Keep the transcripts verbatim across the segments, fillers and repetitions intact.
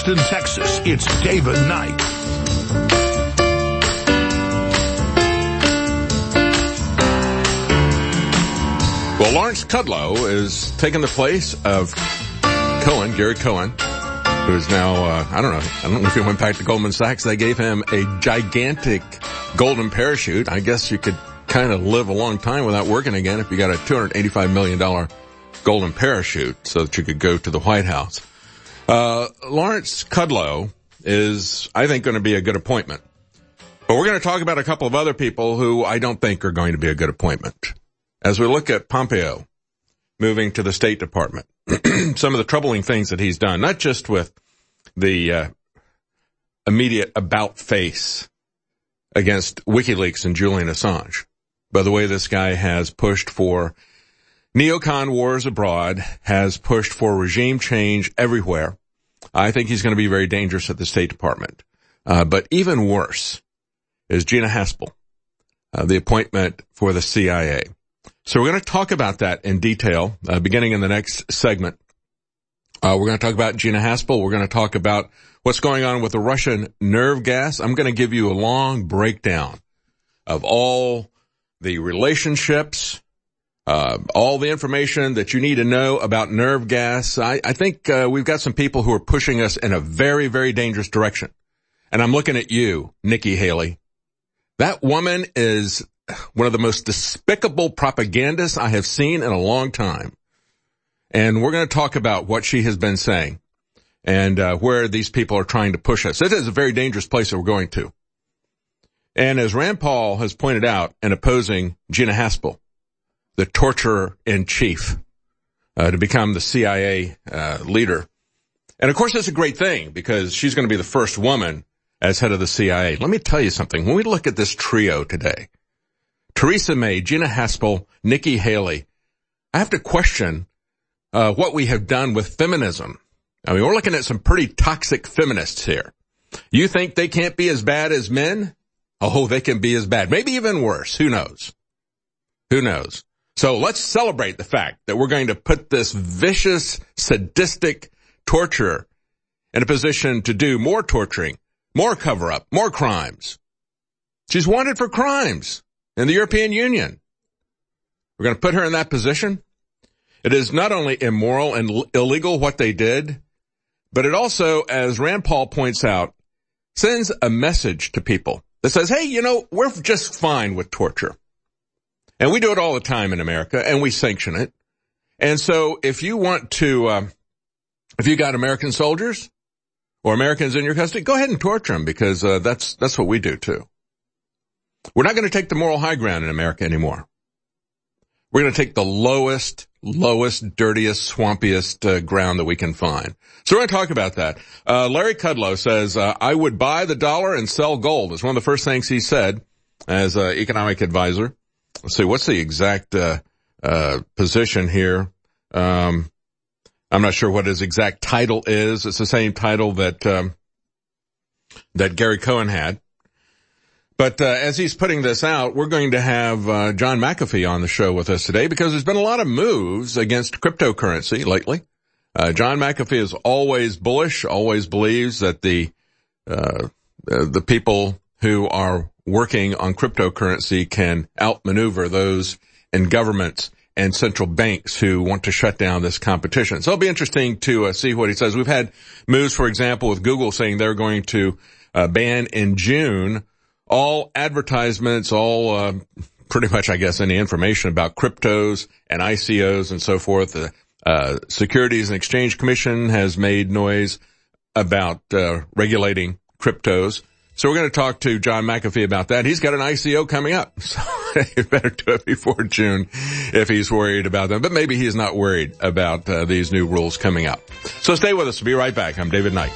Austin, Texas, it's David Knight. Well, Lawrence Kudlow is taking the place of Cohen, Gary Cohen, who is now, uh, I don't know, I don't know if he went back to Goldman Sachs. They gave him a gigantic golden parachute. I guess you could kind of live a long time without working again if you got a two hundred eighty-five million dollars golden parachute so that you could go to the White House. Uh, Lawrence Kudlow is, I think, going to be a good appointment. But we're going to talk about a couple of other people who I don't think are going to be a good appointment. As we look at Pompeo moving to the State Department, some of the troubling things that he's done, not just with the uh, immediate about face against WikiLeaks and Julian Assange. By the way, this guy has pushed for neocon wars abroad, has pushed for regime change everywhere. I think he's going to be very dangerous at the State Department. Uh, but even worse is Gina Haspel, uh, the appointment for the C I A. So we're going to talk about that in detail, uh, beginning in the next segment. Uh, we're going to talk about Gina Haspel. We're going to talk about what's going on with the Russian nerve gas. I'm going to give you a long breakdown of all the relationships, Uh, all the information that you need to know about nerve gas. I, I think uh, we've got some people who are pushing us in a very, very dangerous direction. And I'm looking at you, Nikki Haley. That woman is one of the most despicable propagandists I have seen in a long time. And we're going to talk about what she has been saying and uh, where these people are trying to push us. It is a very dangerous place that we're going to. And as Rand Paul has pointed out in opposing Gina Haspel, the torturer in chief, uh, to become the C I A uh, leader. And of course, that's a great thing because she's going to be the first woman as head of the C I A. Let me tell you something. When we look at this trio today, Theresa May, Gina Haspel, Nikki Haley, I have to question uh, what we have done with feminism. I mean, we're looking at some pretty toxic feminists here. You think they can't be as bad as men? Oh, they can be as bad. Maybe even worse. Who knows? Who knows? So let's celebrate the fact that we're going to put this vicious, sadistic torturer in a position to do more torturing, more cover-up, more crimes. She's wanted for crimes in the European Union. We're going to put her in that position. It is not only immoral and l- illegal what they did, but it also, as Rand Paul points out, sends a message to people that says, hey, you know, we're just fine with torture. And we do it all the time in America, and we sanction it. And so if you want to, uh, if you got American soldiers or Americans in your custody, go ahead and torture them because uh, that's that's what we do too. We're not going to take the moral high ground in America anymore. We're going to take the lowest, lowest, dirtiest, swampiest uh, ground that we can find. So we're going to talk about that. Uh, Larry Kudlow says, uh, I would buy the dollar and sell gold. It's one of the first things he said as an economic advisor. Let's see, what's the exact uh, uh position here? Um I'm not sure what his exact title is. It's the same title that um that Gary Cohen had. But uh, as he's putting this out, we're going to have uh, John McAfee on the show with us today because there's been a lot of moves against cryptocurrency lately. Uh, John McAfee is always bullish, always believes that the uh, uh the people who are working on cryptocurrency can outmaneuver those in governments and central banks who want to shut down this competition. So it'll be interesting to uh, see what he says. We've had moves, for example, with Google saying they're going to uh, ban in June all advertisements, all uh, pretty much, I guess, any information about cryptos and I C Os and so forth. The uh, Securities and Exchange Commission has made noise about uh, regulating cryptos. So we're going to talk to John McAfee about that. He's got an I C O coming up, so you better do it before June if he's worried about them. But maybe he's not worried about uh, these new rules coming up. So stay with us. We'll be right back. I'm David Knight.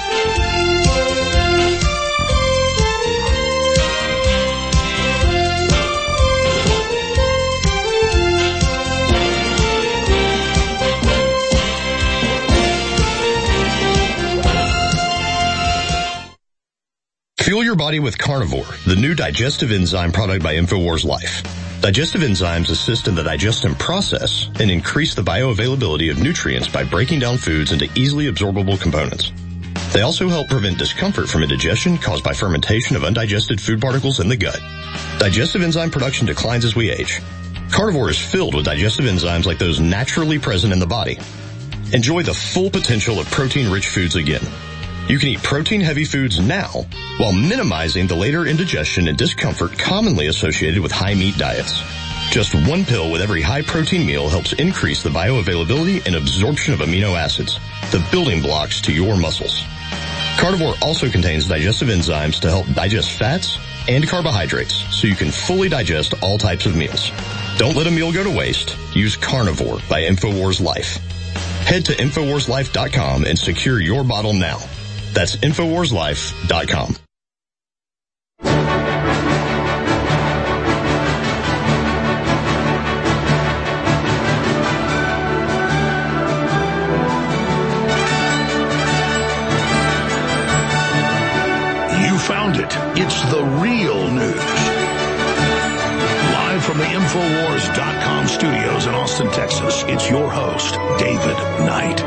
Fuel your body with Carnivore, the new digestive enzyme product by InfoWars Life. Digestive enzymes assist in the digestion process and increase the bioavailability of nutrients by breaking down foods into easily absorbable components. They also help prevent discomfort from indigestion caused by fermentation of undigested food particles in the gut. Digestive enzyme production declines as we age. Carnivore is filled with digestive enzymes like those naturally present in the body. Enjoy the full potential of protein-rich foods again. You can eat protein-heavy foods now while minimizing the later indigestion and discomfort commonly associated with high-meat diets. Just one pill with every high-protein meal helps increase the bioavailability and absorption of amino acids, the building blocks to your muscles. Carnivore also contains digestive enzymes to help digest fats and carbohydrates so you can fully digest all types of meals. Don't let a meal go to waste. Use Carnivore by InfoWars Life. Head to Infowars Life dot com and secure your bottle now. That's Infowars Life dot com. Found it. It's the real news. Live from the Infowars dot com studios in Austin, Texas, it's your host, David Knight.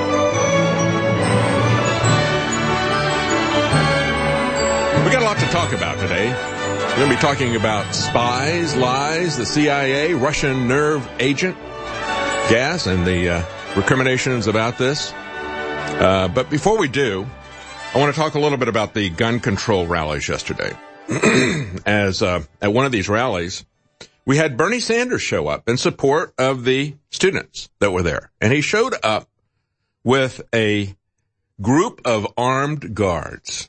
We got a lot to talk about today. We're going to be talking about spies, lies, the C I A, Russian nerve agent gas, and the uh, recriminations about this. Uh, but before we do, I want to talk a little bit about the gun control rallies yesterday. As uh, at one of these rallies, we had Bernie Sanders show up in support of the students that were there. And he showed up with a group of armed guards.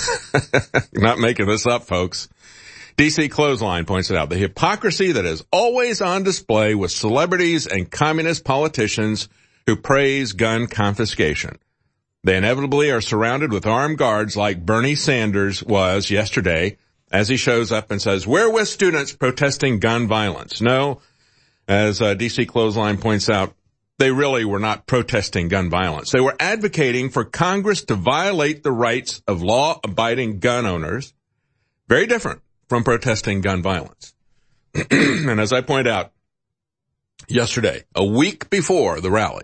Not making this up, folks. D C Clothesline points it out. The hypocrisy that is always on display with celebrities and communist politicians who praise gun confiscation. They inevitably are surrounded with armed guards like Bernie Sanders was yesterday as he shows up and says, we're with students protesting gun violence. No, as uh, D C Clothesline points out, they really were not protesting gun violence. They were advocating for Congress to violate the rights of law-abiding gun owners. Very different from protesting gun violence. And as I point out yesterday, a week before the rally,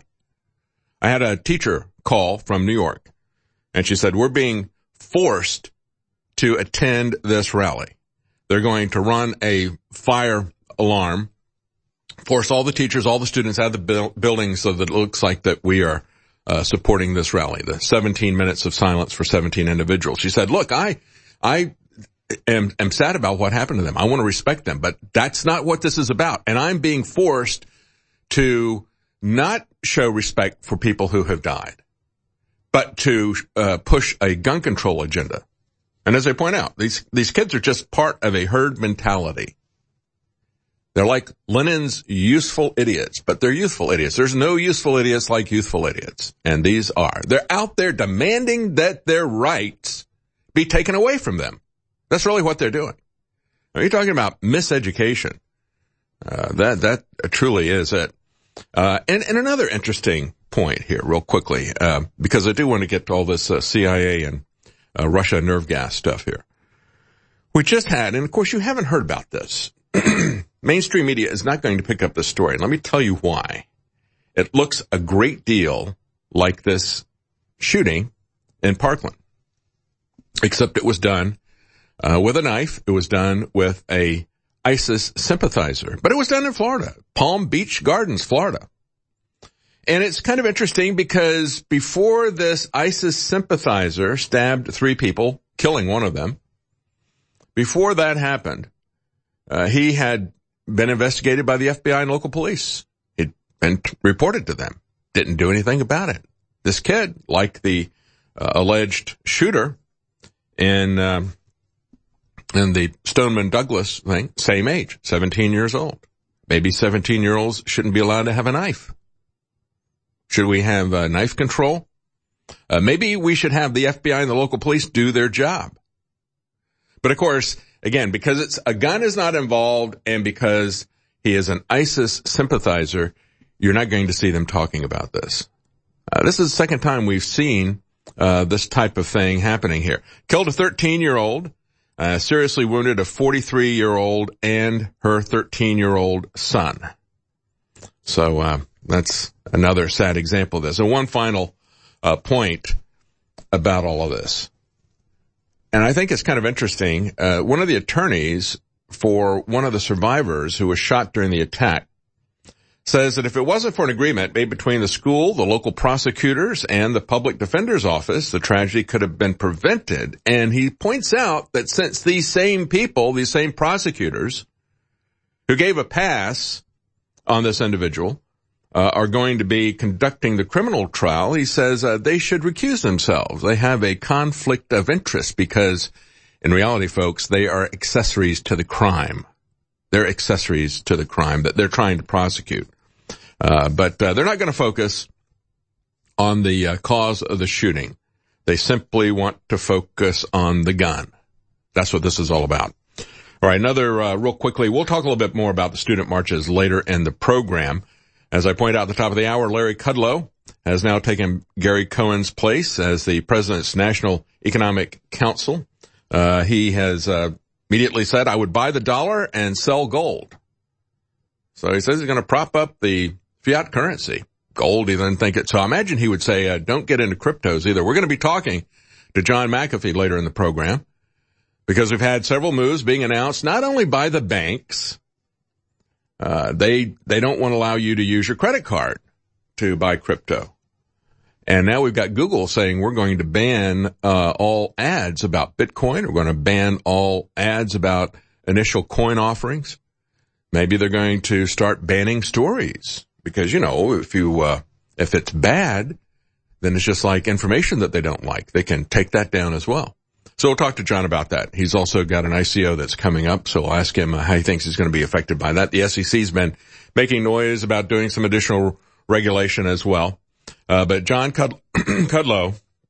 I had a teacher call from New York, and she said, we're being forced to attend this rally. They're going to run a fire alarm, force all the teachers, all the students out of the bu- building so that it looks like that we are uh, supporting this rally, the seventeen minutes of silence for seventeen individuals. She said, look, I, I am, am sad about what happened to them. I want to respect them, but that's not what this is about. And I'm being forced to not show respect for people who have died, but to uh, push a gun control agenda. And as I point out, these these kids are just part of a herd mentality. They're like Lenin's useful idiots, but they're youthful idiots. There's no useful idiots like youthful idiots, and these are. They're out there demanding that their rights be taken away from them. That's really what they're doing. Now, you're talking about miseducation. Uh, that that truly is it. Uh, and, and another interesting point here real quickly, uh, because I do want to get to all this uh, C I A and uh, Russia nerve gas stuff here. We just had, and of course you haven't heard about this. Mainstream media is not going to pick up this story. And let me tell you why. It looks a great deal like this shooting in Parkland, except it was done uh, with a knife. It was done with a ISIS sympathizer, but it was done in Florida, Palm Beach Gardens, Florida. And it's kind of interesting because before this ISIS sympathizer stabbed three people, killing one of them, before that happened, uh, he had been investigated by the F B I and local police. He'd been reported to them. Didn't do anything about it. This kid, like the uh, alleged shooter in, um, in the Stoneman Douglas thing, same age, seventeen years old. Maybe seventeen-year-olds shouldn't be allowed to have a knife. Should we have uh, knife control? Uh, maybe we should have the F B I and the local police do their job. But of course, again, because it's a gun is not involved and because he is an ISIS sympathizer, you're not going to see them talking about this. Uh, this is the second time we've seen uh, this type of thing happening here. Killed a thirteen-year-old, uh, seriously wounded a forty-three-year-old and her thirteen-year-old son. So uh, that's another sad example of this. And one final uh, point about all of this. And I think it's kind of interesting. Uh, one of the attorneys for one of the survivors who was shot during the attack says that if it wasn't for an agreement made between the school, the local prosecutors, and the public defender's office, the tragedy could have been prevented. And he points out that since these same people, these same prosecutors who gave a pass on this individual, uh, are going to be conducting the criminal trial, he says uh, they should recuse themselves. They have a conflict of interest because, in reality, folks, they are accessories to the crime. They're accessories to the crime that they're trying to prosecute. Uh, but uh, they're not going to focus on the uh, cause of the shooting. They simply want to focus on the gun. That's what this is all about. All right, another, uh, real quickly, we'll talk a little bit more about the student marches later in the program. As I pointed out at the top of the hour, Larry Kudlow has now taken Gary Cohen's place as the president's National Economic Council. Uh, he has uh, immediately said, I would buy the dollar and sell gold. So he says he's going to prop up the fiat currency. Gold, he doesn't think it. So I imagine he would say, uh, don't get into cryptos either. We're going to be talking to John McAfee later in the program because we've had several moves being announced, not only by the banks. Uh, they, they don't want to allow you to use your credit card to buy crypto. And now we've got Google saying we're going to ban, uh, all ads about Bitcoin. We're going to ban all ads about initial coin offerings. Maybe they're going to start banning stories because, you know, if you, uh, if it's bad, then it's just like information that they don't like. They can take that down as well. So we'll talk to John about that. He's also got an I C O that's coming up, so I'll ask him how he thinks he's going to be affected by that. The S E C's been making noise about doing some additional regulation as well. Uh, but John Cud- Kudlow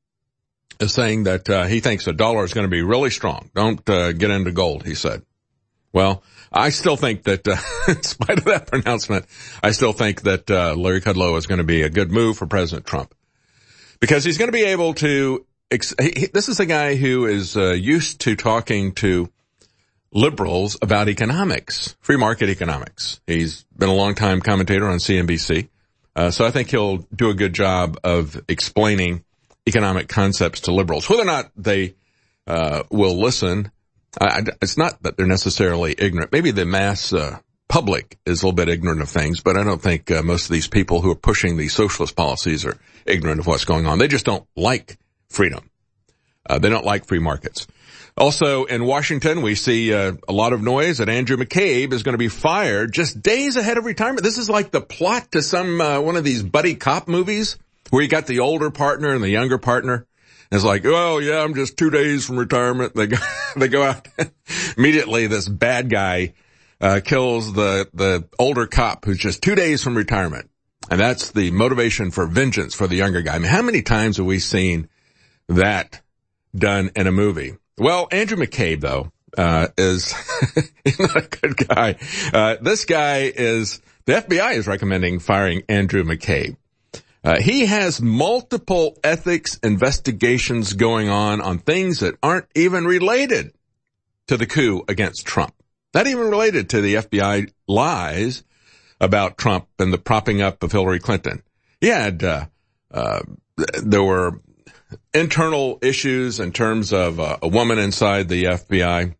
is saying that, uh, he thinks the dollar is going to be really strong. Don't, uh, get into gold, he said. Well, I still think that, uh, in spite of that pronouncement, I still think that, uh, Larry Kudlow is going to be a good move for President Trump. Because he's going to be able to, ex- he, this is a guy who is, uh, used to talking to liberals about economics, free market economics. He's been a long-time commentator on C N B C. Uh, so I think he'll do a good job of explaining economic concepts to liberals. Whether or not they, uh, will listen, I, it's not that they're necessarily ignorant. Maybe the mass uh, public is a little bit ignorant of things, but I don't think uh, most of these people who are pushing these socialist policies are ignorant of what's going on. They just don't like freedom. Uh, they don't like free markets. Also, in Washington, we see uh, a lot of noise that Andrew McCabe is going to be fired just days ahead of retirement. This is like the plot to some uh, one of these buddy cop movies where you got the older partner and the younger partner. It's like, oh yeah, I'm just two days from retirement. They go, they go out immediately. This bad guy, uh, kills the, the older cop who's just two days from retirement. And that's the motivation for vengeance for the younger guy. I mean, how many times have we seen that done in a movie? Well, Andrew McCabe though, uh, is not a good guy. Uh, this guy is, the F B I is recommending firing Andrew McCabe. Uh, he has multiple ethics investigations going on on things that aren't even related to the coup against Trump. Not even related to the F B I lies about Trump and the propping up of Hillary Clinton. He had, uh, uh, there were internal issues in terms of uh, a woman inside the F B I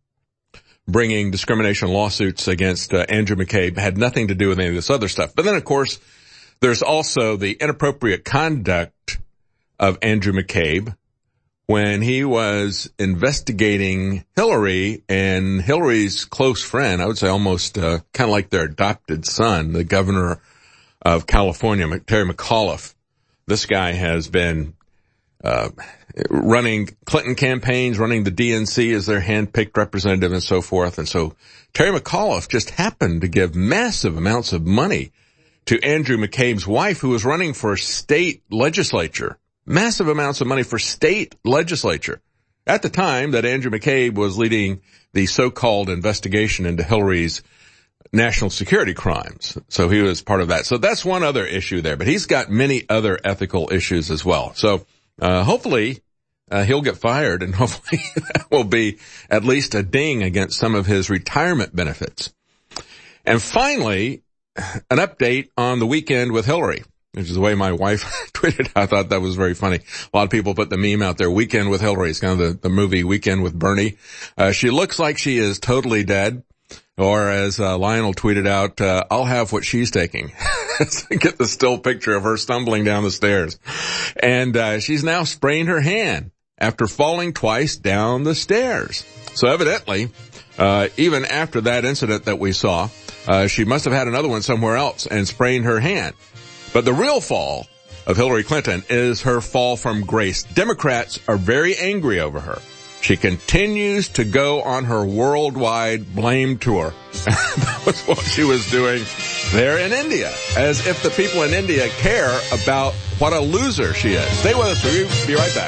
bringing discrimination lawsuits against uh, Andrew McCabe. Had nothing to do with any of this other stuff. But then, of course, there's also the inappropriate conduct of Andrew McCabe when he was investigating Hillary and Hillary's close friend, I would say almost uh, kind of like their adopted son, the governor of California, Terry McAuliffe. This guy has been uh running Clinton campaigns, running the D N C as their hand-picked representative and so forth. And so Terry McAuliffe just happened to give massive amounts of money to Andrew McCabe's wife, who was running for state legislature. Massive amounts of money for state legislature at the time that Andrew McCabe was leading the so-called investigation into Hillary's national security crimes. So he was part of that. So that's one other issue there, but he's got many other ethical issues as well. So uh hopefully uh, he'll get fired, and hopefully that will be at least a ding against some of his retirement benefits. And finally, an update on the weekend with Hillary. which is the way my wife tweeted. I thought that was very funny. A lot of people put the meme out there, Weekend with Hillary. It's kind of the, the movie Weekend with Bernie. Uh, she looks like she is totally dead. Or as uh, Lionel tweeted out, uh, I'll have what she's taking. Get the still picture of her stumbling down the stairs. And uh, she's now sprained her hand after falling twice down the stairs. So evidently, uh, even after that incident that we saw, uh, she must have had another one somewhere else and sprained her hand. But the real fall of Hillary Clinton is her fall from grace. Democrats are very angry over her. She continues to go on her worldwide blame tour. That was what she was doing there in India, as if the people in India care about what a loser she is. Stay with us. We'll be right back.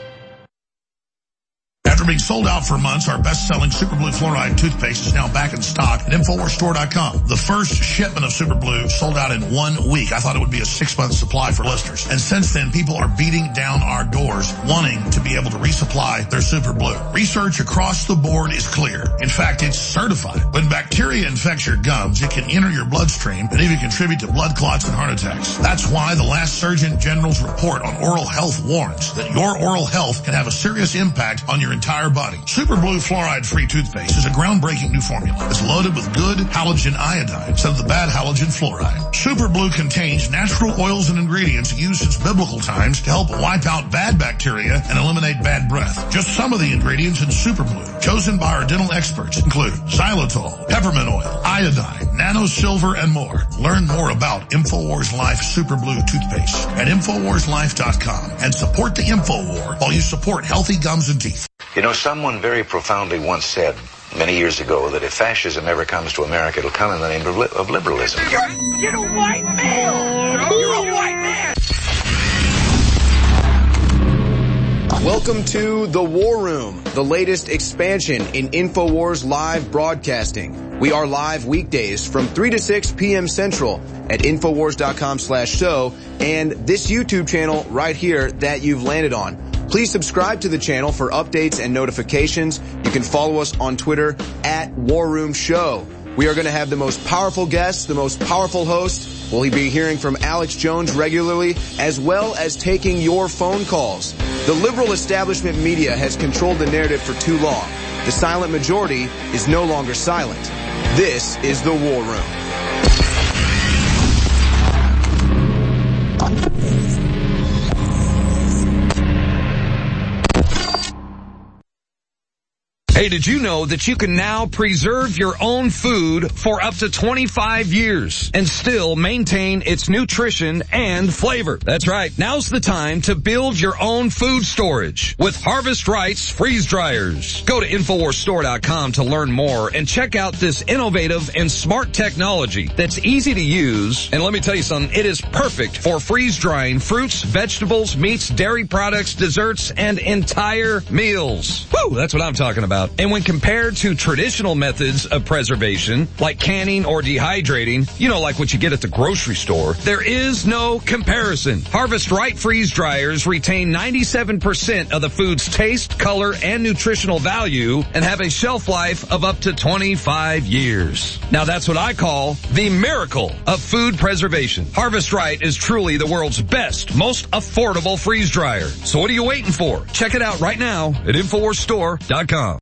After being sold out for months, our best-selling Super Blue Fluoride toothpaste is now back in stock at Infowars Store dot com. The first shipment of Super Blue sold out in one week. I thought it would be a six-month supply for listeners. And since then, people are beating down our doors wanting to be able to resupply their Super Blue. Research across the board is clear. In fact, it's certified. When bacteria infects your gums, it can enter your bloodstream and even contribute to blood clots and heart attacks. That's why the last Surgeon General's report on oral health warns that your oral health can have a serious impact on your entire body. Super Blue Fluoride-Free toothpaste is a groundbreaking new formula. It's loaded with good halogen iodine instead of the bad halogen fluoride. Super Blue contains natural oils and ingredients used since biblical times to help wipe out bad bacteria and eliminate bad breath. Just some of the ingredients in Super Blue, chosen by our dental experts, include xylitol, peppermint oil, iodine, nano silver, and more. Learn more about InfoWars Life Super Blue toothpaste at Infowars Life dot com and support the InfoWar while you support healthy gums and teeth. You know, someone very profoundly once said many years ago that if fascism ever comes to America, it'll come in the name of, li- of liberalism. You're, you're a white male! You're a white man! Welcome to The War Room, the latest expansion in InfoWars live broadcasting. We are live weekdays from three to six p.m. Central at Infowars dot com slash show and this YouTube channel right here that you've landed on. Please subscribe to the channel for updates and notifications. You can follow us on Twitter at War Room Show. We are going to have the most powerful guests, the most powerful hosts. We'll be hearing from Alex Jones regularly, as well as taking your phone calls. The liberal establishment media has controlled the narrative for too long. The silent majority is no longer silent. This is The War Room. Hey, did you know that you can now preserve your own food for up to twenty-five years and still maintain its nutrition and flavor? That's right. Now's the time to build your own food storage with Harvest Right's freeze dryers. Go to Infowars Store dot com to learn more and check out this innovative and smart technology that's easy to use. And let me tell you something, it is perfect for freeze drying fruits, vegetables, meats, dairy products, desserts, and entire meals. Woo, that's what I'm talking about. And when compared to traditional methods of preservation, like canning or dehydrating, you know, like what you get at the grocery store, there is no comparison. Harvest Right freeze dryers retain ninety-seven percent of the food's taste, color, and nutritional value and have a shelf life of up to twenty-five years. Now that's what I call the miracle of food preservation. Harvest Right is truly the world's best, most affordable freeze dryer. So what are you waiting for? Check it out right now at Infowars Store dot com.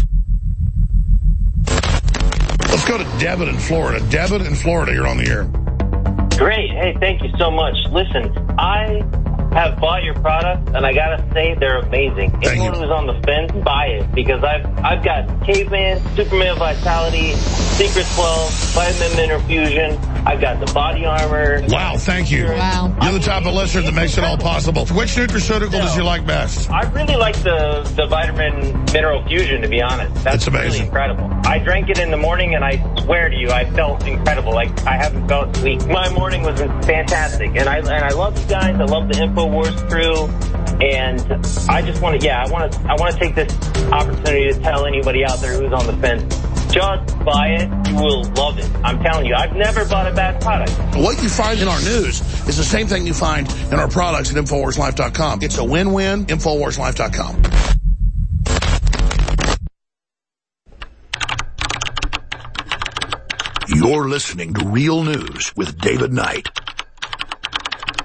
Let's go to Devin in Florida. Devin in Florida, you're on the air. Great. Hey, thank you so much. Listen, I have bought your product, and I gotta say they're amazing. Thank Anyone you. who's on the fence, buy it, because I've I've got Caveman, Superman Vitality, Secret twelve, Vitamin Mineral Fusion. I've got the body armor. Wow, thank you. Wow. You're the type of listener that makes it all possible. Which nutraceutical does you like best? I really like the, the Vitamin Mineral Fusion, to be honest. That's, That's amazing. Really incredible. I drank it in the morning, and I swear to you, I felt incredible. Like, I haven't felt weak. My morning was fantastic, and I and I love you guys. I love the InfoWars crew, and I just want to, yeah, I want to I want to take this opportunity to tell anybody out there who's on the fence, just buy it. You will love it. I'm telling you, I've never bought a bad product. What you find in our news is the same thing you find in our products at Infowars Life dot com. It's a win-win. Infowars Life dot com. You're listening to Real News with David Knight.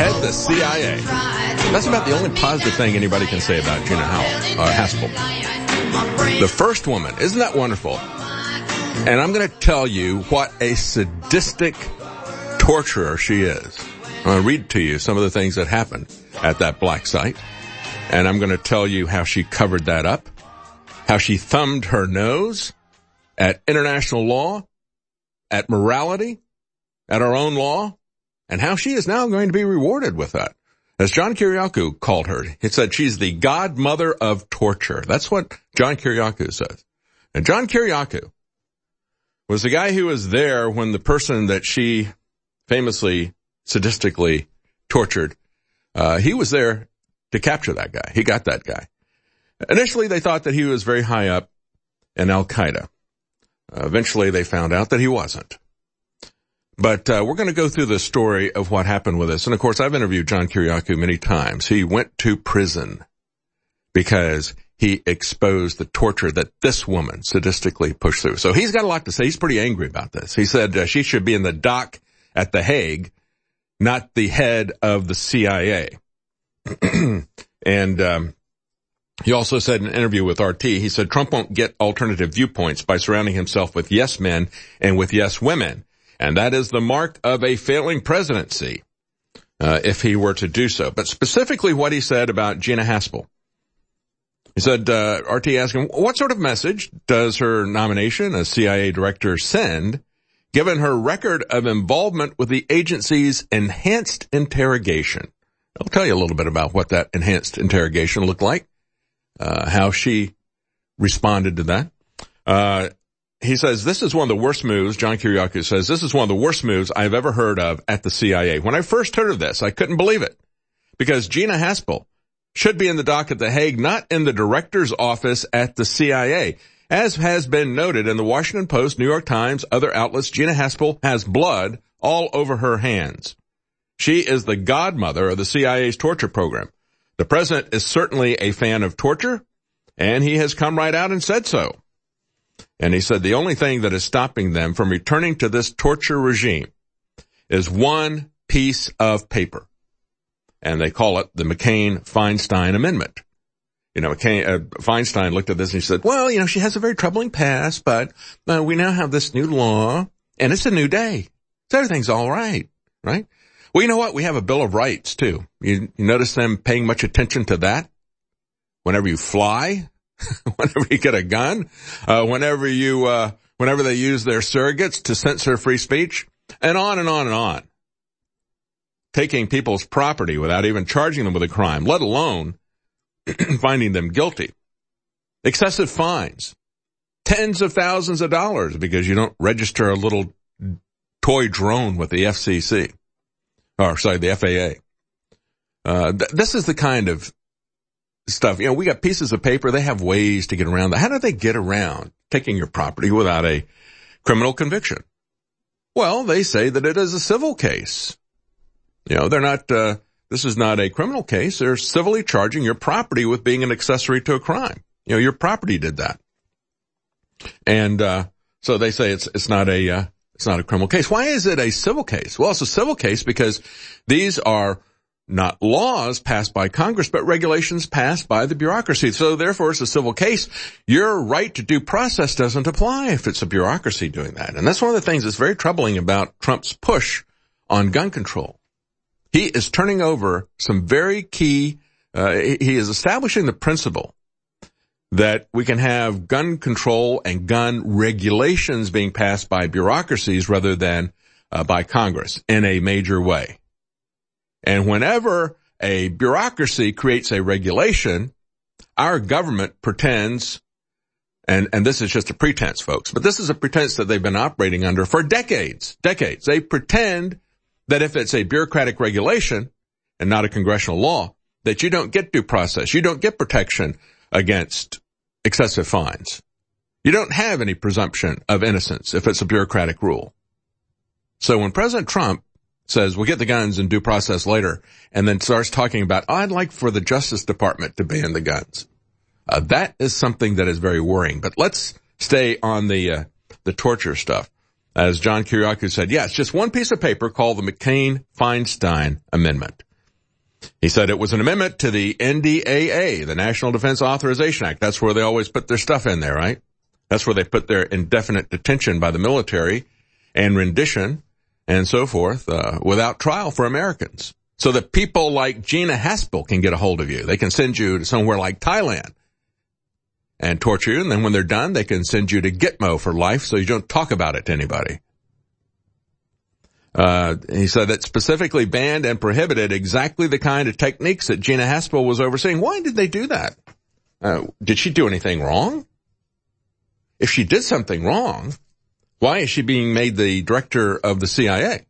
head the C I A. That's about the only positive thing anybody can say about Gina Howell, uh, Haspel. The first woman. Isn't that wonderful? And I'm going to tell you what a sadistic torturer she is. I'm going to read to you some of the things that happened at that black site. And I'm going to tell you how she covered that up, how she thumbed her nose at international law, at morality, at our own law, and how she is now going to be rewarded with that. As John Kiriakou called her, he said she's the godmother of torture. That's what John Kiriakou says. And John Kiriakou was the guy who was there when the person that she famously, sadistically tortured, uh, he was there to capture that guy. He got that guy. Initially, they thought that he was very high up in Al-Qaeda. Uh, eventually, they found out that he wasn't. But uh, we're going to go through the story of what happened with this. And, of course, I've interviewed John Kiriakou many times. He went to prison because he exposed the torture that this woman sadistically pushed through. So he's got a lot to say. He's pretty angry about this. He said uh, she should be in the dock at The Hague, not the head of the C I A. And um, he also said in an interview with R T, he said Trump won't get alternative viewpoints by surrounding himself with yes men and with yes women. And that is the mark of a failing presidency, uh, if he were to do so. But specifically what he said about Gina Haspel. He said, uh, R T asked him, what sort of message does her nomination as C I A director send, given her record of involvement with the agency's enhanced interrogation? I'll tell you a little bit about what that enhanced interrogation looked like, uh, how she responded to that. Uh, he says, this is one of the worst moves, John Kiriakou says, this is one of the worst moves I've ever heard of at the C I A. When I first heard of this, I couldn't believe it, because Gina Haspel should be in the dock at The Hague, not in the director's office at the C I A. As has been noted in the Washington Post, New York Times, other outlets, Gina Haspel has blood all over her hands. She is the godmother of the C I A's torture program. The president is certainly a fan of torture, and he has come right out and said so. And he said the only thing that is stopping them from returning to this torture regime is one piece of paper. And they call it the McCain-Feinstein Amendment. You know, McCain, uh, Feinstein looked at this and he said, well, you know, she has a very troubling past, but uh, we now have this new law, and it's a new day. So everything's all right, right? Well, you know what? We have a Bill of Rights, too. You, you notice them paying much attention to that? Whenever you fly, whenever you get a gun, uh, whenever you, uh, whenever they use their surrogates to censor free speech, and on and on and on. Taking people's property without even charging them with a crime, let alone finding them guilty. Excessive fines. Tens of thousands of dollars because you don't register a little toy drone with the F C C. Or, sorry, the F A A. Uh, th- this is the kind of stuff. You know, we got pieces of paper. They have ways to get around that. How do they get around taking your property without a criminal conviction? Well, they say that it is a civil case. You know, they're not, uh, this is not a criminal case. They're civilly charging your property with being an accessory to a crime. You know, your property did that. And, uh, so they say it's, it's not a, uh, it's not a criminal case. Why is it a civil case? Well, it's a civil case because these are not laws passed by Congress, but regulations passed by the bureaucracy. So therefore, it's a civil case. Your right to due process doesn't apply if it's a bureaucracy doing that. And that's one of the things that's very troubling about Trump's push on gun control. He is turning over some very key, uh, he is establishing the principle that we can have gun control and gun regulations being passed by bureaucracies rather than uh, by Congress in a major way. And whenever a bureaucracy creates a regulation, our government pretends, and, and this is just a pretense, folks, but this is a pretense that they've been operating under for decades, decades. They pretend that if it's a bureaucratic regulation and not a congressional law, that you don't get due process. You don't get protection against excessive fines. You don't have any presumption of innocence if it's a bureaucratic rule. So when President Trump says, we'll get the guns and due process later, and then starts talking about, oh, I'd like for the Justice Department to ban the guns, uh, that is something that is very worrying. But let's stay on the uh, the torture stuff. As John Kiriakou said, yeah, it's just one piece of paper called the McCain-Feinstein Amendment. He said it was an amendment to the N D A A, the National Defense Authorization Act. That's where they always put their stuff in there, right? That's where they put their indefinite detention by the military and rendition and so forth, uh, without trial for Americans. So that people like Gina Haspel can get a hold of you. They can send you to somewhere like Thailand and torture you, and then when they're done, they can send you to Gitmo for life so you don't talk about it to anybody. Uh, he said that specifically banned and prohibited exactly the kind of techniques that Gina Haspel was overseeing. Why did they do that? Uh, did she do anything wrong? If she did something wrong, why is she being made the director of the C I A?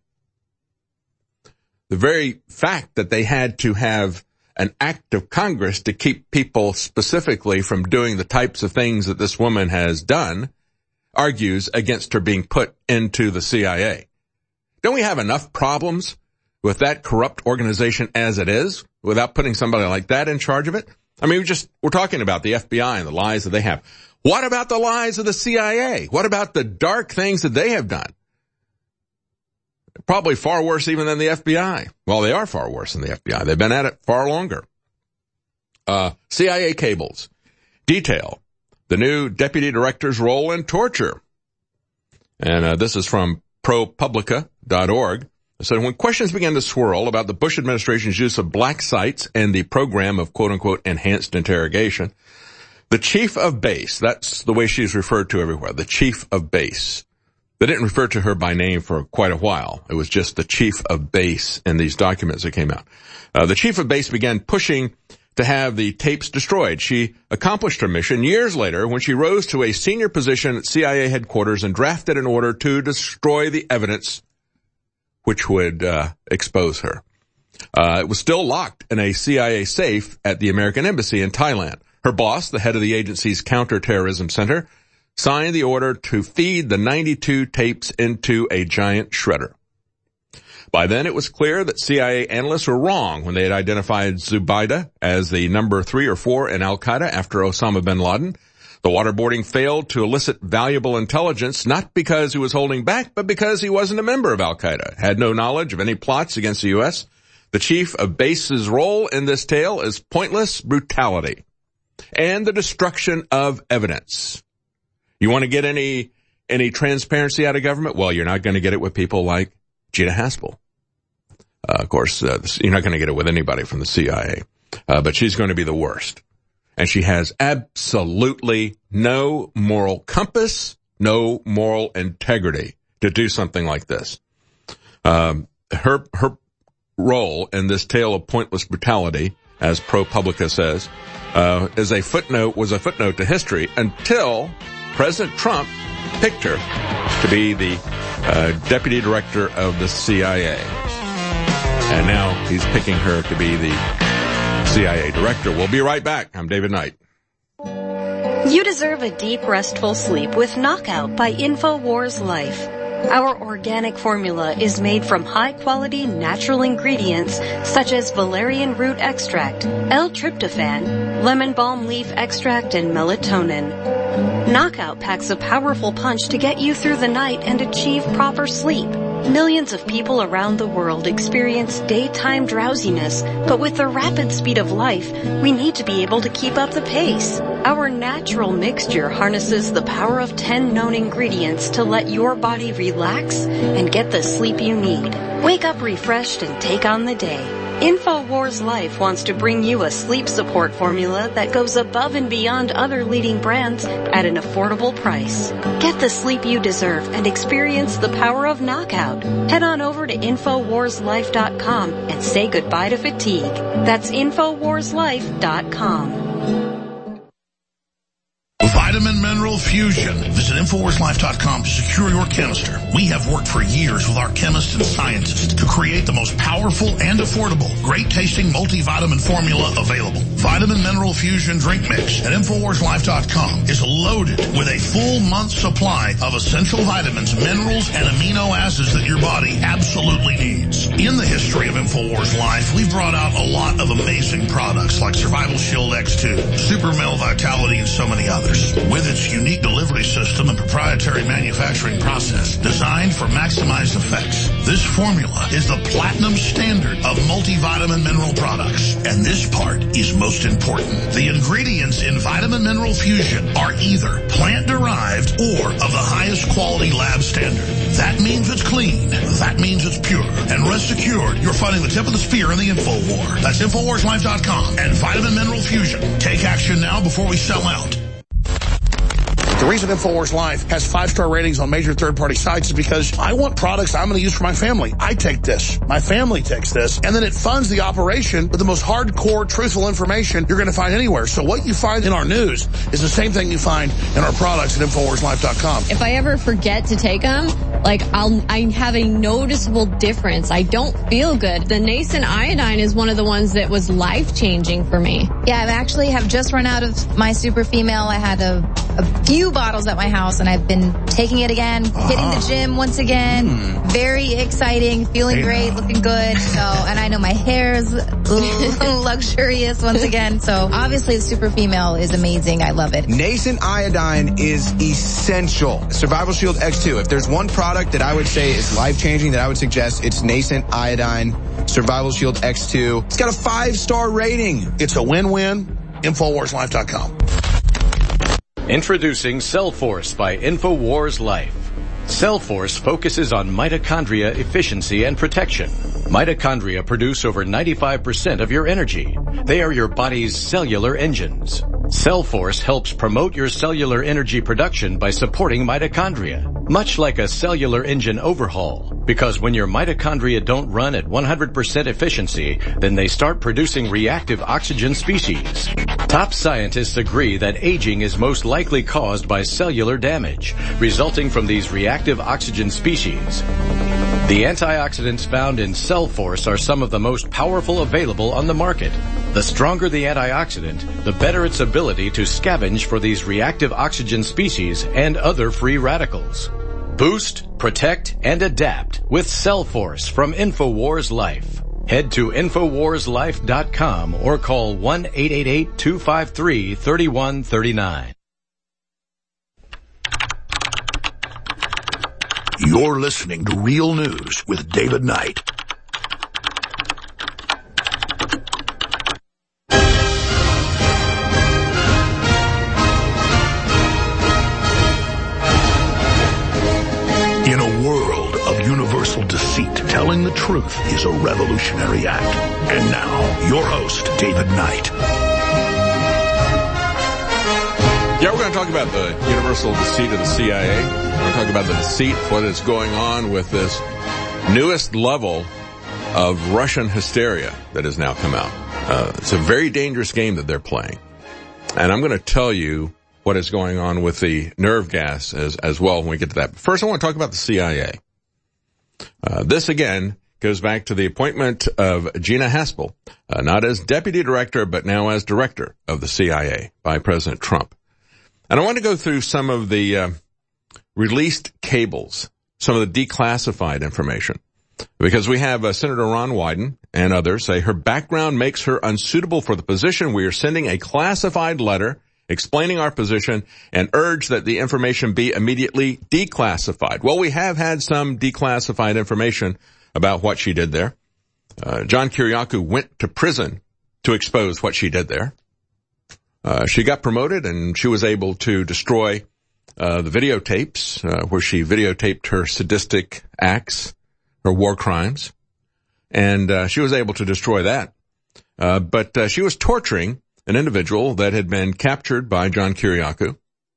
The very fact that they had to have an act of Congress to keep people specifically from doing the types of things that this woman has done argues against her being put into the C I A. Don't we have enough problems with that corrupt organization as it is without putting somebody like that in charge of it? I mean, we just, we're talking about the F B I and the lies that they have. What about the lies of the C I A? What about the dark things that they have done? Probably far worse even than the F B I. Well, they are far worse than the F B I. They've been at it far longer. Uh, C I A cables detail the new deputy director's role in torture. And uh, this is from ProPublica dot org. It said, when questions began to swirl about the Bush administration's use of black sites and the program of quote-unquote enhanced interrogation, the chief of base, that's the way she's referred to everywhere, the chief of base. They didn't refer to her by name for quite a while. It was just the chief of base in these documents that came out. Uh, the chief of base began pushing to have the tapes destroyed. She accomplished her mission years later when she rose to a senior position at C I A headquarters and drafted an order to destroy the evidence which would uh, expose her. Uh, it was still locked in a C I A safe at the American Embassy in Thailand. Her boss, the head of the agency's counterterrorism center, signed the order to feed the ninety-two tapes into a giant shredder. By then, it was clear that C I A analysts were wrong when they had identified Zubaydah as the number three or four in al-Qaeda after Osama bin Laden. The waterboarding failed to elicit valuable intelligence, not because he was holding back, but because he wasn't a member of al-Qaeda, had no knowledge of any plots against the U S. The chief of base's role in this tale is pointless brutality and the destruction of evidence. You want to get any any transparency out of government? Well, you're not going to get it with people like Gina Haspel. Uh, of course, uh, you're not going to get it with anybody from the C I A, uh, but she's going to be the worst. And she has absolutely no moral compass, no moral integrity to do something like this. Um, her her role in this tale of pointless brutality, as ProPublica says, uh, is a footnote was a footnote to history until President Trump picked her to be the uh, deputy director of the C I A. And now he's picking her to be the C I A director. We'll be right back. I'm David Knight. You deserve a deep, restful sleep with Knockout by InfoWars Life. Our organic formula is made from high-quality natural ingredients such as valerian root extract, L-tryptophan, lemon balm leaf extract, and melatonin. Knockout packs a powerful punch to get you through the night and achieve proper sleep. Millions of people around the world experience daytime drowsiness, but with the rapid speed of life, we need to be able to keep up the pace. Our natural mixture harnesses the power of ten known ingredients to let your body relax and get the sleep you need. Wake up refreshed and take on the day. InfoWars Life wants to bring you a sleep support formula that goes above and beyond other leading brands at an affordable price. Get the sleep you deserve and experience the power of Knockout. Head on over to Infowars Life dot com and say goodbye to fatigue. That's Infowars Life dot com. Vitamin Mineral Fusion. Visit Infowars Life dot com to secure your canister. We have worked for years with our chemists and scientists to create the most powerful and affordable, great-tasting multivitamin formula available. Vitamin Mineral Fusion Drink Mix at Infowars Life dot com is loaded with a full month's supply of essential vitamins, minerals, and amino acids that your body absolutely needs. In the history of Infowars Life, we've brought out a lot of amazing products like Survival Shield X two, Super Male Vitality, and so many others. With its unique delivery system and proprietary manufacturing process designed for maximized effects. This formula is the platinum standard of multivitamin mineral products. And this part is most important. The ingredients in Vitamin Mineral Fusion are either plant-derived or of the highest quality lab standard. That means it's clean. That means it's pure. And rest assured, you're fighting the tip of the spear in the info war. That's Infowars Life dot com and Vitamin Mineral Fusion. Take action now before we sell out. The reason InfoWars Life has five-star ratings on major third-party sites is because I want products I'm going to use for my family. I take this. My family takes this. And then it funds the operation with the most hardcore, truthful information you're going to find anywhere. So what you find in our news is the same thing you find in our products at Infowars Life dot com. If I ever forget to take them, like I'll, I have a noticeable difference. I don't feel good. The Nascent Iodine is one of the ones that was life-changing for me. Yeah, I actually have just run out of my Super Female. I had a, a few bottles at my house, and I've been taking it again, uh-huh. hitting the gym once again. Mm. Very exciting, feeling hey great, now. Looking good. So, and I know my hair's luxurious once again. So obviously the Super Female is amazing. I love it. Nascent Iodine is essential. Survival Shield X two. If there's one product that I would say is life-changing that I would suggest, it's Nascent Iodine Survival Shield X two. It's got a five-star rating. It's a win-win. Infowars Life dot com. Introducing Cellforce by Infowars Life. Cellforce focuses on mitochondria efficiency and protection. Mitochondria produce over ninety-five percent of your energy. They are your body's cellular engines. Cellforce helps promote your cellular energy production by supporting mitochondria, much like a cellular engine overhaul. Because when your mitochondria don't run at one hundred percent efficiency, then they start producing reactive oxygen species. Top scientists agree that aging is most likely caused by cellular damage, resulting from these reactive oxygen species. The antioxidants found in Cellforce are some of the most powerful available on the market. The stronger the antioxidant, the better its ability to scavenge for these reactive oxygen species and other free radicals. Boost, protect, and adapt with Cellforce from Infowars Life. Head to Infowars Life dot com or call one eight eight eight, two five three, three one three nine. You're listening to Real News with David Knight. In a world of universal deceit, telling the truth is a revolutionary act. And now, your host, David Knight. Yeah, we're going to talk about the universal deceit of the C I A. We're going to talk about the deceit, what is going on with this newest level of Russian hysteria that has now come out. Uh, it's a very dangerous game that they're playing. And I'm going to tell you what is going on with the nerve gas as, as well when we get to that. But first, I want to talk about the C I A. Uh, this, again, goes back to the appointment of Gina Haspel, uh, not as deputy director, but now as director of the C I A by President Trump. And I want to go through some of the uh, released cables, some of the declassified information, because we have uh, Senator Ron Wyden and others say her background makes her unsuitable for the position. We are sending a classified letter explaining our position and urge that the information be immediately declassified. Well, we have had some declassified information about what she did there. Uh, John Kiriakou went to prison to expose what she did there. Uh, she got promoted and she was able to destroy uh, the videotapes uh, where she videotaped her sadistic acts, her war crimes, and uh, she was able to destroy that. Uh, but uh, she was torturing an individual that had been captured by John Kiriakou.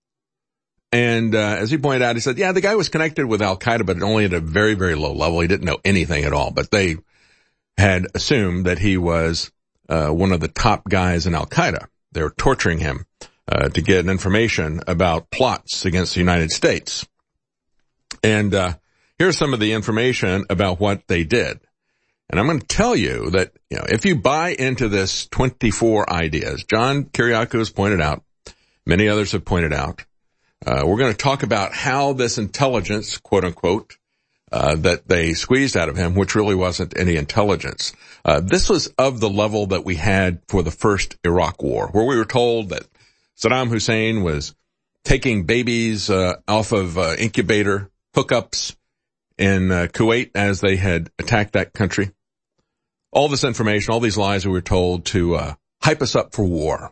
And uh, as he pointed out, he said, yeah, the guy was connected with Al-Qaeda, but only at a very, very low level. He didn't know anything at all. But they had assumed that he was uh, one of the top guys in Al-Qaeda. They were torturing him uh, to get information about plots against the United States. And uh here's some of the information about what they did. And I'm going to tell you that, you know, if you buy into this twenty-four ideas, John Kiriakou has pointed out, many others have pointed out, uh we're going to talk about how this intelligence, quote unquote, uh that they squeezed out of him, which really wasn't any intelligence. Uh this was of the level that we had for the first Iraq war, where we were told that Saddam Hussein was taking babies uh, off of uh, incubator hookups in uh, Kuwait as they had attacked that country. All this information, all these lies we were told to uh, hype us up for war.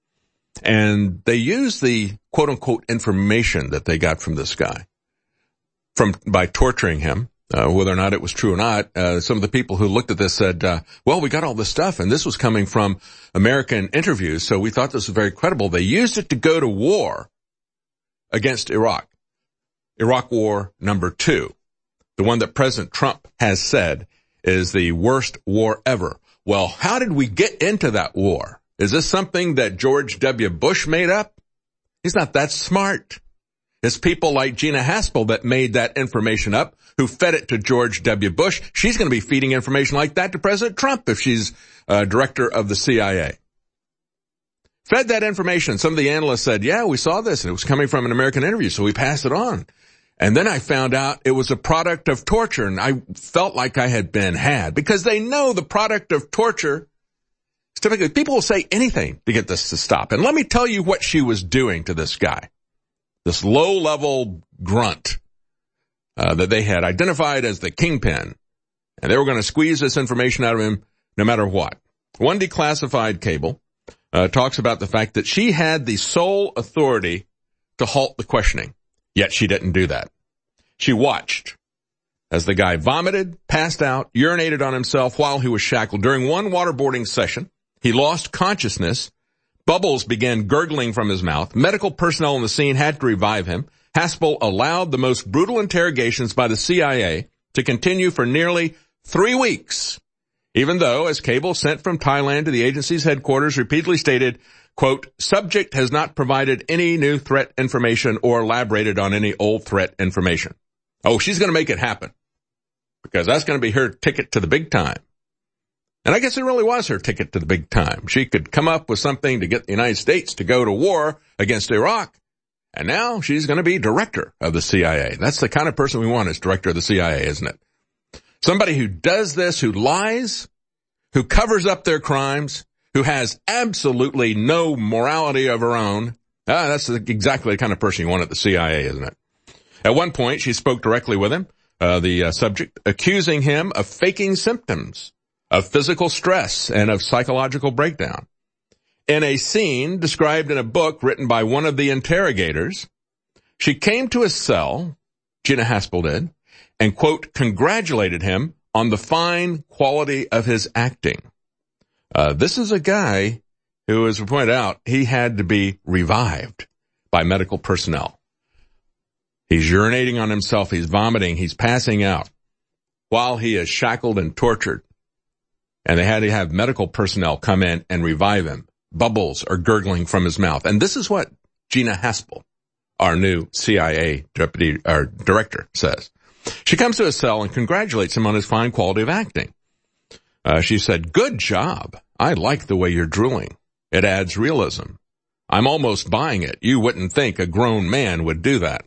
And they used the quote-unquote information that they got from this guy from by torturing him, uh, whether or not it was true or not. Uh, some of the people who looked at this said, uh, well, we got all this stuff, and this was coming from American interviews, so we thought this was very credible. They used it to go to war against Iraq. Iraq War number two, the one that President Trump has said is the worst war ever. Well, how did we get into that war? Is this something that George W. Bush made up? He's not that smart. It's people like Gina Haspel that made that information up, who fed it to George W. Bush. She's going to be feeding information like that to President Trump if she's uh, director of the C I A. Fed that information. Some of the analysts said, yeah, we saw this, and it was coming from an American interview, so we passed it on. And then I found out it was a product of torture, and I felt like I had been had, because they know the product of torture. Typically, people will say anything to get this to stop. And let me tell you what she was doing to this guy, this low-level grunt uh, that they had identified as the kingpin. And they were going to squeeze this information out of him no matter what. One declassified cable uh, talks about the fact that she had the sole authority to halt the questioning, yet she didn't do that. She watched as the guy vomited, passed out, urinated on himself while he was shackled. During one waterboarding session, he lost consciousness. Bubbles began gurgling from his mouth. Medical personnel on the scene had to revive him. Haspel allowed the most brutal interrogations by the C I A to continue for nearly three weeks, even though, as cable sent from Thailand to the agency's headquarters repeatedly stated, quote, subject has not provided any new threat information or elaborated on any old threat information. Oh, she's going to make it happen, because that's going to be her ticket to the big time. And I guess it really was her ticket to the big time. She could come up with something to get the United States to go to war against Iraq, and now she's going to be director of the C I A. That's the kind of person we want as director of the C I A, isn't it? Somebody who does this, who lies, who covers up their crimes, who has absolutely no morality of her own. Ah, that's exactly the kind of person you want at the C I A, isn't it? At one point, she spoke directly with him, uh, the uh, subject, accusing him of faking symptoms of physical stress and of psychological breakdown. In a scene described in a book written by one of the interrogators, she came to his cell, Gina Haspel did, and, quote, congratulated him on the fine quality of his acting. Uh, this is a guy who, as we pointed out, he had to be revived by medical personnel. He's urinating on himself, he's vomiting, he's passing out while he is shackled and tortured. And they had to have medical personnel come in and revive him. Bubbles are gurgling from his mouth. And this is what Gina Haspel, our new C I A deputy, or director, says. She comes to his cell and congratulates him on his fine quality of acting. Uh, she said, good job. I like the way you're drooling. It adds realism. I'm almost buying it. You wouldn't think a grown man would do that.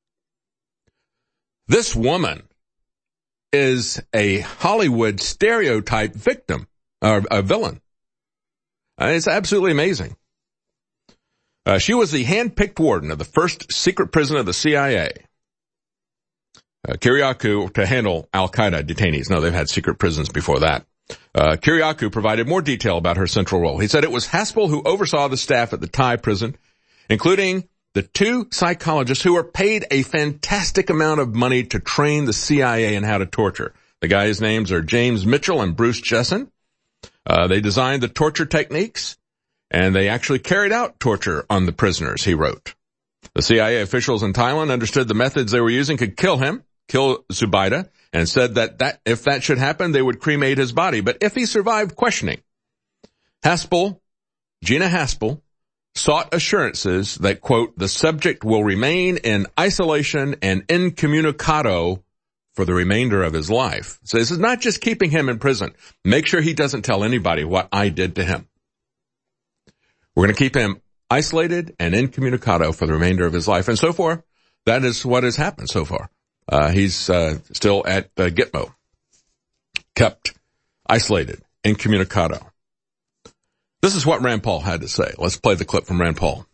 This woman is a Hollywood stereotype victim, or a villain. Uh, it's absolutely amazing. Uh, she was the hand-picked warden of the first secret prison of the C I A. Uh, Kiriakou to handle Al-Qaeda detainees. No, they've had secret prisons before that. Uh, Kiriakou provided more detail about her central role. He said it was Haspel who oversaw the staff at the Thai prison, including the two psychologists who were paid a fantastic amount of money to train the C I A in how to torture. The guys' names are James Mitchell and Bruce Jessen. Uh, they designed the torture techniques, and they actually carried out torture on the prisoners, he wrote. The C I A officials in Thailand understood the methods they were using could kill him, kill Zubaida, and said that, that if that should happen, they would cremate his body. But if he survived questioning, Haspel, Gina Haspel, sought assurances that, quote, the subject will remain in isolation and incommunicado for the remainder of his life. So this is not just keeping him in prison. Make sure he doesn't tell anybody what I did to him. We're going to keep him isolated and incommunicado for the remainder of his life. And so far, that is what has happened so far. Uh, he's uh, still at uh, Gitmo, kept isolated, incommunicado. This is what Rand Paul had to say. Let's play the clip from Rand Paul.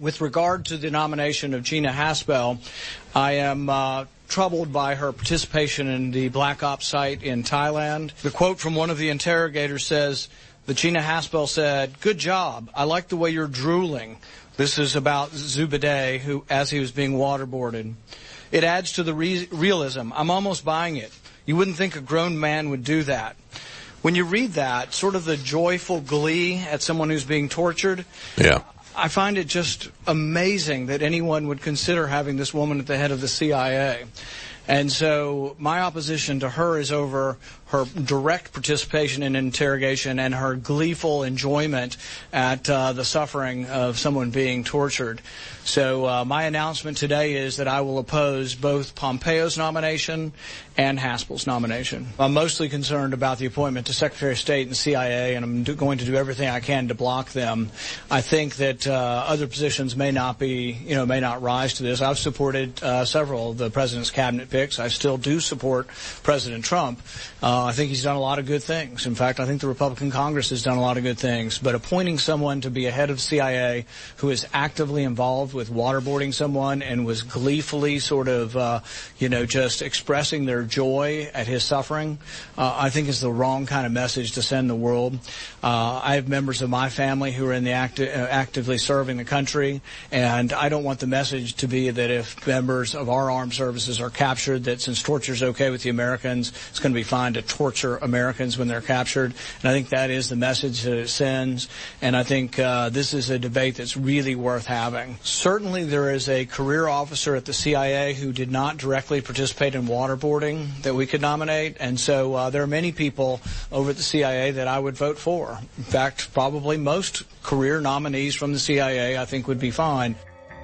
With regard to the nomination of Gina Haspel, I am uh, troubled by her participation in the Black Ops site in Thailand. The quote from one of the interrogators says that Gina Haspel said, "Good job. I like the way you're drooling." This is about Zubedee, who, as he was being waterboarded. It adds to the re- realism. I'm almost buying it. You wouldn't think a grown man would do that. When you read that, sort of the joyful glee at someone who's being tortured. Yeah. I find it just amazing that anyone would consider having this woman at the head of the C I A. And so my opposition to her is over her direct participation in interrogation and her gleeful enjoyment at uh, the suffering of someone being tortured. So uh, my announcement today is that I will oppose both Pompeo's nomination and Haspel's nomination. I'm mostly concerned about the appointment to Secretary of State and the C I A, and I'm do- going to do everything I can to block them. I think that uh, other positions may not be, you know, may not rise to this. I've supported uh, several of the president's cabinet picks. I still do support President Trump. Uh, I think he's done a lot of good things. In fact, I think the Republican Congress has done a lot of good things. But appointing someone to be a head of C I A who is actively involved with waterboarding someone and was gleefully sort of, uh, you know, just expressing their joy at his suffering, uh, I think is the wrong kind of message to send the world. Uh, I have members of my family who are in the acti- uh, actively serving the country, and I don't want the message to be that if members of our armed services are captured, that since torture is okay with the Americans, it's going to be fine to torture Americans when they're captured. And I think that is the message that it sends. And I think uh, this is a debate that's really worth having. Certainly there is a career officer at the C I A who did not directly participate in waterboarding that we could nominate. And so uh, there are many people over at the C I A that I would vote for. In fact, probably most career nominees from the C I A I think would be fine.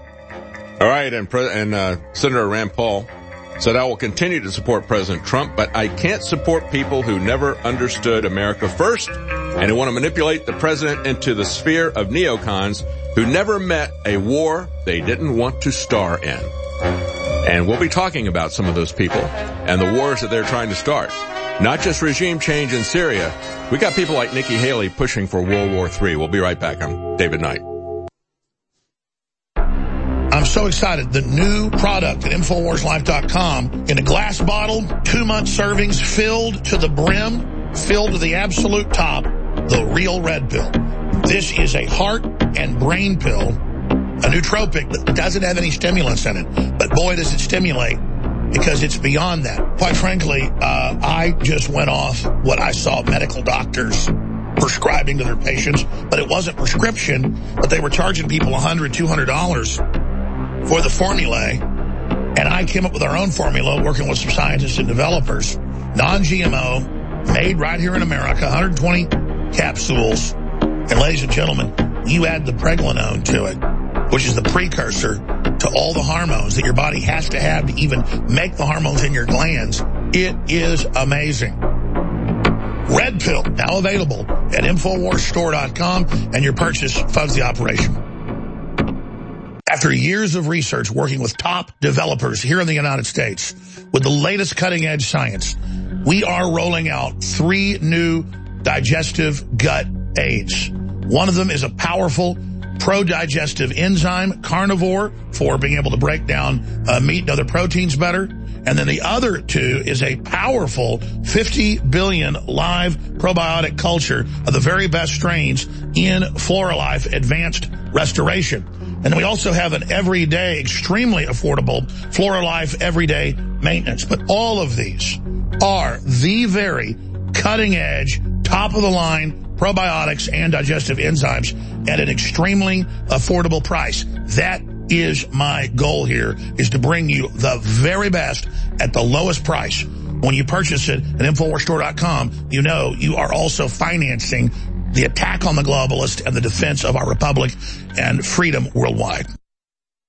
All right, and, Pre- and uh, Senator Rand Paul said, "I will continue to support President Trump, but I can't support people who never understood America first and who want to manipulate the president into the sphere of neocons who never met a war they didn't want to star in." And we'll be talking about some of those people and the wars that they're trying to start. Not just regime change in Syria. We got people like Nikki Haley pushing for World War Three. We'll be right back. I'm David Knight. I'm so excited. The new product at Infowars Life dot com in a glass bottle, two-month servings, filled to the brim, filled to the absolute top, the Real Red Pill. This is a heart and brain pill, a nootropic that doesn't have any stimulants in it. But boy, does it stimulate, because it's beyond that. Quite frankly, uh, I just went off what I saw medical doctors prescribing to their patients, but it wasn't prescription, but they were charging people one hundred dollars, two hundred dollars for the formulae, and I came up with our own formula working with some scientists and developers, non-G M O, made right here in America, one hundred twenty capsules, and ladies and gentlemen, you add the pregnenolone to it, which is the precursor to all the hormones that your body has to have to even make the hormones in your glands. It is amazing. Red Pill, now available at Infowars Store dot com, and your purchase funds the operation. After years of research working with top developers here in the United States with the latest cutting-edge science, we are rolling out three new digestive gut aids. One of them is a powerful pro-digestive enzyme, carnivore, for being able to break down uh, meat and other proteins better. And then the other two is a powerful fifty billion live probiotic culture of the very best strains in Floralife Advanced Restoration. And then we also have an everyday, extremely affordable Floralife Everyday Maintenance. But all of these are the very cutting-edge, top-of-the-line probiotics and digestive enzymes at an extremely affordable price. That is my goal here, is to bring you the very best at the lowest price. When you purchase it at Infowars Store dot com, you know you are also financing the attack on the globalist and the defense of our republic and freedom worldwide.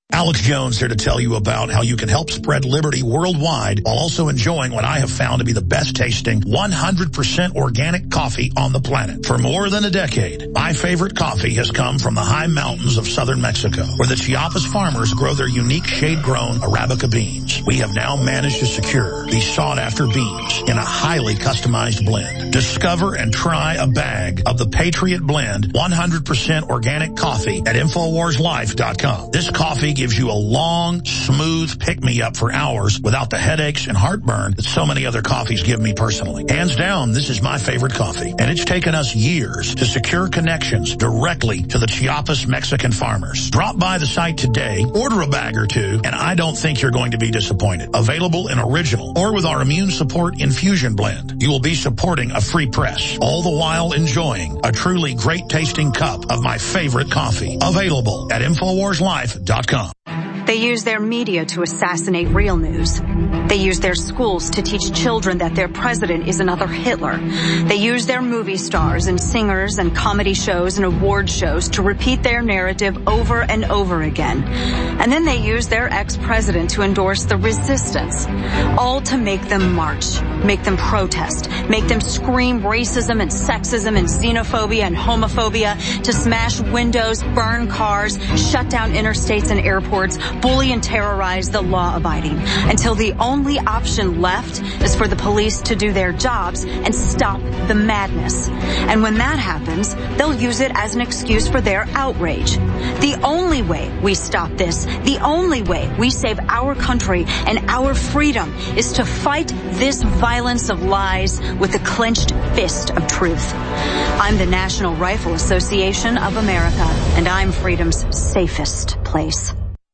Alex Jones here to tell you about how you can help spread liberty worldwide while also enjoying what I have found to be the best tasting one hundred percent organic coffee on the planet. For more than a decade, my favorite coffee has come from the high mountains of southern Mexico, where the Chiapas farmers grow their unique shade-grown Arabica beans. We have now managed to secure these sought-after beans in a highly customized blend. Discover and try a bag of the Patriot Blend one hundred percent organic coffee at Infowars Life dot com. This coffee gives you a long, smooth pick-me-up for hours without the headaches and heartburn that so many other coffees give me personally. Hands down, this is my favorite coffee, and it's taken us years to secure connections directly to the Chiapas Mexican farmers. Drop by the site today, order a bag or two, and I don't think you're going to be disappointed. Available in original or with our immune support infusion blend. You will be supporting a free press, all the while enjoying a truly great-tasting cup of my favorite coffee. Available at Infowars Life dot com. They use their media to assassinate real news. They use their schools to teach children that their president is another Hitler. They use their movie stars and singers and comedy shows and award shows to repeat their narrative over and over again. And then they use their ex-president to endorse the resistance, all to make them march, make them protest, make them scream racism and sexism and xenophobia and homophobia, to smash windows, burn cars, shut down interstates and airports, bully and terrorize the law-abiding, until the only option left is for the police to do their jobs and stop the madness. And when that happens, they'll use it as an excuse for their outrage. The only way we stop this, the only way we save our country and our freedom, is to fight this violence of lies with the clenched fist of truth. I'm the National Rifle Association of America, and I'm freedom's safest place.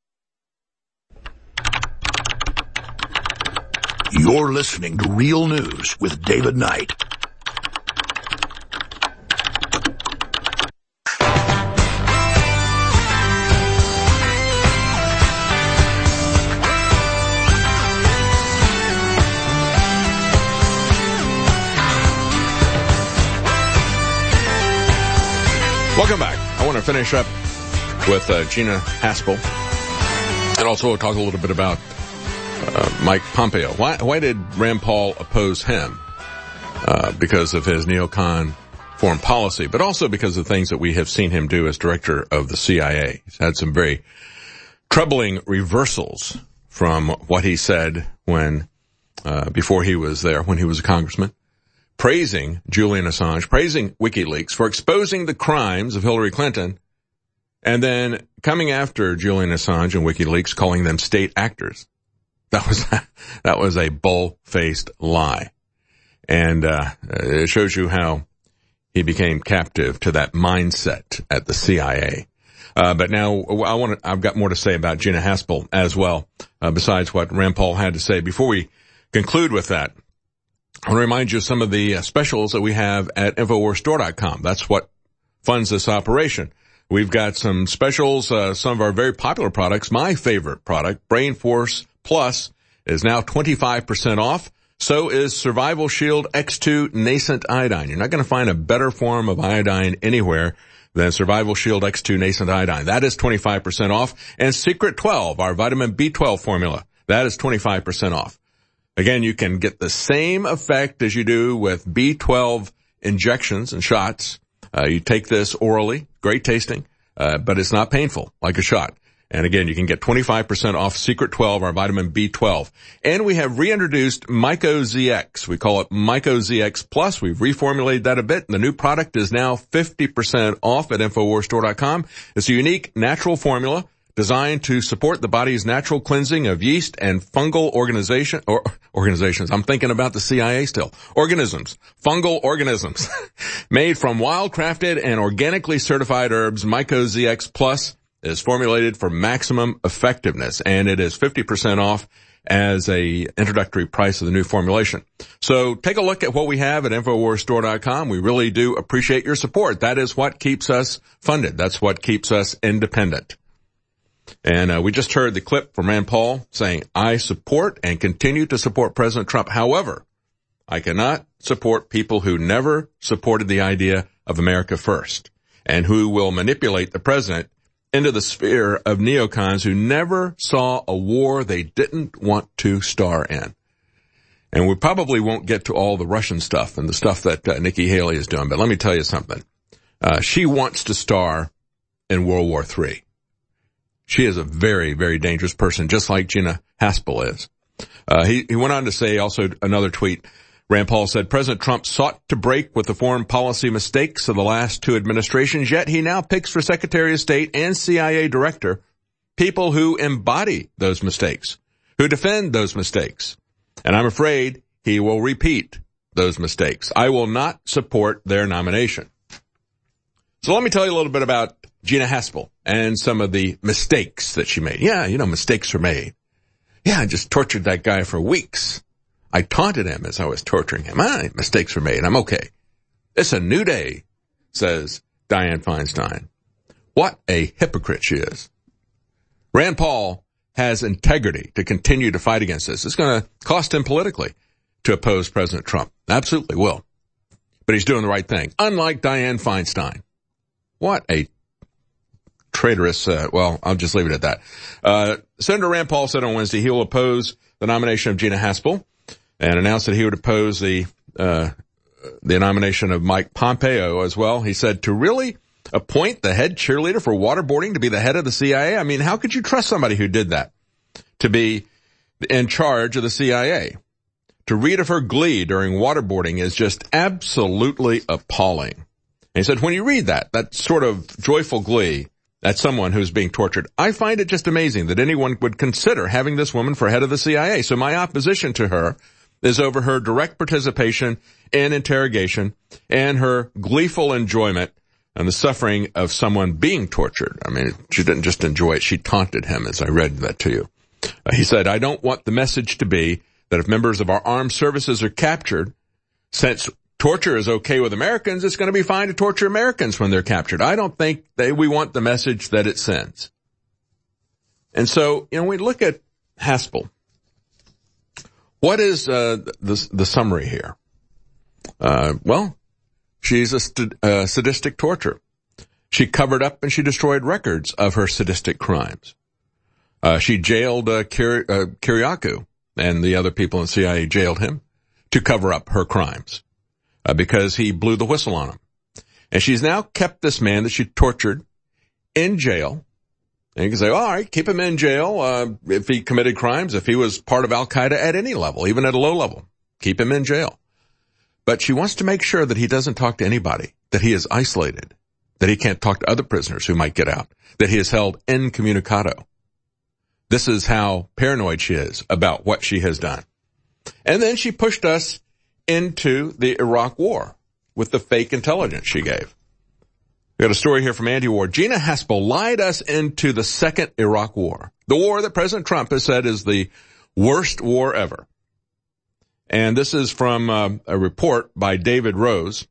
You're listening to Real News with David Knight. Welcome back. I want to finish up with uh, Gina Haspel, and also we'll talk a little bit about Uh, Mike Pompeo. Why, why did Rand Paul oppose him? Uh, because of his neocon foreign policy, but also because of things that we have seen him do as director of the C I A. He's had some very troubling reversals from what he said when, uh, before he was there, when he was a congressman, praising Julian Assange, praising WikiLeaks for exposing the crimes of Hillary Clinton, and then coming after Julian Assange and WikiLeaks, calling them state actors. That was, that was a bull-faced lie. And, uh, it shows you how he became captive to that mindset at the C I A. Uh, but now I want to, I've got more to say about Gina Haspel as well, uh, besides what Rand Paul had to say. Before we conclude with that, I want to remind you of some of the uh, specials that we have at Infowars Store dot com. That's what funds this operation. We've got some specials, uh, some of our very popular products. My favorite product, Brain Force Plus, is now twenty-five percent off. So is Survival Shield X two Nascent Iodine. You're not going to find a better form of iodine anywhere than Survival Shield X two Nascent Iodine. That is twenty-five percent off. And Secret twelve, our vitamin B twelve formula, that is twenty-five percent off. Again, you can get the same effect as you do with B twelve injections and shots. Uh, you take this orally, great tasting, uh, but it's not painful like a shot. And again, you can get twenty-five percent off Secret twelve, our vitamin B twelve. And we have reintroduced Myco Z X. We call it Myco Z X Plus. We've reformulated that a bit. The new product is now fifty percent off at Infowars Store dot com. It's a unique natural formula designed to support the body's natural cleansing of yeast and fungal organization, or organizations. I'm thinking about the C I A still. Organisms. Fungal organisms. Made from wild-crafted and organically certified herbs, Myco Z X Plus is formulated for maximum effectiveness, and it is fifty percent off as a introductory price of the new formulation. So take a look at what we have at Infowars Store dot com. We really do appreciate your support. That is what keeps us funded. That's what keeps us independent. And uh, we just heard the clip from Rand Paul saying, I support and continue to support President Trump. However, I cannot support people who never supported the idea of America first and who will manipulate the president into the sphere of neocons who never saw a war they didn't want to star in. And we probably won't get to all the Russian stuff and the stuff that uh, Nikki Haley is doing, but let me tell you something. Uh, she wants to star in World War Three. She is a very, very dangerous person, just like Gina Haspel is. Uh, he, he went on to say also another tweet. Rand Paul said, President Trump sought to break with the foreign policy mistakes of the last two administrations, yet he now picks for Secretary of State and C I A director people who embody those mistakes, who defend those mistakes. And I'm afraid he will repeat those mistakes. I will not support their nomination. So let me tell you a little bit about Gina Haspel and some of the mistakes that she made. Yeah, you know, mistakes were made. Yeah, I just tortured that guy for weeks. I taunted him as I was torturing him. Ah, mistakes were made. I'm okay. It's a new day, says Dianne Feinstein. What a hypocrite she is. Rand Paul has integrity to continue to fight against this. It's going to cost him politically to oppose President Trump. Absolutely will. But he's doing the right thing. Unlike Dianne Feinstein. What a traitorous, uh, well, I'll just leave it at that. Uh, Senator Rand Paul said on Wednesday he will oppose the nomination of Gina Haspel and announced that he would oppose the, uh, the nomination of Mike Pompeo as well. He said to really appoint the head cheerleader for waterboarding to be the head of the C I A. I mean, how could you trust somebody who did that to be in charge of the C I A? To read of her glee during waterboarding is just absolutely appalling. And he said, when you read that, that sort of joyful glee at someone who's being tortured, I find it just amazing that anyone would consider having this woman for head of the C I A. So my opposition to her is over her direct participation in interrogation and her gleeful enjoyment and the suffering of someone being tortured. I mean, she didn't just enjoy it, she taunted him as I read that to you. Uh, he said, I don't want the message to be that if members of our armed services are captured, since torture is okay with Americans, it's going to be fine to torture Americans when they're captured. I don't think that we want the message that it sends. And so, you know, we look at Haspel. What is uh, the, the summary here? Uh, well, she's a st- uh, sadistic torturer. She covered up and she destroyed records of her sadistic crimes. Uh, she jailed uh, Kir- uh, Kiriakou, and the other people in the C I A jailed him to cover up her crimes. Uh, because he blew the whistle on him. And she's now kept this man that she tortured in jail. And you can say, all right, keep him in jail uh, if he committed crimes, if he was part of Al-Qaeda at any level, even at a low level. Keep him in jail. But she wants to make sure that he doesn't talk to anybody, that he is isolated, that he can't talk to other prisoners who might get out, that he is held incommunicado. This is how paranoid she is about what she has done. And then she pushed us into the Iraq war with the fake intelligence she gave. We got a story here from Andy Ward. Gina Haspel lied us into the second Iraq war, the war that President Trump has said is the worst war ever. And this is from uh, a report by David Rose.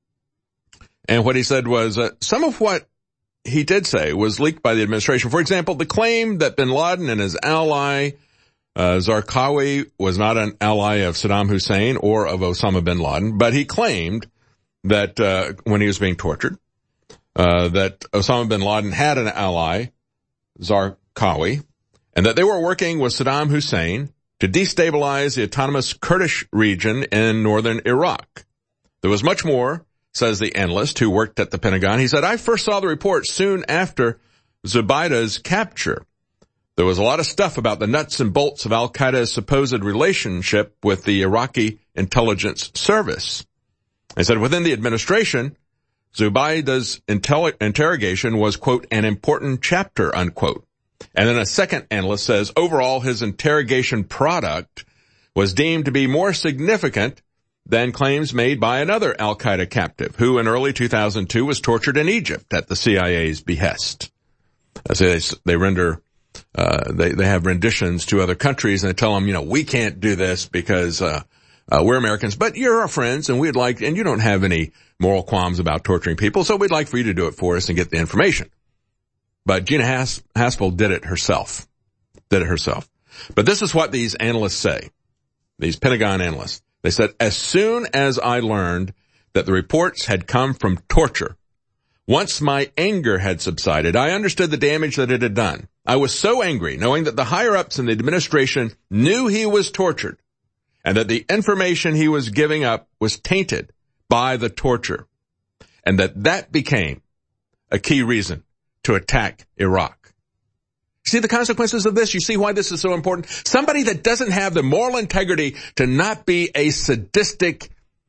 And what he said was uh, some of what he did say was leaked by the administration. For example, the claim that bin Laden and his ally Uh, Zarqawi was not an ally of Saddam Hussein or of Osama bin Laden, but he claimed that uh, when he was being tortured, uh, that Osama bin Laden had an ally, Zarqawi, and that they were working with Saddam Hussein to destabilize the autonomous Kurdish region in northern Iraq. There was much more, says the analyst who worked at the Pentagon. He said, I first saw the report soon after Zubaydah's capture. There was a lot of stuff about the nuts and bolts of Al-Qaeda's supposed relationship with the Iraqi intelligence service. I said within the administration, Zubaydah's intel- interrogation was, quote, an important chapter, unquote. And then a second analyst says overall his interrogation product was deemed to be more significant than claims made by another Al-Qaeda captive who in early two thousand two was tortured in Egypt at the C I A's behest. As they, they render Uh, they, they have renditions to other countries and they tell them, you know, we can't do this because, uh, uh, we're Americans, but you're our friends and we'd like, and you don't have any moral qualms about torturing people, so we'd like for you to do it for us and get the information. But Gina Has- Haspel did it herself. Did it herself. But this is what these analysts say. These Pentagon analysts. They said, as soon as I learned that the reports had come from torture, Once my anger had subsided, I understood the damage that it had done. I was so angry, knowing that the higher-ups in the administration knew he was tortured, and that the information he was giving up was tainted by the torture, and that that became a key reason to attack Iraq. See the consequences of this? You see why this is so important? Somebody that doesn't have the moral integrity to not be a sadistic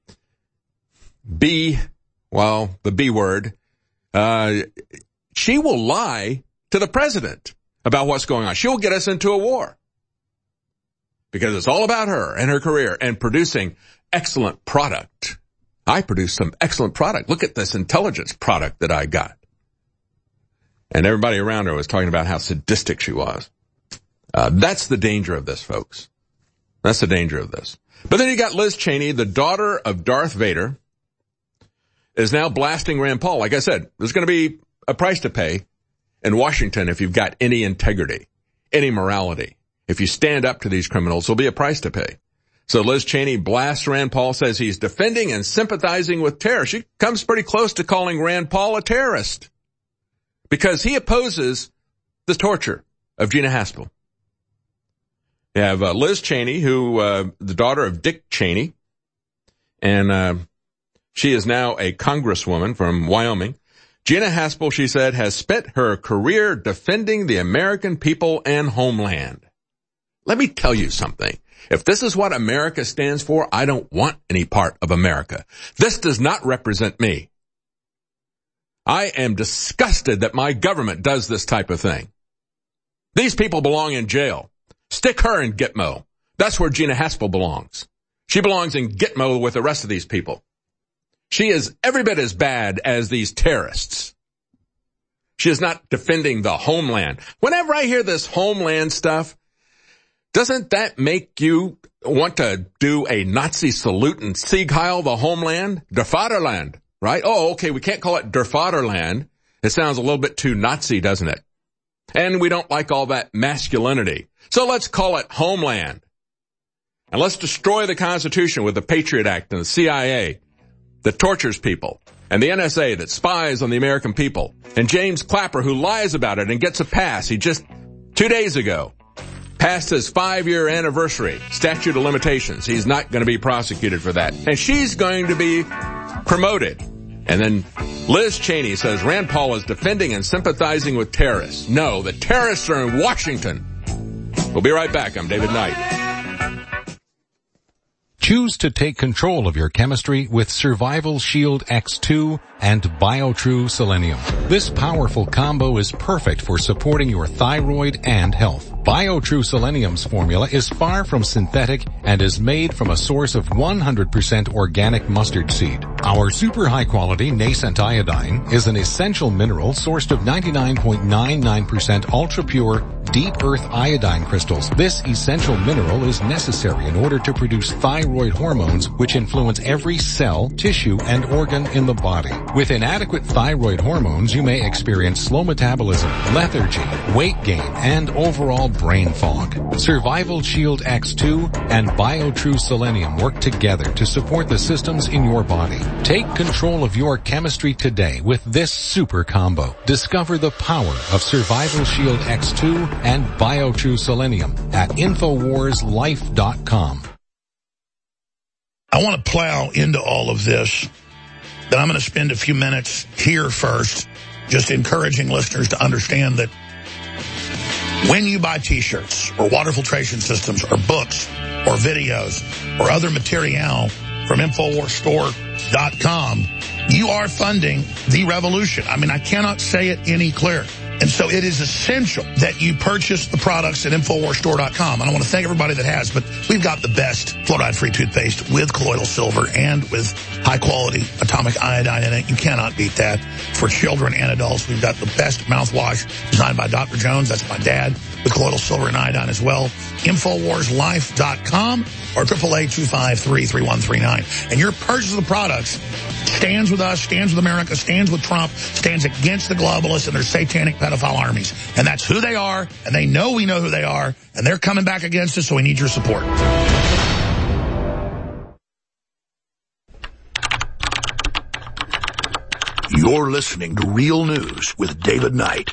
B, well, the B word, uh, she will lie to the president about what's going on. She'll get us into a war because it's all about her and her career and producing excellent product. I produced some excellent product. Look at this intelligence product that I got. And everybody around her was talking about how sadistic she was. Uh, that's the danger of this, folks. That's the danger of this. But then you got Liz Cheney, the daughter of Darth Vader, is now blasting Rand Paul. Like I said, there's going to be a price to pay in Washington if you've got any integrity, any morality. If you stand up to these criminals, there'll be a price to pay. So Liz Cheney blasts Rand Paul, says he's defending and sympathizing with terror. She comes pretty close to calling Rand Paul a terrorist because he opposes the torture of Gina Haspel. You have uh, Liz Cheney, who, uh, the daughter of Dick Cheney, and uh, she is now a congresswoman from Wyoming. Gina Haspel, she said, has spent her career defending the American people and homeland. Let me tell you something. If this is what America stands for, I don't want any part of America. This does not represent me. I am disgusted that my government does this type of thing. These people belong in jail. Stick her in Gitmo. That's where Gina Haspel belongs. She belongs in Gitmo with the rest of these people. She is every bit as bad as these terrorists. She is not defending the homeland. Whenever I hear this homeland stuff, doesn't that make you want to do a Nazi salute and Sieg Heil the homeland? Der Vaterland, right? Oh, okay, we can't call it Der Vaterland. It sounds a little bit too Nazi, doesn't it? And we don't like all that masculinity. So let's call it homeland. And let's destroy the Constitution with the Patriot Act and the C I A that tortures people, and the N S A that spies on the American people, and James Clapper who lies about it and gets a pass. He just, two days ago, passed his five-year anniversary statute of limitations. He's not going to be prosecuted for that. And she's going to be promoted. And then Liz Cheney says Rand Paul is defending and sympathizing with terrorists. No, the terrorists are in Washington. We'll be right back. I'm David Knight. Choose to take control of your chemistry with Survival Shield X two and BioTrue Selenium. This powerful combo is perfect for supporting your thyroid and health. BioTrue Selenium's formula is far from synthetic and is made from a source of one hundred percent organic mustard seed. Our super high quality nascent iodine is an essential mineral sourced of ninety-nine point nine nine percent ultra pure deep earth iodine crystals. This essential mineral is necessary in order to produce thyroid hormones which influence every cell, tissue, and organ in the body. With inadequate thyroid hormones, you may experience slow metabolism, lethargy, weight gain, and overall brain fog. Survival Shield X two and BioTrue Selenium work together to support the systems in your body. Take control of your chemistry today with this super combo. Discover the power of Survival Shield X two and BioTrue Selenium at Infowars Life dot com. I want to plow into all of this, but I'm going to spend a few minutes here first just encouraging listeners to understand that when you buy T-shirts or water filtration systems or books or videos or other material from Infowars Store dot com, you are funding the revolution. I mean, I cannot say it any clearer. And so it is essential that you purchase the products at Infowars Store dot com. And I want to thank everybody that has, but we've got the best fluoride-free toothpaste with colloidal silver and with high-quality atomic iodine in it. You cannot beat that. For children and adults, we've got the best mouthwash designed by Doctor Jones. That's my dad, with colloidal silver and iodine as well. Infowars Life dot com or eight eight eight, two five three, three one three nine. And your purchase of the products stands with us, stands with America, stands with Trump, stands against the globalists and their satanic pedophile armies. And that's who they are, and they know we know who they are, and they're coming back against us, so we need your support. You're listening to Real News with David Knight.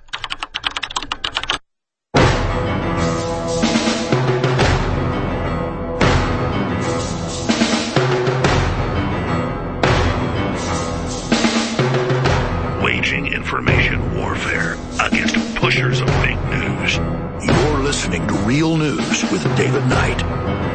Waging information warfare against pushers of fake news. You're listening to Real News with David Knight.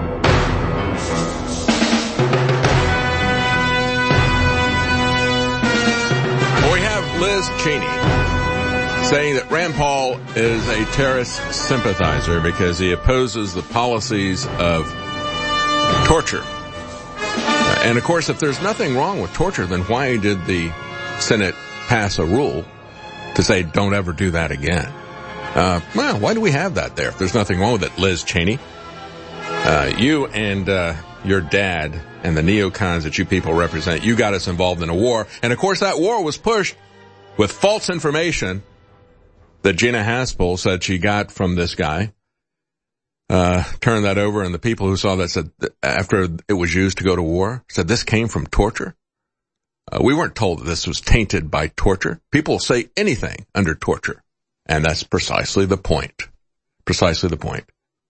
Liz Cheney saying that Rand Paul is a terrorist sympathizer because he opposes the policies of torture. Uh, and of course, if there's nothing wrong with torture, then why did the Senate pass a rule to say don't ever do that again? Uh, well, why do we have that there if there's nothing wrong with it, Liz Cheney? Uh, you and uh, your dad and the neocons that you people represent, you got us involved in a war. And of course, that war was pushed with false information that Gina Haspel said she got from this guy. Uh, turned that over, and the people who saw that said, after it was used to go to war, said this came from torture. Uh, we weren't told that this was tainted by torture. People say anything under torture, and that's precisely the point. Precisely the point.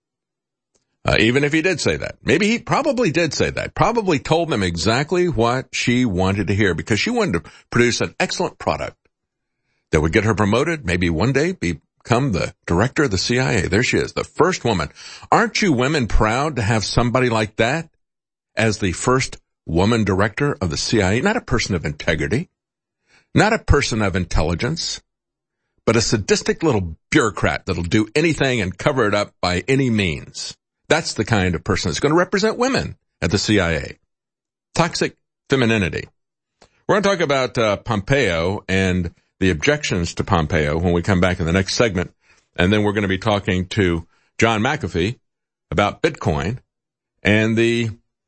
Uh, even if he did say that. Maybe he probably did say that. Probably told them exactly what she wanted to hear, because she wanted to produce an excellent product that would get her promoted, maybe one day become the director of the C I A. There she is, the first woman. Aren't you women proud to have somebody like that as the first woman director of the C I A? Not a person of integrity, not a person of intelligence, but a sadistic little bureaucrat that'll do anything and cover it up by any means. That's the kind of person that's going to represent women at the C I A. Toxic femininity. We're going to talk about uh, Pompeo and the objections to Pompeo when we come back in the next segment. And then we're going to be talking to John McAfee about Bitcoin. And the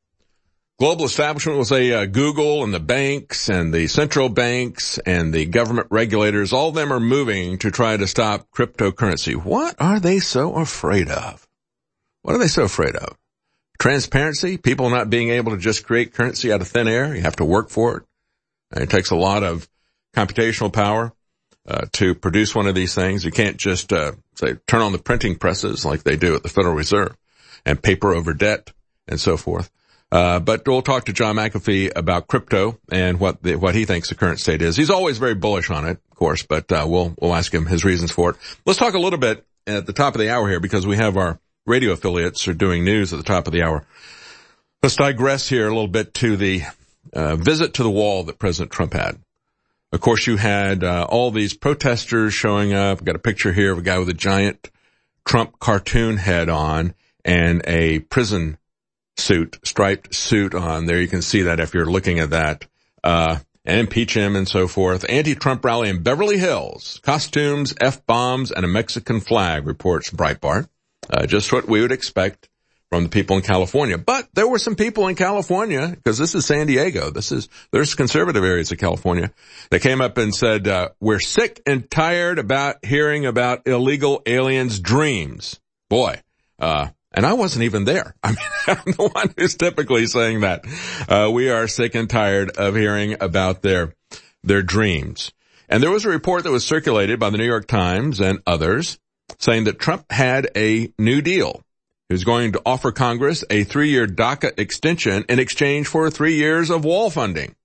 global establishment will say uh, Google and the banks and the central banks and the government regulators, all of them are moving to try to stop cryptocurrency. What are they so afraid of? What are they so afraid of? Transparency? People not being able to just create currency out of thin air? You have to work for it. And it takes a lot of computational power uh, to produce one of these things. You can't just uh, say turn on the printing presses like they do at the Federal Reserve and paper over debt and so forth. Uh, but we'll talk to John McAfee about crypto and what the, what he thinks the current state is. He's always very bullish on it, of course, but uh, we'll we'll ask him his reasons for it. Let's talk a little bit at the top of the hour here, because we have our radio affiliates are doing news at the top of the hour. Let's digress here a little bit to the uh, visit to the wall that President Trump had. Of course, you had uh, all these protesters showing up. We've got a picture here of a guy with a giant Trump cartoon head on and a prison suit, striped suit on. There you can see that if you're looking at that. Uh, and impeach him and so forth. Anti-Trump rally in Beverly Hills. Costumes, F-bombs, and a Mexican flag, reports Breitbart. Uh, just what we would expect from the people in California. But there were some people in California, because this is San Diego. This is, there's conservative areas of California. They came up and said, uh, we're sick and tired about hearing about illegal aliens' dreams. Boy, uh, and I wasn't even there. I mean, I'm the one who's typically saying that. Uh, we are sick and tired of hearing about their, their dreams. And there was a report that was circulated by the New York Times and others saying that Trump had a new deal. He was going to offer Congress a three-year DACA extension in exchange for three years of wall funding.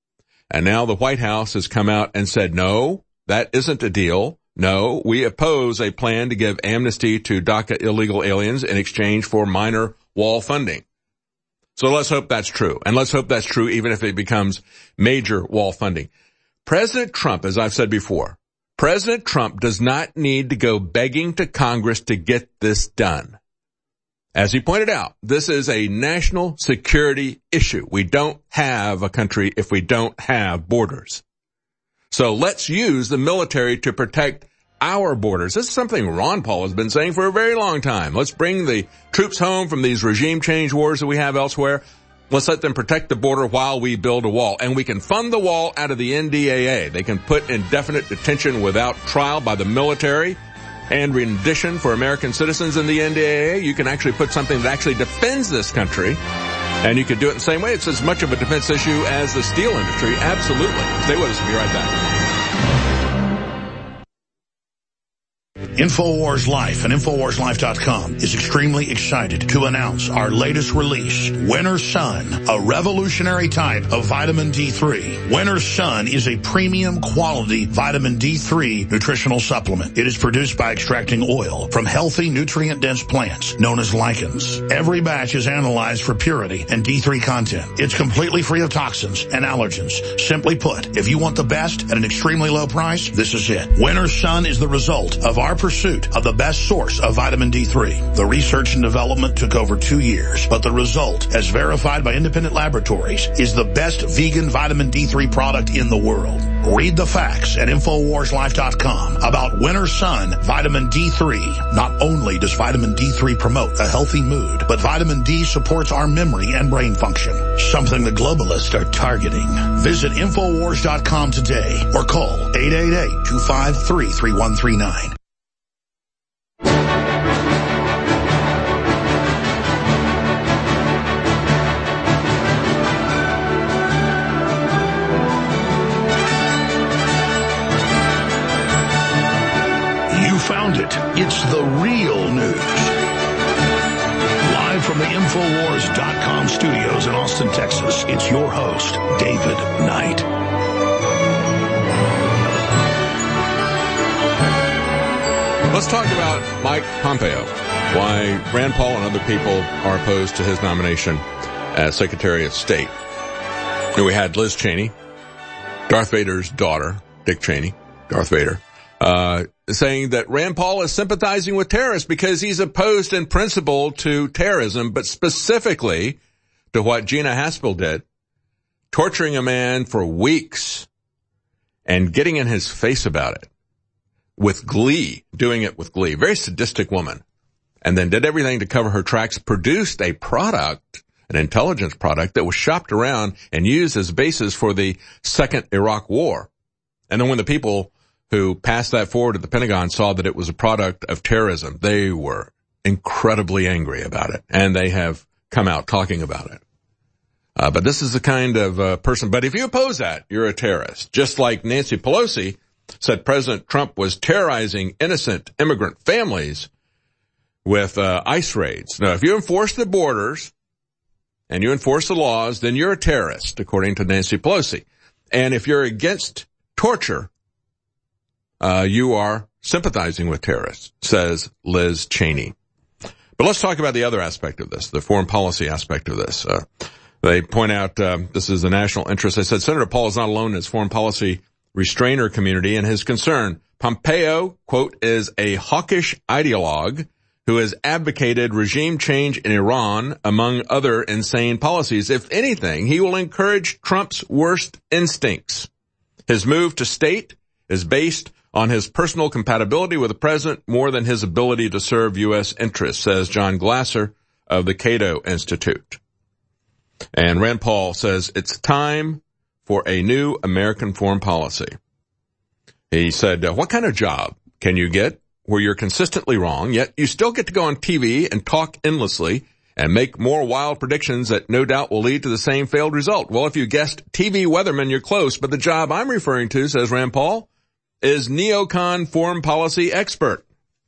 And now the White House has come out and said, no, that isn't a deal. No, we oppose a plan to give amnesty to DACA illegal aliens in exchange for minor wall funding. So let's hope that's true. And let's hope that's true even if it becomes major wall funding. President Trump, as I've said before, President Trump does not need to go begging to Congress to get this done. As he pointed out, this is a national security issue. We don't have a country if we don't have borders. So let's use the military to protect our borders. This is something Ron Paul has been saying for a very long time. Let's bring the troops home from these regime change wars that we have elsewhere. Let's let them protect the border while we build a wall. And we can fund the wall out of the N D A A. They can put indefinite detention without trial by the military. And in addition, for American citizens in the N D A A, you can actually put something that actually defends this country And you could do it the same way. It's as much of a defense issue as the steel industry. Absolutely. Stay with us. We'll be right back. InfoWars Life and InfoWars Life dot com is extremely excited to announce our latest release, Winter Sun, a revolutionary type of vitamin D three. Winter Sun is a premium quality vitamin D three nutritional supplement. It is produced by extracting oil from healthy, nutrient-dense plants known as lichens. Every batch is analyzed for purity and D three content. It's completely free of toxins and allergens. Simply put, if you want the best at an extremely low price, this is it. Winter Sun is the result of our pursuit of the best source of vitamin D three. The research and development took over two years, but the result, as verified by independent laboratories, is the best vegan vitamin D three product in the world. Read the facts at InfoWars Life dot com about Winter Sun Vitamin D three. Not only does vitamin D three promote a healthy mood, but vitamin D supports our memory and brain function, something the globalists are targeting. Visit InfoWars dot com today or call eight eight eight, two five three, three one three nine. Found it. It's the real news. Live from the InfoWars dot com studios in Austin, Texas, it's your host, David Knight. Let's talk about Mike Pompeo, why Rand Paul and other people are opposed to his nomination as Secretary of State. And we had Liz Cheney, Darth Vader's daughter, Dick Cheney, Darth Vader, uh, saying that Rand Paul is sympathizing with terrorists because he's opposed in principle to terrorism, but specifically to what Gina Haspel did, torturing a man for weeks and getting in his face about it with glee, doing it with glee. Very sadistic woman. And then did everything to cover her tracks, produced a product, an intelligence product that was shopped around and used as a basis for the second Iraq war. And then when the people who passed that forward at the Pentagon saw that it was a product of terrorism, they were incredibly angry about it, and they have come out talking about it. Uh, but this is the kind of uh, person, but if you oppose that, you're a terrorist. Just like Nancy Pelosi said President Trump was terrorizing innocent immigrant families with uh, ICE raids. Now, if you enforce the borders and you enforce the laws, then you're a terrorist, according to Nancy Pelosi. And if you're against torture, Uh, you are sympathizing with terrorists, says Liz Cheney. But let's talk about the other aspect of this, the foreign policy aspect of this. Uh, they point out um, this is the national interest. They said Senator Paul is not alone in his foreign policy restrainer community and his concern. Pompeo, quote, is a hawkish ideologue who has advocated regime change in Iran, among other insane policies. If anything, he will encourage Trump's worst instincts. His move to state is based on his personal compatibility with the president more than his ability to serve U S interests, says John Glasser of the Cato Institute. And Rand Paul says it's time for a new American foreign policy. He said, uh, what kind of job can you get where you're consistently wrong, yet you still get to go on T V and talk endlessly and make more wild predictions that no doubt will lead to the same failed result? Well, if you guessed T V weatherman, you're close, but the job I'm referring to, says Rand Paul, is neocon foreign policy expert.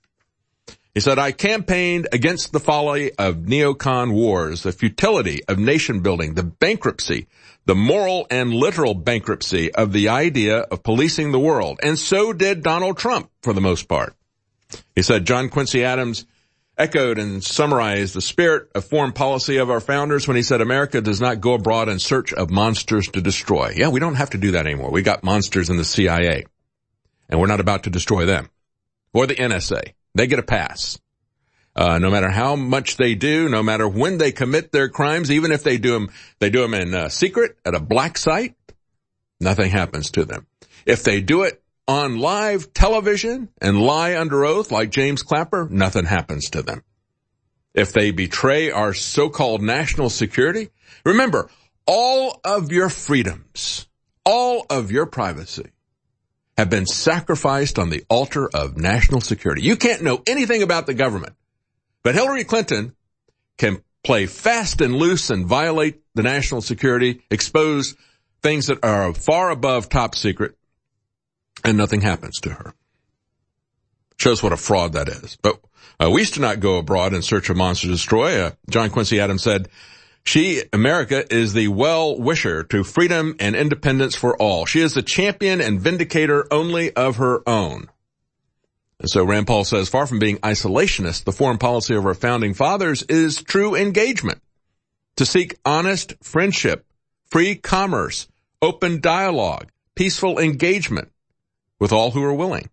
He said, I campaigned against the folly of neocon wars, the futility of nation building, the bankruptcy, the moral and literal bankruptcy of the idea of policing the world. And so did Donald Trump, for the most part. He said, John Quincy Adams echoed and summarized the spirit of foreign policy of our founders when he said, America does not go abroad in search of monsters to destroy. Yeah, we don't have to do that anymore. We got monsters in the C I A. And we're not about to destroy them. Or the N S A. They get a pass. Uh, no matter how much they do, no matter when they commit their crimes, even if they do them, they do them in uh, secret at a black site, nothing happens to them. If they do it on live television and lie under oath like James Clapper, nothing happens to them. If they betray our so-called national security, remember, all of your freedoms, all of your privacy, have been sacrificed on the altar of national security. You can't know anything about the government, but Hillary Clinton can play fast and loose and violate the national security, expose things that are far above top secret, and nothing happens to her. Shows what a fraud that is. But uh, we used to not go abroad in search of monsters to destroy. Uh, John Quincy Adams said, she, America, is the well-wisher to freedom and independence for all. She is the champion and vindicator only of her own. And so Rand Paul says, far from being isolationist, the foreign policy of our founding fathers is true engagement, to seek honest friendship, free commerce, open dialogue, peaceful engagement with all who are willing.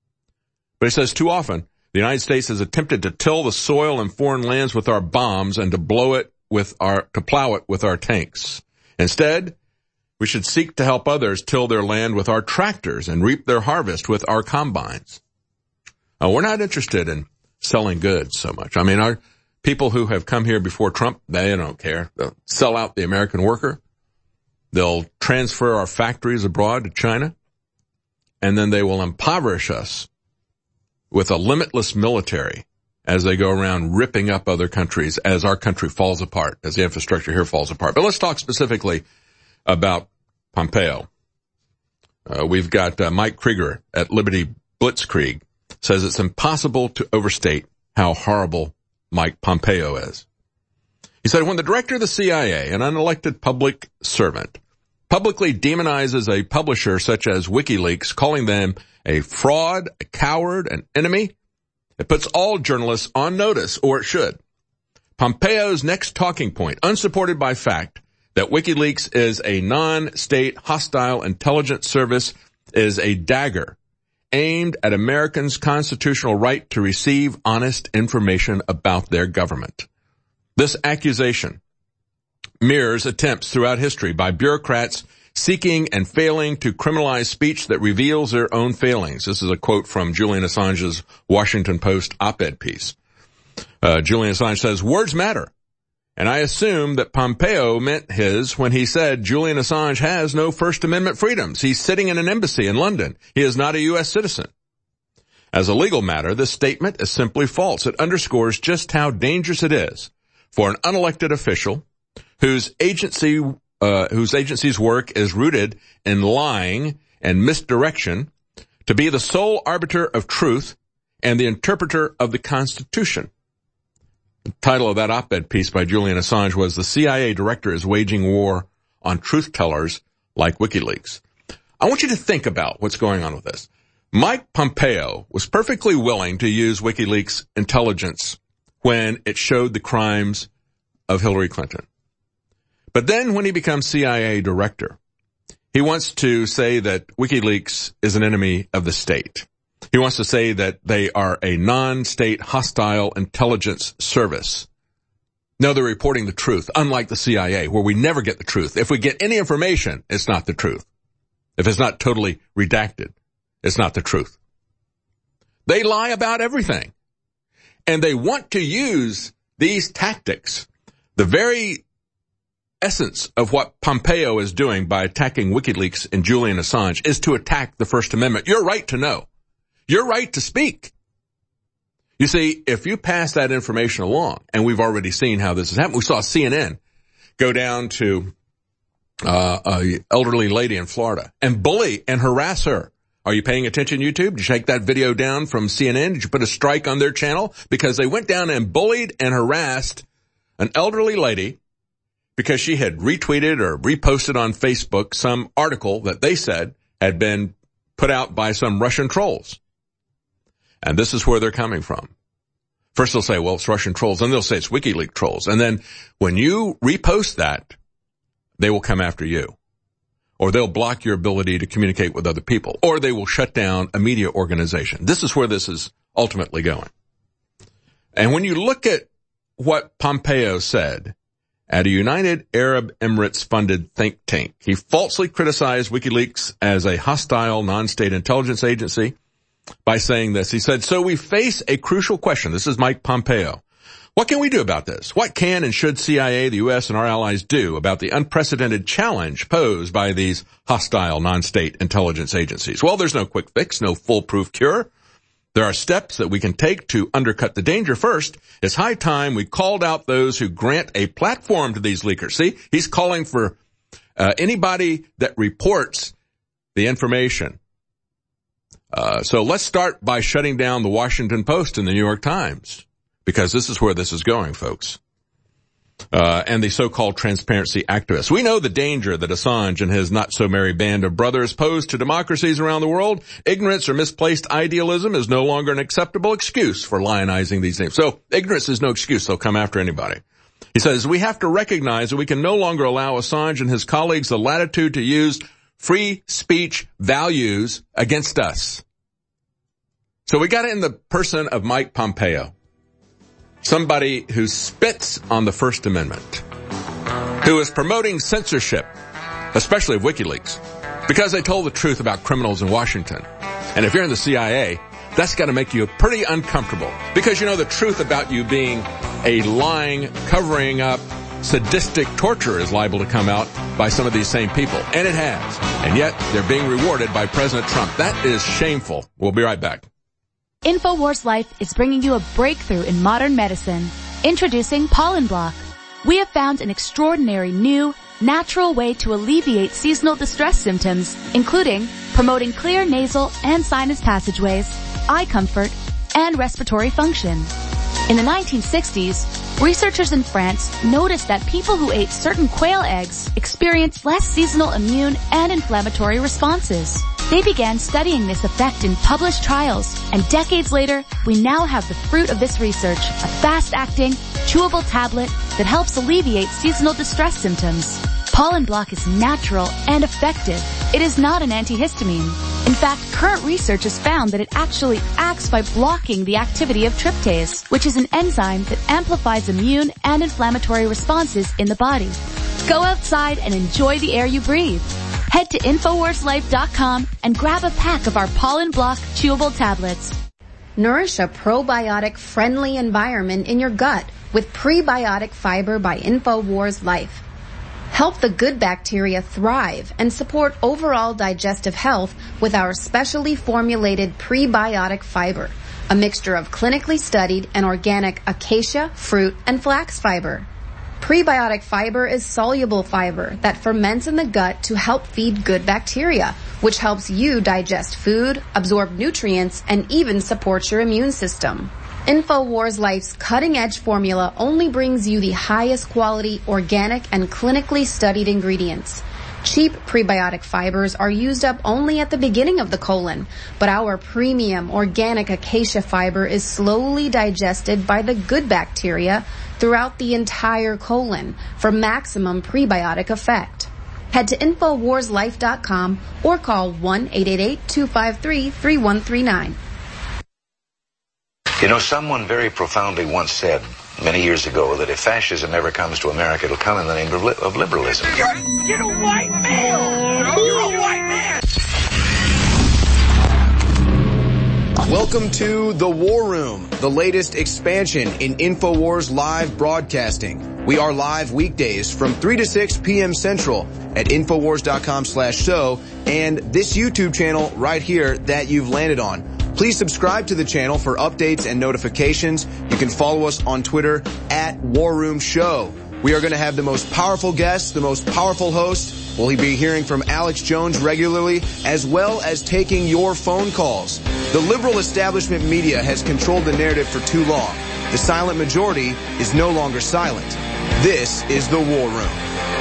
But he says too often, the United States has attempted to till the soil in foreign lands with our bombs and to blow it with our, to plow it with our tanks. Instead, we should seek to help others till their land with our tractors and reap their harvest with our combines. Uh, we're not interested in selling goods so much. I mean, our people who have come here before Trump, they don't care. They'll sell out the American worker. They'll transfer our factories abroad to China. And then they will impoverish us with a limitless military as they go around ripping up other countries as our country falls apart, as the infrastructure here falls apart. But let's talk specifically about Pompeo. Uh, we've got uh, Mike Krieger at Liberty Blitzkrieg says it's impossible to overstate how horrible Mike Pompeo is. He said, when the director of the C I A, an unelected public servant, publicly demonizes a publisher such as WikiLeaks, calling them a fraud, a coward, an enemy, it puts all journalists on notice, or it should. Pompeo's next talking point, unsupported by fact, that WikiLeaks is a non-state hostile intelligence service, is a dagger aimed at Americans' constitutional right to receive honest information about their government. This accusation mirrors attempts throughout history by bureaucrats seeking and failing to criminalize speech that reveals their own failings. This is a quote from Julian Assange's Washington Post op-ed piece. Uh, Julian Assange says, words matter. And I assume that Pompeo meant his when he said Julian Assange has no First Amendment freedoms. He's sitting in an embassy in London. He is not a U S citizen. As a legal matter, this statement is simply false. It underscores just how dangerous it is for an unelected official whose agency, uh, whose agency's work is rooted in lying and misdirection to be the sole arbiter of truth and the interpreter of the Constitution. The title of that op-ed piece by Julian Assange was The C I A Director is Waging War on Truth Tellers Like WikiLeaks. I want you to think about what's going on with this. Mike Pompeo was perfectly willing to use WikiLeaks intelligence when it showed the crimes of Hillary Clinton. But then when he becomes C I A director, he wants to say that WikiLeaks is an enemy of the state. He wants to say that they are a non-state hostile intelligence service. No, they're reporting the truth, unlike the C I A, where we never get the truth. If we get any information, it's not the truth. If it's not totally redacted, it's not the truth. They lie about everything. And they want to use these tactics. The very essence of what Pompeo is doing by attacking WikiLeaks and Julian Assange is to attack the First Amendment. Your right to know. Your right to speak. You see, if you pass that information along, and we've already seen how this has happened. We saw C N N go down to uh, a elderly lady in Florida and bully and harass her. Are you paying attention, YouTube? Did you take that video down from C N N? Did you put a strike on their channel? Because they went down and bullied and harassed an elderly lady because she had retweeted or reposted on Facebook some article that they said had been put out by some Russian trolls. And this is where they're coming from. First they'll say, well, it's Russian trolls. Then they'll say it's WikiLeaks trolls. And then when you repost that, they will come after you. Or they'll block your ability to communicate with other people. Or they will shut down a media organization. This is where this is ultimately going. And when you look at what Pompeo said at a United Arab Emirates-funded think tank, he falsely criticized WikiLeaks as a hostile non-state intelligence agency by saying this. He said, so we face a crucial question. This is Mike Pompeo. What can we do about this? What can and should C I A, the U S, and our allies do about the unprecedented challenge posed by these hostile non-state intelligence agencies? Well, there's no quick fix, no foolproof cure. There are steps that we can take to undercut the danger. First, it's high time we called out those who grant a platform to these leakers. See, he's calling for uh, anybody that reports the information. Uh, so let's start by shutting down the Washington Post and the New York Times, because this is where this is going, folks. Uh, and the so-called transparency activists. We know the danger that Assange and his not-so-merry band of brothers pose to democracies around the world. Ignorance or misplaced idealism is no longer an acceptable excuse for lionizing these names. So ignorance is no excuse. They'll come after anybody. He says, we have to recognize that we can no longer allow Assange and his colleagues the latitude to use free speech values against us. So we got it in the person of Mike Pompeo. Somebody who spits on the First Amendment, who is promoting censorship, especially of WikiLeaks, because they told the truth about criminals in Washington. And if you're in the C I A, that's got to make you pretty uncomfortable, because you know the truth about you being a lying, covering up, sadistic torturer is liable to come out by some of these same people. And it has. And yet they're being rewarded by President Trump. That is shameful. We'll be right back. InfoWars Life is bringing you a breakthrough in modern medicine. Introducing Pollen Block. We have found an extraordinary new, natural way to alleviate seasonal distress symptoms, including promoting clear nasal and sinus passageways, eye comfort, and respiratory function. In the nineteen sixties, researchers in France noticed that people who ate certain quail eggs experienced less seasonal immune and inflammatory responses. They began studying this effect in published trials, and decades later, we now have the fruit of this research, a fast-acting, chewable tablet that helps alleviate seasonal distress symptoms. Pollen Block is natural and effective. It is not an antihistamine. In fact, current research has found that it actually acts by blocking the activity of tryptase, which is an enzyme that amplifies immune and inflammatory responses in the body. Go outside and enjoy the air you breathe. Head to Infowars Life dot com and grab a pack of our Pollen Block chewable tablets. Nourish a probiotic-friendly environment in your gut with Prebiotic Fiber by Infowars Life. Help the good bacteria thrive and support overall digestive health with our specially formulated prebiotic fiber, a mixture of clinically studied and organic acacia, fruit, and flax fiber. Prebiotic fiber is soluble fiber that ferments in the gut to help feed good bacteria, which helps you digest food, absorb nutrients, and even support your immune system. InfoWars Life's cutting-edge formula only brings you the highest quality, organic, and clinically studied ingredients. Cheap prebiotic fibers are used up only at the beginning of the colon, but our premium organic acacia fiber is slowly digested by the good bacteria throughout the entire colon for maximum prebiotic effect. Head to Infowars Life dot com or call one eight eight eight, two five three, three one three nine. You know, someone very profoundly once said many years ago that if fascism ever comes to America, it'll come in the name of, li- of liberalism. You're, you're a white male! You're a white man! Welcome to The War Room, the latest expansion in InfoWars live broadcasting. We are live weekdays from three to six p.m. Central at Infowars dot com slash show and this YouTube channel right here that you've landed on. Please subscribe to the channel for updates and notifications. You can follow us on Twitter at War Room Show. We are going to have the most powerful guests, the most powerful hosts. We'll be hearing from Alex Jones regularly, as well as taking your phone calls. The liberal establishment media has controlled the narrative for too long. The silent majority is no longer silent. This is The War Room.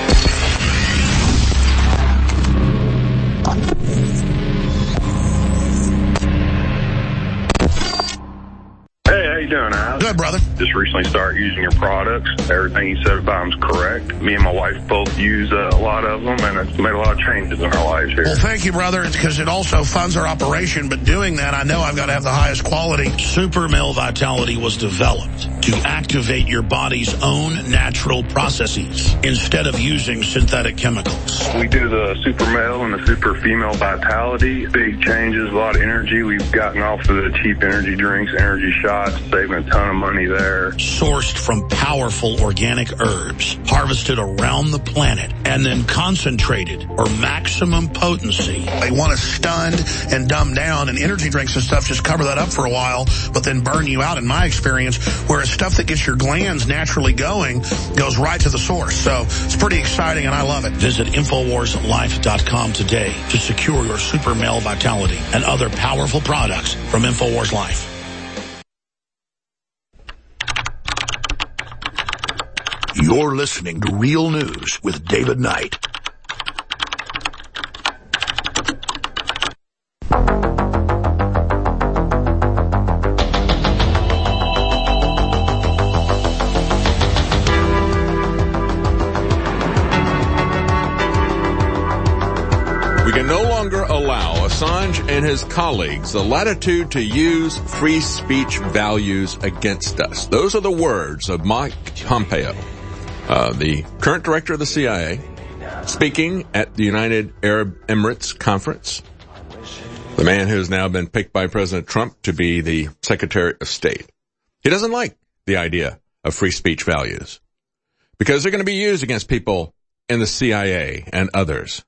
Hey, how you doing, Alex? Good, brother. Just recently started using your products. Everything you said about them's correct. Me and my wife both use uh, a lot of them, and it's made a lot of changes in our lives here. Well, thank you, brother. It's because it also funds our operation, but doing that, I know I've got to have the highest quality. Super Male Vitality was developed to activate your body's own natural processes instead of using synthetic chemicals. We do the Super Male and the Super Female Vitality. Big changes, a lot of energy. We've gotten off of the cheap energy drinks, energy shots, saving a ton of money there. there. Sourced from powerful organic herbs, harvested around the planet, and then concentrated or maximum potency. They want to stun and dumb down, and energy drinks and stuff just cover that up for a while, but then burn you out in my experience, whereas stuff that gets your glands naturally going goes right to the source. So it's pretty exciting, and I love it. Visit Infowars Life dot com today to secure your super male vitality and other powerful products from Infowars Life. You're listening to Real News with David Knight. We can no longer allow Assange and his colleagues the latitude to use free speech values against us. Those are the words of Mike Pompeo, uh, the current director of the C I A, speaking at the United Arab Emirates conference. The man who has now been picked by President Trump to be the Secretary of State. He doesn't like the idea of free speech values because they're going to be used against people in the C I A and others.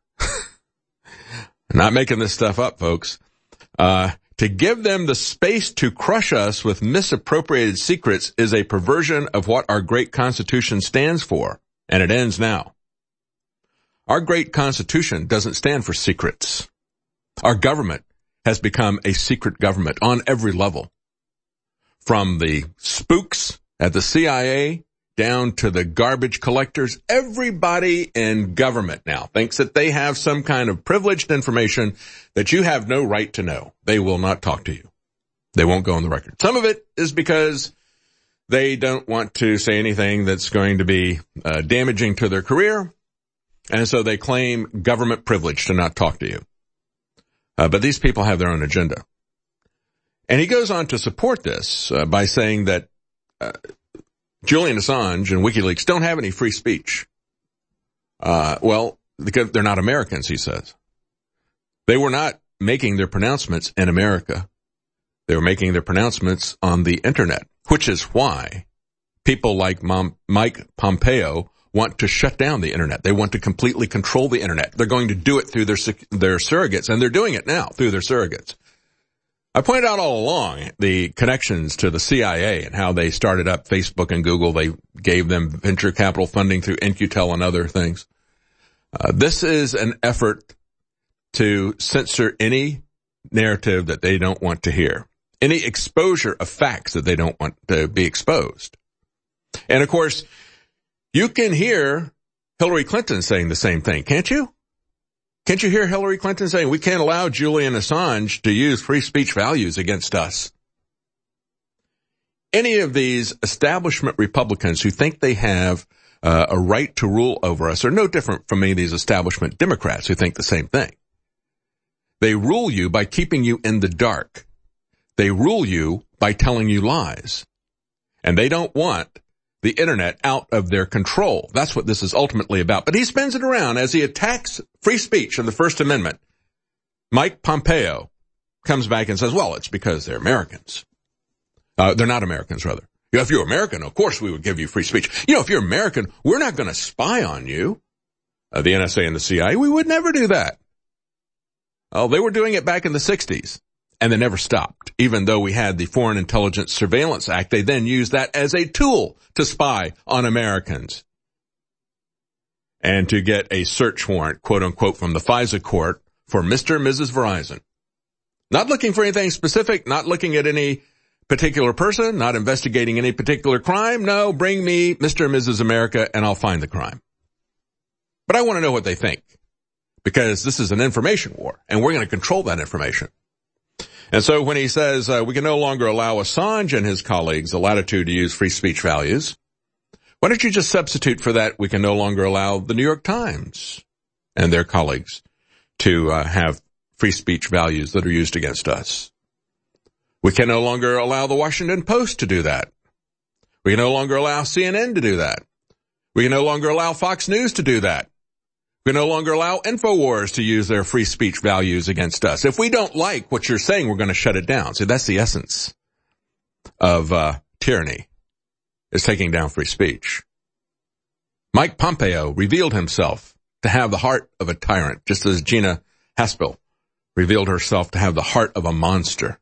Not making this stuff up, folks. Uh, to give them the space to crush us with misappropriated secrets is a perversion of what our great Constitution stands for, and it ends now. Our great Constitution doesn't stand for secrets. Our government has become a secret government on every level. From the spooks at the C I A down to the garbage collectors, everybody in government now thinks that they have some kind of privileged information that you have no right to know. They will not talk to you. They won't go on the record. Some of it is because they don't want to say anything that's going to be uh, damaging to their career, and so they claim government privilege to not talk to you. Uh, but these people have their own agenda. And he goes on to support this uh, by saying that uh, Julian Assange and WikiLeaks don't have any free speech. Uh, well, because they're not Americans, he says. They were not making their pronouncements in America. They were making their pronouncements on the internet, which is why people like Mom, Mike Pompeo want to shut down the internet. They want to completely control the internet. They're going to do it through their, their surrogates, and they're doing it now through their surrogates. I pointed out all along the connections to the C I A and how they started up Facebook and Google. They gave them venture capital funding through In Q Tel and other things. Uh, this is an effort to censor any narrative that they don't want to hear, any exposure of facts that they don't want to be exposed. And of course, you can hear Hillary Clinton saying the same thing, can't you? Can't you hear Hillary Clinton saying, we can't allow Julian Assange to use free speech values against us? Any of these establishment Republicans who think they have uh, a right to rule over us are no different from any of these establishment Democrats who think the same thing. They rule you by keeping you in the dark. They rule you by telling you lies. And they don't want the internet out of their control. That's what this is ultimately about. But he spins it around as he attacks free speech and the First Amendment. Mike Pompeo comes back and says, well, it's because they're Americans. Uh, they're not Americans, rather. You know, if you're American, of course we would give you free speech. You know, if you're American, we're not going to spy on you. Uh, the N S A and the C I A, we would never do that. Oh, they were doing it back in the sixties. And they never stopped. Even though we had the Foreign Intelligence Surveillance Act, they then used that as a tool to spy on Americans. And to get a search warrant, quote unquote, from the FISA court for Mister and Missus Verizon. Not looking for anything specific, not looking at any particular person, not investigating any particular crime. No, bring me Mister and Missus America and I'll find the crime. But I want to know what they think. Because this is an information war, and we're going to control that information. And so when he says uh, we can no longer allow Assange and his colleagues the latitude to use free speech values, why don't you just substitute for that we can no longer allow the New York Times and their colleagues to uh, have free speech values that are used against us? We can no longer allow the Washington Post to do that. We can no longer allow C N N to do that. We can no longer allow Fox News to do that. We no longer allow InfoWars to use their free speech values against us. If we don't like what you're saying, we're going to shut it down. See, that's the essence of uh tyranny. is taking down free speech. Mike Pompeo revealed himself to have the heart of a tyrant, just as Gina Haspel revealed herself to have the heart of a monster.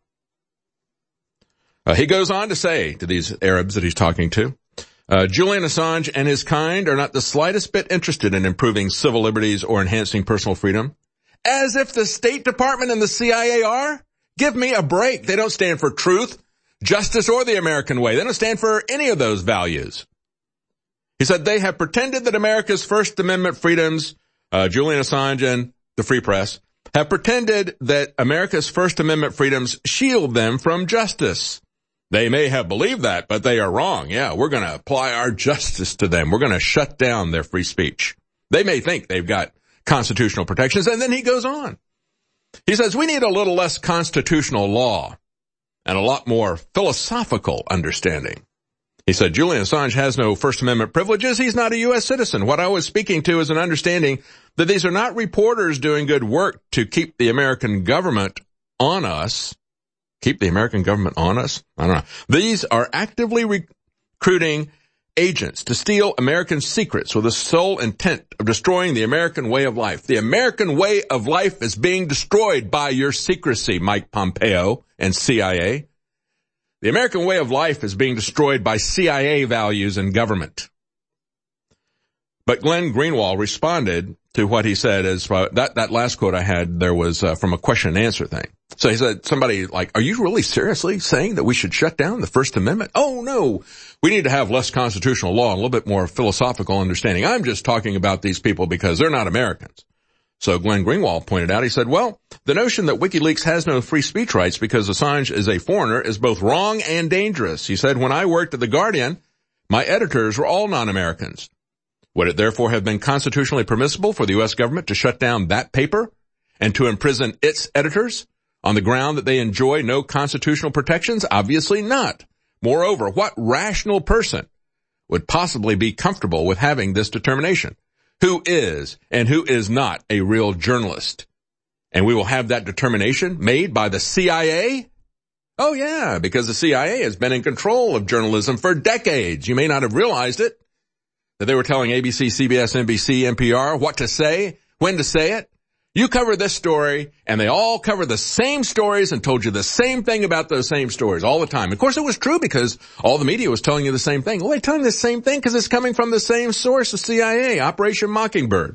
Uh, he goes on to say to these Arabs that he's talking to, uh, Julian Assange and his kind are not the slightest bit interested in improving civil liberties or enhancing personal freedom. As if the State Department and the C I A are? Give me a break. They don't stand for truth, justice, or the American way. They don't stand for any of those values. He said they have pretended that America's First Amendment freedoms, uh, Julian Assange and the Free Press, have pretended that America's First Amendment freedoms shield them from justice. They may have believed that, but they are wrong. Yeah, we're going to apply our justice to them. We're going to shut down their free speech. They may think they've got constitutional protections, and then he goes on. He says, we need a little less constitutional law and a lot more philosophical understanding. He said, Julian Assange has no First Amendment privileges. He's not a U S citizen. What I was speaking to is an understanding that these are not reporters doing good work to keep the American government on us. Keep the American government on us? I don't know. These are actively recruiting agents to steal American secrets with the sole intent of destroying the American way of life. The American way of life is being destroyed by your secrecy, Mike Pompeo and C I A. The American way of life is being destroyed by C I A values and government. But Glenn Greenwald responded to what he said as uh, that, that last quote I had there was uh, from a question and answer thing. So he said, somebody like, are you really seriously saying that we should shut down the First Amendment? Oh, no, we need to have less constitutional law and a little bit more philosophical understanding. I'm just talking about these people because they're not Americans. So Glenn Greenwald pointed out, he said, well, the notion that WikiLeaks has no free speech rights because Assange is a foreigner is both wrong and dangerous. He said, when I worked at The Guardian, my editors were all non-Americans. Would it therefore have been constitutionally permissible for the U S government to shut down that paper and to imprison its editors on the ground that they enjoy no constitutional protections? Obviously not. Moreover, what rational person would possibly be comfortable with having this determination? Who is and who is not a real journalist? And we will have that determination made by the C I A? Oh yeah, because the C I A has been in control of journalism for decades. You may not have realized it, that they were telling A B C, C B S, N B C, N P R what to say, when to say it. You cover this story, and they all cover the same stories and told you the same thing about those same stories all the time. Of course, it was true because all the media was telling you the same thing. Well, they're telling you the same thing because it's coming from the same source, the C I A, Operation Mockingbird.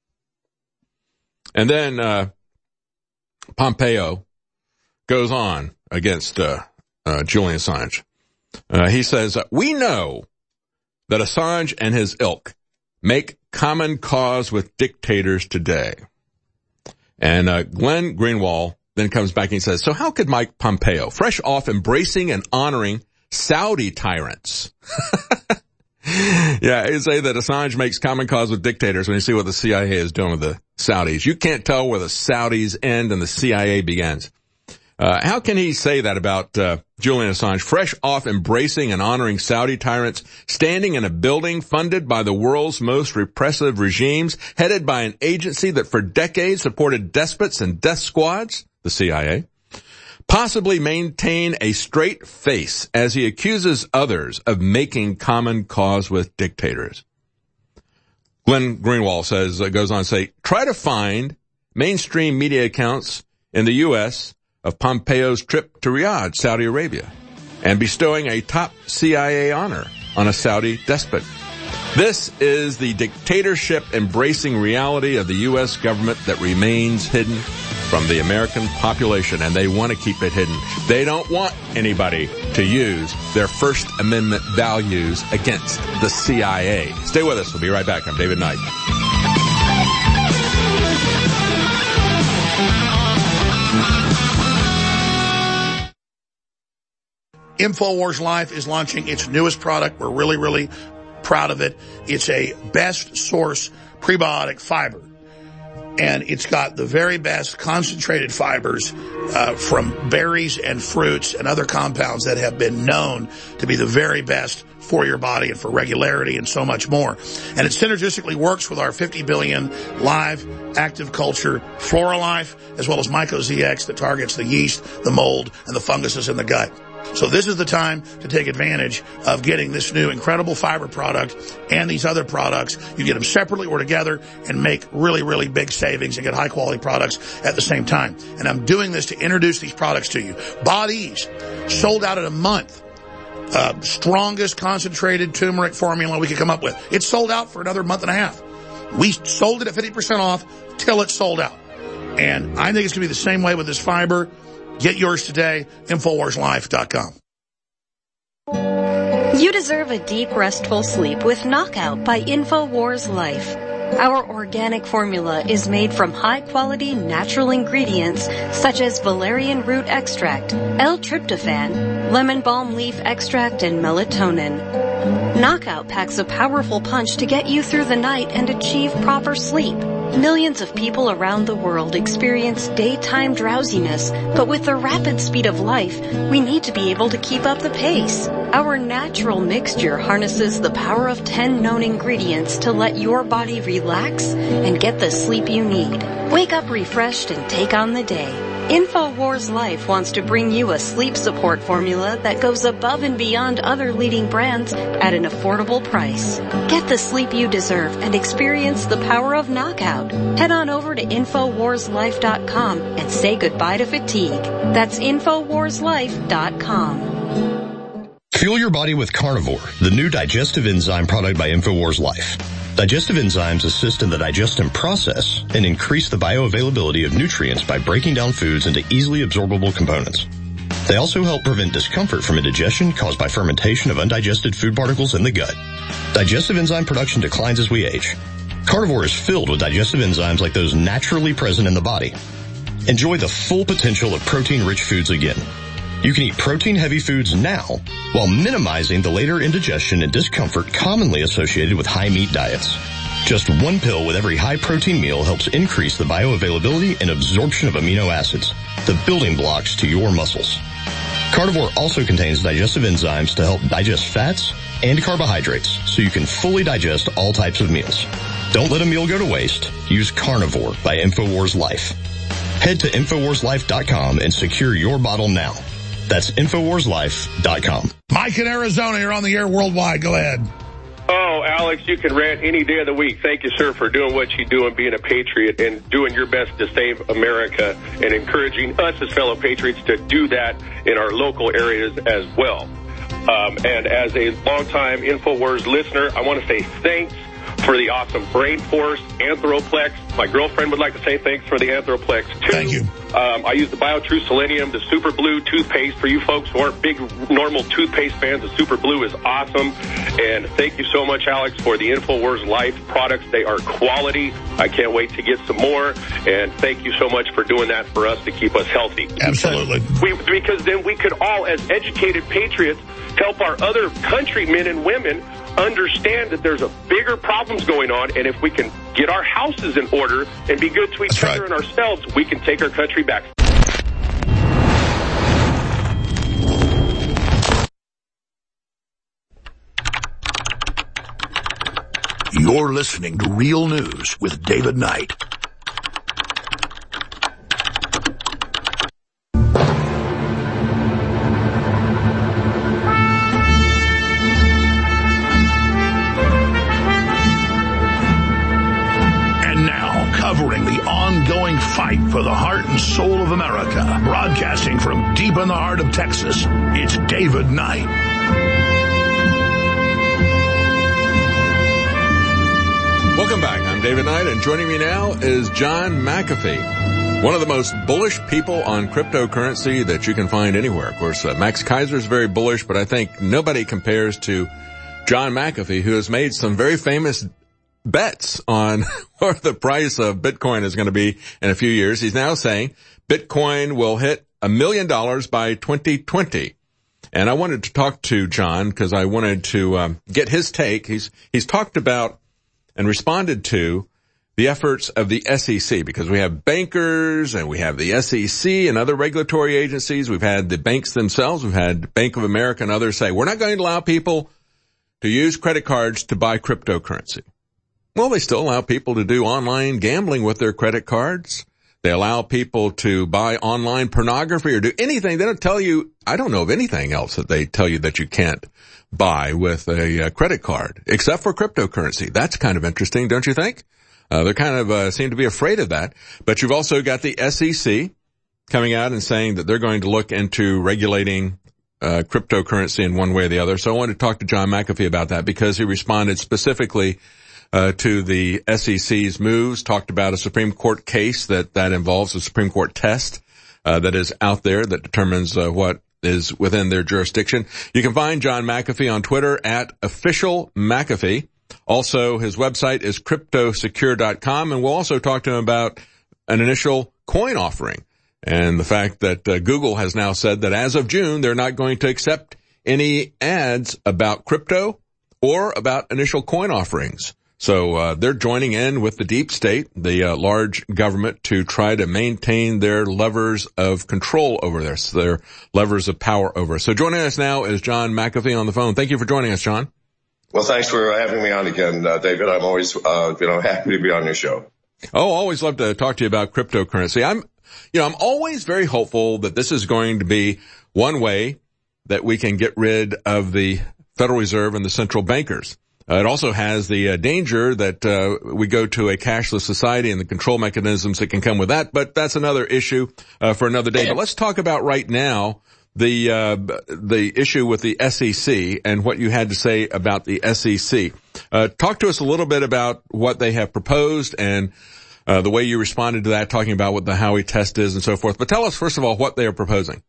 And then uh Pompeo goes on against uh, uh Julian Assange. Uh, he says, we know that Assange and his ilk make common cause with dictators today. And uh, Glenn Greenwald then comes back and he says, so how could Mike Pompeo, fresh off embracing and honoring Saudi tyrants, yeah, he'd say that Assange makes common cause with dictators when you see what the C I A is doing with the Saudis. You can't tell where the Saudis end and the C I A begins. Uh, how can he say that about uh, Julian Assange, fresh off embracing and honoring Saudi tyrants, standing in a building funded by the world's most repressive regimes, headed by an agency that for decades supported despots and death squads, the C I A, possibly maintain a straight face as he accuses others of making common cause with dictators? Glenn Greenwald says, uh, goes on to say, try to find mainstream media accounts in the U S of Pompeo's trip to Riyadh, Saudi Arabia, and bestowing a top C I A honor on a Saudi despot. This is the dictatorship-embracing reality of the U S government that remains hidden from the American population, and they want to keep it hidden. They don't want anybody to use their First Amendment values against the C I A. Stay with us. We'll be right back. I'm David Knight. InfoWars Life is launching its newest product. We're really, really proud of it. It's a best source prebiotic fiber. And it's got the very best concentrated fibers uh, from berries and fruits and other compounds that have been known to be the very best for your body and for regularity and so much more. And it synergistically works with our fifty billion live active culture FloraLife, as well as Myco Z X that targets the yeast, the mold, and the funguses in the gut. So this is the time to take advantage of getting this new incredible fiber product and these other products. You get them separately or together and make really, really big savings and get high quality products at the same time. And I'm doing this to introduce these products to you. Bodease, sold out in a month. Uh, strongest concentrated turmeric formula we could come up with. It's sold out for another month and a half. We sold it at fifty percent off till it's sold out. And I think it's going to be the same way with this fiber. Get yours today, Infowars Life dot com. You deserve a deep, restful sleep with Knockout by Infowars Life. Our organic formula is made from high-quality natural ingredients such as valerian root extract, L-tryptophan, lemon balm leaf extract, and melatonin. Knockout packs a powerful punch to get you through the night and achieve proper sleep. Millions of people around the world experience daytime drowsiness, but with the rapid speed of life, we need to be able to keep up the pace. Our natural mixture harnesses the power of ten known ingredients to let your body relax and get the sleep you need. Wake up refreshed and take on the day. Infowars Life wants to bring you a sleep support formula that goes above and beyond other leading brands at an affordable price. Get the sleep you deserve and experience the power of Knockout. Head on over to Infowars Life dot com and say goodbye to fatigue. That's Infowars Life dot com. Fuel your body with Carnivore, the new digestive enzyme product by Infowars Life. Digestive enzymes assist in the digestion process and increase the bioavailability of nutrients by breaking down foods into easily absorbable components. They also help prevent discomfort from indigestion caused by fermentation of undigested food particles in the gut. Digestive enzyme production declines as we age. Carnivore is filled with digestive enzymes like those naturally present in the body. Enjoy the full potential of protein-rich foods again. You can eat protein-heavy foods now while minimizing the later indigestion and discomfort commonly associated with high-meat diets. Just one pill with every high-protein meal helps increase the bioavailability and absorption of amino acids, the building blocks to your muscles. Carnivore also contains digestive enzymes to help digest fats and carbohydrates so you can fully digest all types of meals. Don't let a meal go to waste. Use Carnivore by Infowars Life. Head to Infowars Life dot com and secure your bottle now. That's Infowars Life dot com. Mike in Arizona, you're on the air worldwide. Go ahead. Oh, Alex, you can rant any day of the week. Thank you, sir, for doing what you do and being a patriot and doing your best to save America and encouraging us as fellow patriots to do that in our local areas as well. Um, and as a longtime InfoWars listener, I want to say thanks for the awesome Brain Force, Anthroplex. My girlfriend would like to say thanks for the Anthroplex, too. Thank you. Um, I use the BioTrue Selenium, the Super Blue toothpaste. For you folks who aren't big normal toothpaste fans, the Super Blue is awesome. And thank you so much, Alex, for the InfoWars Life products. They are quality. I can't wait to get some more. And thank you so much for doing that for us to keep us healthy. Absolutely. Because, we, because then we could all, as educated patriots, help our other countrymen and women understand that there's a bigger problems going on, and if we can get our houses in order and be good to each That's other right. and ourselves, we can take our country back. You're listening to Real News with David Knight. Covering the ongoing fight for the heart and soul of America. Broadcasting from deep in the heart of Texas, it's David Knight. Welcome back. I'm David Knight, and joining me now is John McAfee, one of the most bullish people on cryptocurrency that you can find anywhere. Of course, uh, Max Kaiser is very bullish, but I think nobody compares to John McAfee, who has made some very famous bets on what the price of Bitcoin is going to be in a few years. He's now saying Bitcoin will hit a million dollars by twenty twenty. And I wanted to talk to John because I wanted to um, get his take. He's he's talked about and responded to the efforts of the S E C, because we have bankers and we have the S E C and other regulatory agencies. We've had the banks themselves. We've had Bank of America and others say, we're not going to allow people to use credit cards to buy cryptocurrency. Well, they still allow people to do online gambling with their credit cards. They allow people to buy online pornography or do anything. They don't tell you, I don't know of anything else that they tell you that you can't buy with a, a credit card, except for cryptocurrency. That's kind of interesting, don't you think? Uh, they're kind of, uh, seem to be afraid of that. But you've also got the S E C coming out and saying that they're going to look into regulating uh, cryptocurrency in one way or the other. So I wanted to talk to John McAfee about that because he responded specifically Uh, to the S E C's moves, talked about a Supreme Court case that, that involves a Supreme Court test, uh, that is out there that determines, uh, what is within their jurisdiction. You can find John McAfee on Twitter at official McAfee. Also, his website is crypto secure dot com, and we'll also talk to him about an initial coin offering and the fact that uh, Google has now said that as of June, they're not going to accept any ads about crypto or about initial coin offerings. So uh, they're joining in with the deep state, the uh, large government, to try to maintain their levers of control over this, their levers of power over us. So joining us now is John McAfee on the phone. Thank you for joining us, John. Well, thanks for having me on again, uh, David. I'm always, uh, you know, happy to be on your show. Oh, always love to talk to you about cryptocurrency. I'm, you know, I'm always very hopeful that this is going to be one way that we can get rid of the Federal Reserve and the central bankers. Uh, it also has the uh, danger that uh, we go to a cashless society and the control mechanisms that can come with that, but that's another issue uh, for another day. But let's talk about right now the uh, the issue with the S E C and what you had to say about the S E C. Uh, talk to us a little bit about what they have proposed and uh, the way you responded to that, talking about what the Howey test is and so forth. But tell us, first of all, what they are proposing.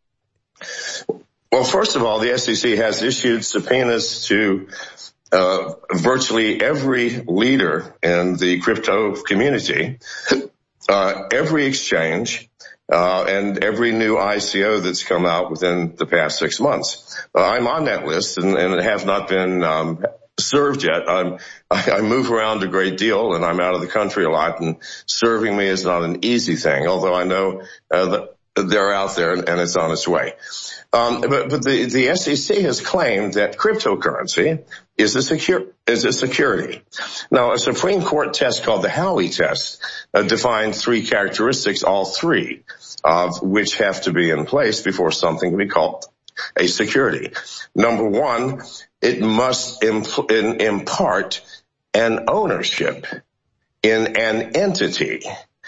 Well, first of all, the S E C has issued subpoenas to Uh, virtually every leader in the crypto community, uh, every exchange, uh, and every new I C O that's come out within the past six months. Uh, I'm on that list and, and have not been um, served yet. I'm, I, I move around a great deal and I'm out of the country a lot, and serving me is not an easy thing, although I know uh, that they're out there and, and it's on its way. Um, but, but the, the S E C has claimed that cryptocurrency is a secure, is a security. Now, a Supreme Court test called the Howey test uh, defines three characteristics, all three of which have to be in place before something can be called a security. Number one, it must impl- in, impart an ownership in an entity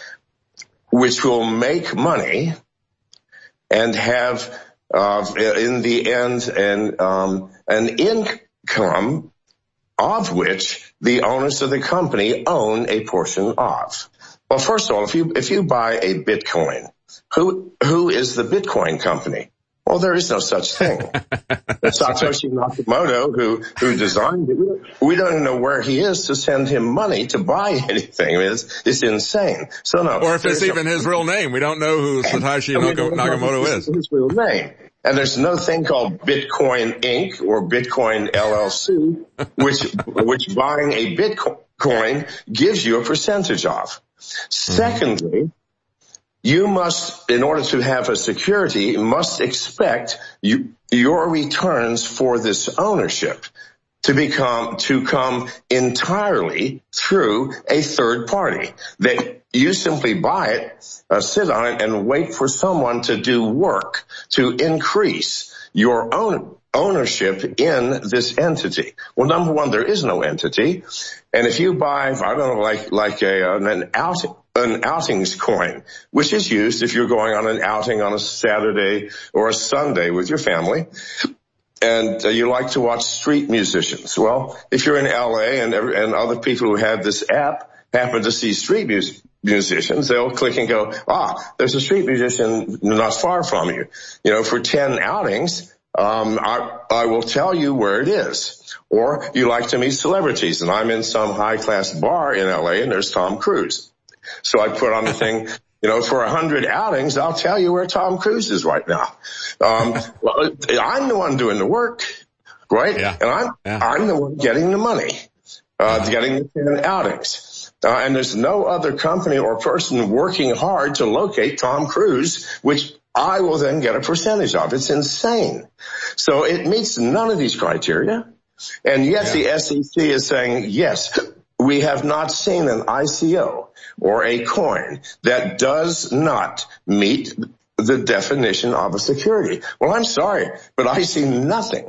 which will make money and have Uh, in the end, and um, an income of which the owners of the company own a portion of. Well, first of all, if you if you buy a Bitcoin, who who is the Bitcoin company? Well, there is no such thing. Satoshi Nakamoto, who who designed it, we don't even know where he is to send him money to buy anything. I mean, it's, it's insane. So no. Or if it's even no, his real name, we don't know who Satoshi Nakamoto is. His real name. And there's no thing called Bitcoin Incorporated or Bitcoin L L C, which which buying a Bitcoin gives you a percentage of. Secondly, you must, in order to have a security, must expect you, your returns for this ownership to become, to come entirely through a third party. That you simply buy it, uh, sit on it, and wait for someone to do work to increase your own ownership in this entity. Well, number one, there is no entity. And if you buy, I don't know, like, like a, an outing, an outings coin, which is used if you're going on an outing on a Saturday or a Sunday with your family, and uh, you like to watch street musicians. Well, if you're in L A and, and other people who have this app happen to see street music, musicians, they'll click and go, ah, there's a street musician not far from you. You know, for ten outings, um, I, I will tell you where it is. Or you like to meet celebrities, and I'm in some high-class bar in L A, and there's Tom Cruise. So I put on the thing, you know, for a hundred outings, I'll tell you where Tom Cruise is right now. Um, well, I'm the one doing the work, right? Yeah. And I'm, yeah. I'm the one getting the money, uh, yeah. getting the ten outings. Uh, and there's no other company or person working hard to locate Tom Cruise, which I will then get a percentage of. It's insane. So it meets none of these criteria. And yet yeah. the S E C is saying, yes, we have not seen an I C O or a coin that does not meet the definition of a security. Well, I'm sorry, but I see nothing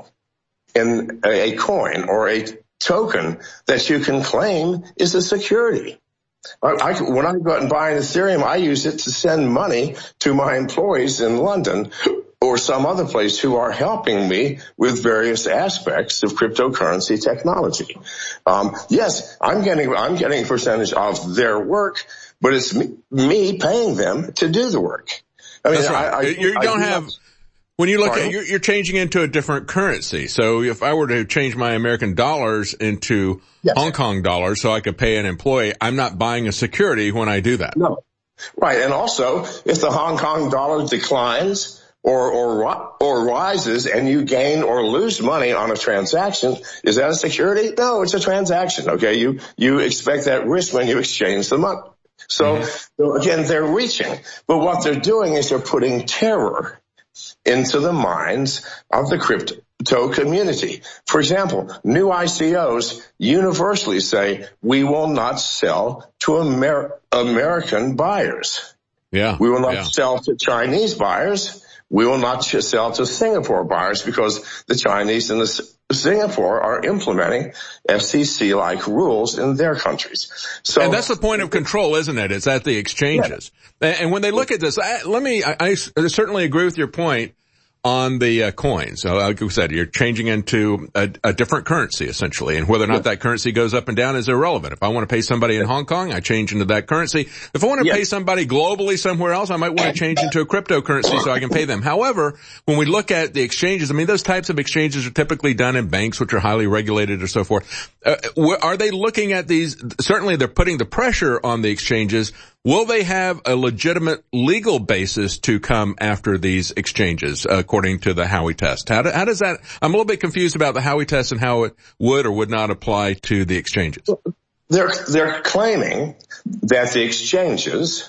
in a coin or a token that you can claim is a security. I, I, when I go out and buy an Ethereum, I use it to send money to my employees in London or some other place who are helping me with various aspects of cryptocurrency technology. Um, yes, I'm getting I'm getting a percentage of their work, but it's me, me paying them to do the work. I mean, That's right. I, I, you I don't do have, not, when you look Pardon? at, you're, you're changing into a different currency. So if I were to change my American dollars into yes. Hong Kong dollars so I could pay an employee, I'm not buying a security when I do that. No. Right. And also, if the Hong Kong dollar declines or, or, or rises and you gain or lose money on a transaction, is that a security? No, it's a transaction. Okay. You, you expect that risk when you exchange the money. So, so again, they're reaching, but what they're doing is they're putting terror into the minds of the crypto community. For example, new I C Os universally say we will not sell to Amer- American buyers. Yeah. We will not yeah. sell to Chinese buyers. We will not sell to Singapore buyers because the Chinese and the Singapore are implementing F C C-like rules in their countries. So, and that's the point of control, isn't it? It's at the exchanges. Yeah. And when they look at this, I, let me, I, I certainly agree with your point on the uh, coins. So, like you said, you're changing into a, a different currency, essentially, and whether or not yeah. that currency goes up and down is irrelevant. If I want to pay somebody in Hong Kong, I change into that currency. If I want to yeah. pay somebody globally somewhere else, I might want to change into a cryptocurrency so I can pay them. However, when we look at the exchanges, I mean, those types of exchanges are typically done in banks, which are highly regulated or so forth. Uh, are they looking at these? Certainly, they're putting the pressure on the exchanges. Will they have a legitimate legal basis to come after these exchanges, according to the Howey test? How, do, how does that, I'm a little bit confused about the Howey test and how it would or would not apply to the exchanges. They're, they're claiming that the exchanges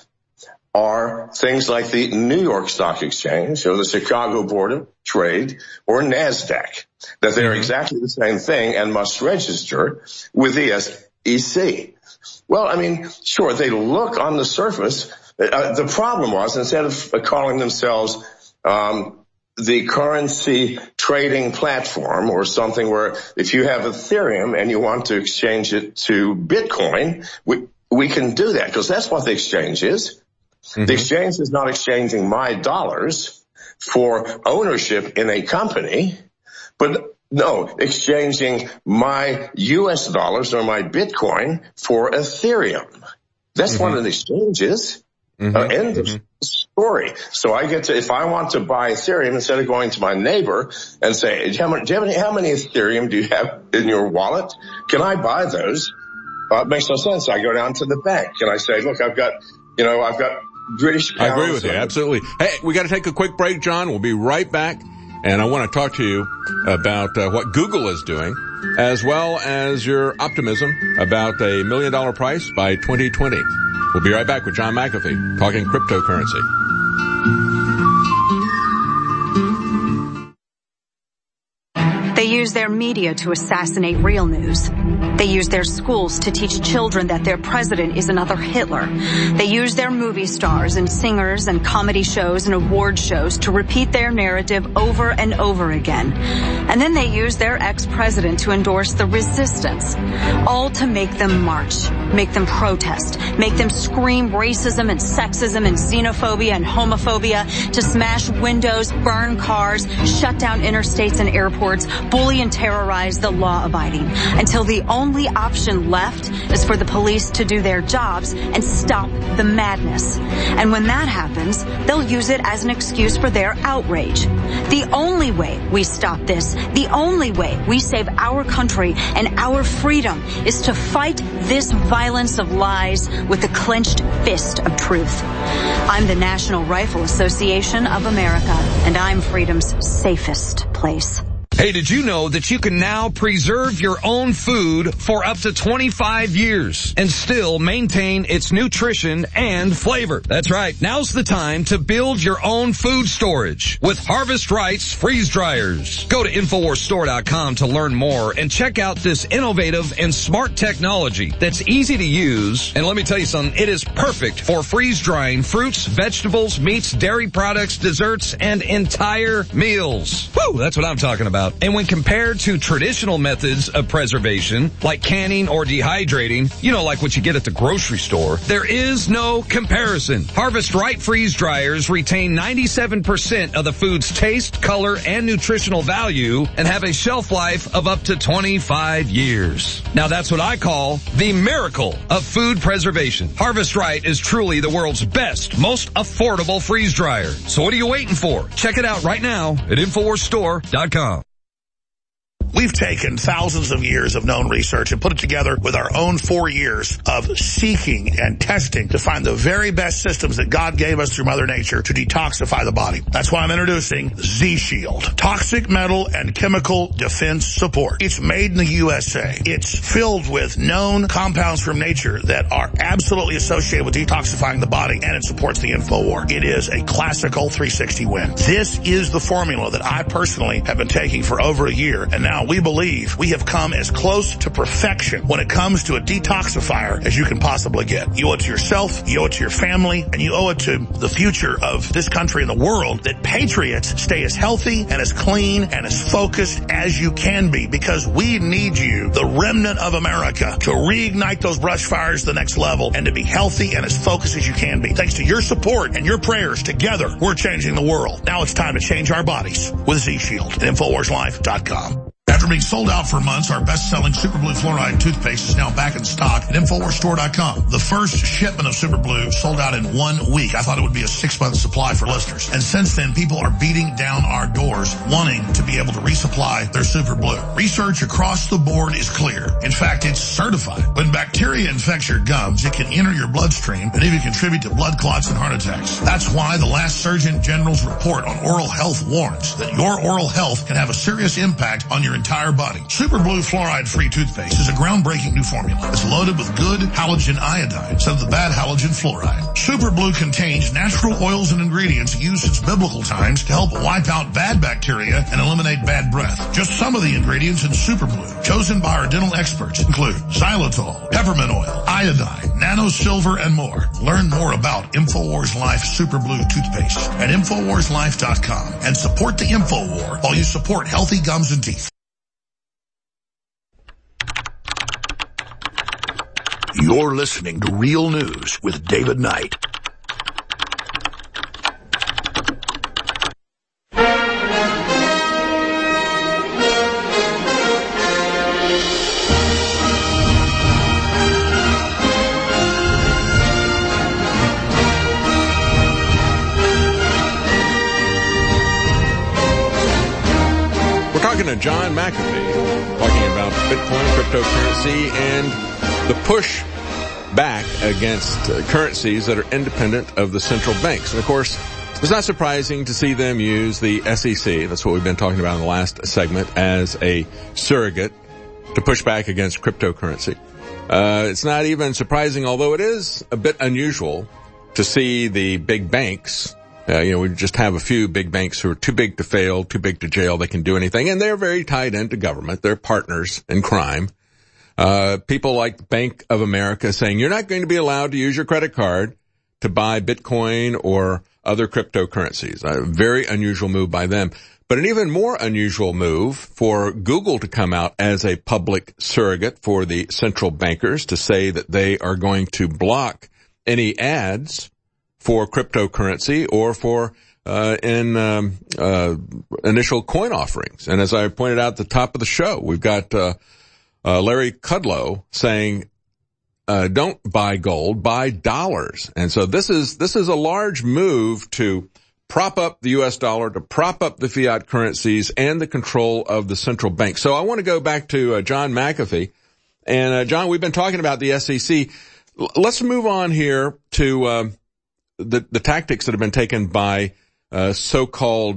are things like the New York Stock Exchange or the Chicago Board of Trade or NASDAQ, that they're mm-hmm. exactly the same thing and must register with the S E C. Well, I mean, sure, they look on the surface. Uh, the problem was, instead of calling themselves um the currency trading platform or something where if you have Ethereum and you want to exchange it to Bitcoin, we, we can do that because that's what the exchange is. Mm-hmm. The exchange is not exchanging my dollars for ownership in a company, but no, exchanging my U S dollars or my Bitcoin for Ethereum. That's mm-hmm. what an exchange is. Mm-hmm. Uh, end mm-hmm. of story. So I get to, if I want to buy Ethereum, instead of going to my neighbor and say, how many, do you have any, how many Ethereum do you have in your wallet? Can I buy those? Uh, it makes no sense. I go down to the bank and I say, look, I've got, you know, I've got British pounds. I agree with you. Absolutely. Hey, we got to take a quick break, John. We'll be right back. And I want to talk to you about uh, what Google is doing, as well as your optimism about a million dollar price by twenty twenty. We'll be right back with John McAfee talking cryptocurrency. They use their media to assassinate real news. They use their schools to teach children that their president is another Hitler. They use their movie stars and singers and comedy shows and award shows to repeat their narrative over and over again. And then they use their ex-president to endorse the resistance, all to make them march, make them protest, make them scream racism and sexism and xenophobia and homophobia, to smash windows, burn cars, shut down interstates and airports, bully and terrorize the law-abiding, until the only option left is for the police to do their jobs and stop the madness. And when that happens, they'll use it as an excuse for their outrage. The only way we stop this, the only way we save our country and our freedom, is to fight this violence of lies with the clenched fist of truth. I'm the National Rifle Association of America, and I'm freedom's safest place. Hey, did you know that you can now preserve your own food for up to twenty-five years and still maintain its nutrition and flavor? That's right. Now's the time to build your own food storage with Harvest Right's freeze dryers. Go to Infowars Store dot com to learn more and check out this innovative and smart technology that's easy to use. And let me tell you something, it is perfect for freeze drying fruits, vegetables, meats, dairy products, desserts, and entire meals. Woo, that's what I'm talking about. And when compared to traditional methods of preservation, like canning or dehydrating, you know, like what you get at the grocery store, there is no comparison. Harvest Right freeze dryers retain ninety-seven percent of the food's taste, color, and nutritional value and have a shelf life of up to twenty-five years. Now that's what I call the miracle of food preservation. Harvest Right is truly the world's best, most affordable freeze dryer. So what are you waiting for? Check it out right now at Infowars Store dot com. We've taken thousands of years of known research and put it together with our own four years of seeking and testing to find the very best systems that God gave us through Mother Nature to detoxify the body. That's why I'm introducing Z-Shield. Toxic metal and chemical defense support. It's made in the U S A. It's filled with known compounds from nature that are absolutely associated with detoxifying the body, and it supports the InfoWar. It is a classical three sixty win. This is the formula that I personally have been taking for over a year, and now we believe we have come as close to perfection when it comes to a detoxifier as you can possibly get. You owe it to yourself, you owe it to your family, and you owe it to the future of this country and the world that patriots stay as healthy and as clean and as focused as you can be, because we need you, the remnant of America, to reignite those brush fires to the next level and to be healthy and as focused as you can be. Thanks to your support and your prayers, together we're changing the world. Now it's time to change our bodies with Z-Shield at Infowars Life dot com. After being sold out for months, our best-selling Super Blue Fluoride toothpaste is now back in stock at Infowars Store dot com. The first shipment of Super Blue sold out in one week. I thought it would be a six-month supply for listeners. And since then, people are beating down our doors wanting to be able to resupply their Super Blue. Research across the board is clear. In fact, it's certified. When bacteria infects your gums, it can enter your bloodstream and even contribute to blood clots and heart attacks. That's why the last Surgeon General's report on oral health warns that your oral health can have a serious impact on your entire body. Super Blue Fluoride-Free Toothpaste is a groundbreaking new formula. It's loaded with good halogen iodine instead of the bad halogen fluoride. Super Blue contains natural oils and ingredients used since biblical times to help wipe out bad bacteria and eliminate bad breath. Just some of the ingredients in Super Blue, chosen by our dental experts, include xylitol, peppermint oil, iodine, nano silver, and more. Learn more about InfoWars Life Super Blue Toothpaste at Infowars Life dot com and support the InfoWar while you support healthy gums and teeth. You're listening to Real News with David Knight. We're talking to John McAfee, talking about Bitcoin, cryptocurrency, and the push back against uh, currencies that are independent of the central banks. And of course, it's not surprising to see them use the S E C, that's what we've been talking about in the last segment, as a surrogate to push back against cryptocurrency. Uh, it's not even surprising, although it is a bit unusual to see the big banks. Uh, you know, we just have a few big banks who are too big to fail, too big to jail, they can do anything, and they're very tied into government. They're partners in crime. Uh, people like Bank of America saying you're not going to be allowed to use your credit card to buy Bitcoin or other cryptocurrencies. A very unusual move by them. But an even more unusual move for Google to come out as a public surrogate for the central bankers to say that they are going to block any ads for cryptocurrency or for uh in um uh initial coin offerings. And as I pointed out at the top of the show, we've got uh Uh, Larry Kudlow saying, uh, don't buy gold, buy dollars. And so this is, this is a large move to prop up the U S dollar, to prop up the fiat currencies and the control of the central bank. So I want to go back to uh, John McAfee. And, uh, John, we've been talking about the S E C. L- let's move on here to, um, the, the tactics that have been taken by, uh, so-called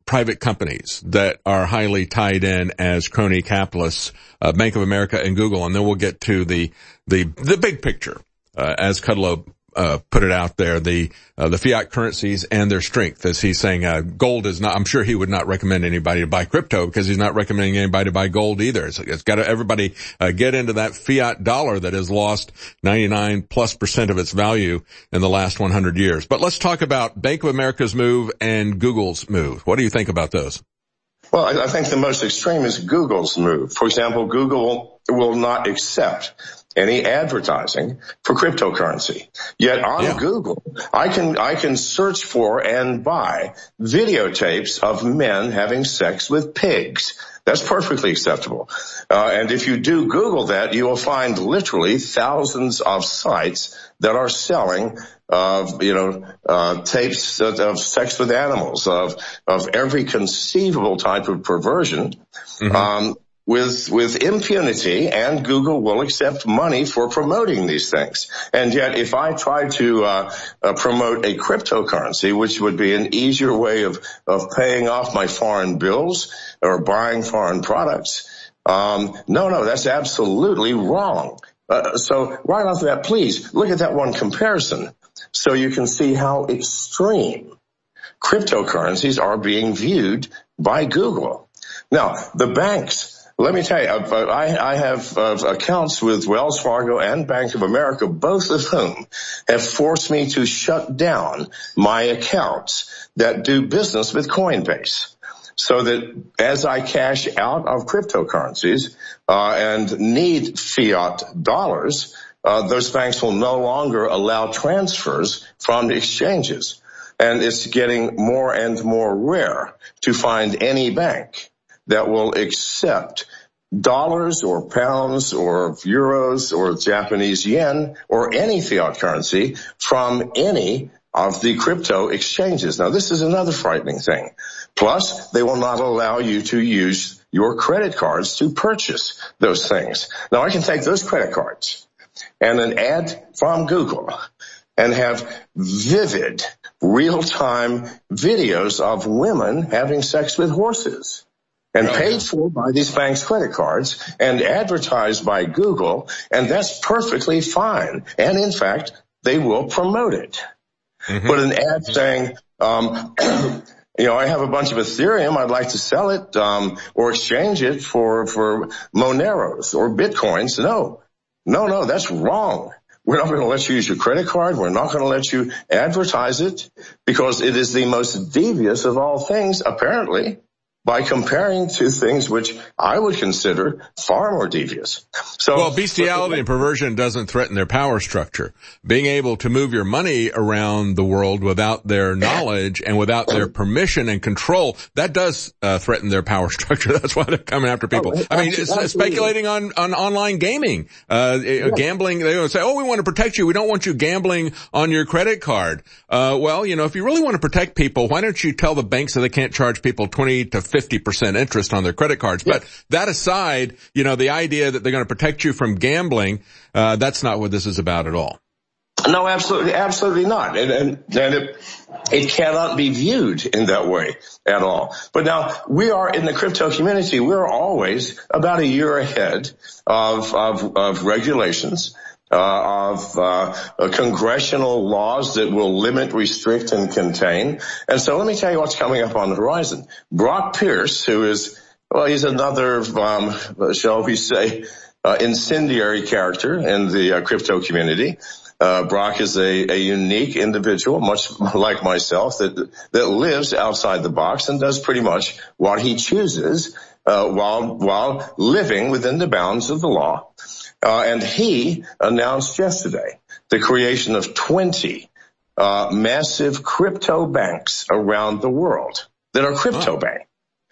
private companies that are highly tied in as crony capitalists, uh, Bank of America and Google, and then we'll get to the the the big picture, uh, as Kudlow uh put it out there, the uh, the fiat currencies and their strength. As he's saying, uh gold is not, I'm sure he would not recommend anybody to buy crypto because he's not recommending anybody to buy gold either. So it's got to, everybody uh, get into that fiat dollar that has lost ninety-nine plus percent of its value in the last one hundred years. But let's talk about Bank of America's move and Google's move. What do you think about those? Well, I, I think the most extreme is Google's move. For example, Google will not accept any advertising for cryptocurrency. Yet on yeah. Google, I can, I can search for and buy videotapes of men having sex with pigs. That's perfectly acceptable. Uh, and if you do Google that, you will find literally thousands of sites that are selling of, you know, uh, tapes of, of sex with animals, of, of every conceivable type of perversion. Mm-hmm. Um, with, with impunity, and Google will accept money for promoting these things. And yet, if I try to, uh, uh promote a cryptocurrency, which would be an easier way of, of paying off my foreign bills or buying foreign products, um, no, no, that's absolutely wrong. Uh, so right off the bat, please look at that one comparison so you can see how extreme cryptocurrencies are being viewed by Google. Now, the banks, let me tell you, I, I have uh, accounts with Wells Fargo and Bank of America, both of whom have forced me to shut down my accounts that do business with Coinbase. So that as I cash out of cryptocurrencies uh, and need fiat dollars, uh, those banks will no longer allow transfers from the exchanges. And it's getting more and more rare to find any bank that will accept dollars or pounds or euros or Japanese yen or any fiat currency from any of the crypto exchanges. Now, this is another frightening thing. Plus, they will not allow you to use your credit cards to purchase those things. Now, I can take those credit cards and an ad from Google and have vivid, real-time videos of women having sex with horses, and paid for by these banks' credit cards and advertised by Google, and that's perfectly fine. And in fact, they will promote it. Mm-hmm. But an ad saying, um, you know, I have a bunch of Ethereum, I'd like to sell it, um, or exchange it for, for Moneros or Bitcoins. No, no, no, that's wrong. We're not going to let you use your credit card. We're not going to let you advertise it because it is the most devious of all things, apparently, by comparing to things which I would consider far more devious. So, well, bestiality and perversion doesn't threaten their power structure. Being able to move your money around the world without their knowledge and without their permission and control, that does uh, threaten their power structure. That's why they're coming after people. Oh, I mean, it's absolutely. Speculating on, on online gaming, uh, yeah. gambling. They would say, oh, we want to protect you. We don't want you gambling on your credit card. Uh, well, you know, if you really want to protect people, why don't you tell the banks that they can't charge people twenty to fifty percent interest on their credit cards? Yeah. But that aside, you know, the idea that they're going to protect you from gambling, uh, that's not what this is about at all. No, absolutely, absolutely not. And, and, and it, it cannot be viewed in that way at all. But now we are in the crypto community. We're always about a year ahead of, of, of regulations. Uh, of uh, uh, congressional laws that will limit, restrict, and contain. And so let me tell you what's coming up on the horizon. Brock Pierce, who is, well, he's another, um, shall we say, uh, incendiary character in the uh, crypto community. Uh, Brock is a, a unique individual, much like myself, that that lives outside the box and does pretty much what he chooses uh, while while living within the bounds of the law. Uh, and he announced yesterday the creation of twenty uh, massive crypto banks around the world that are crypto oh. banks.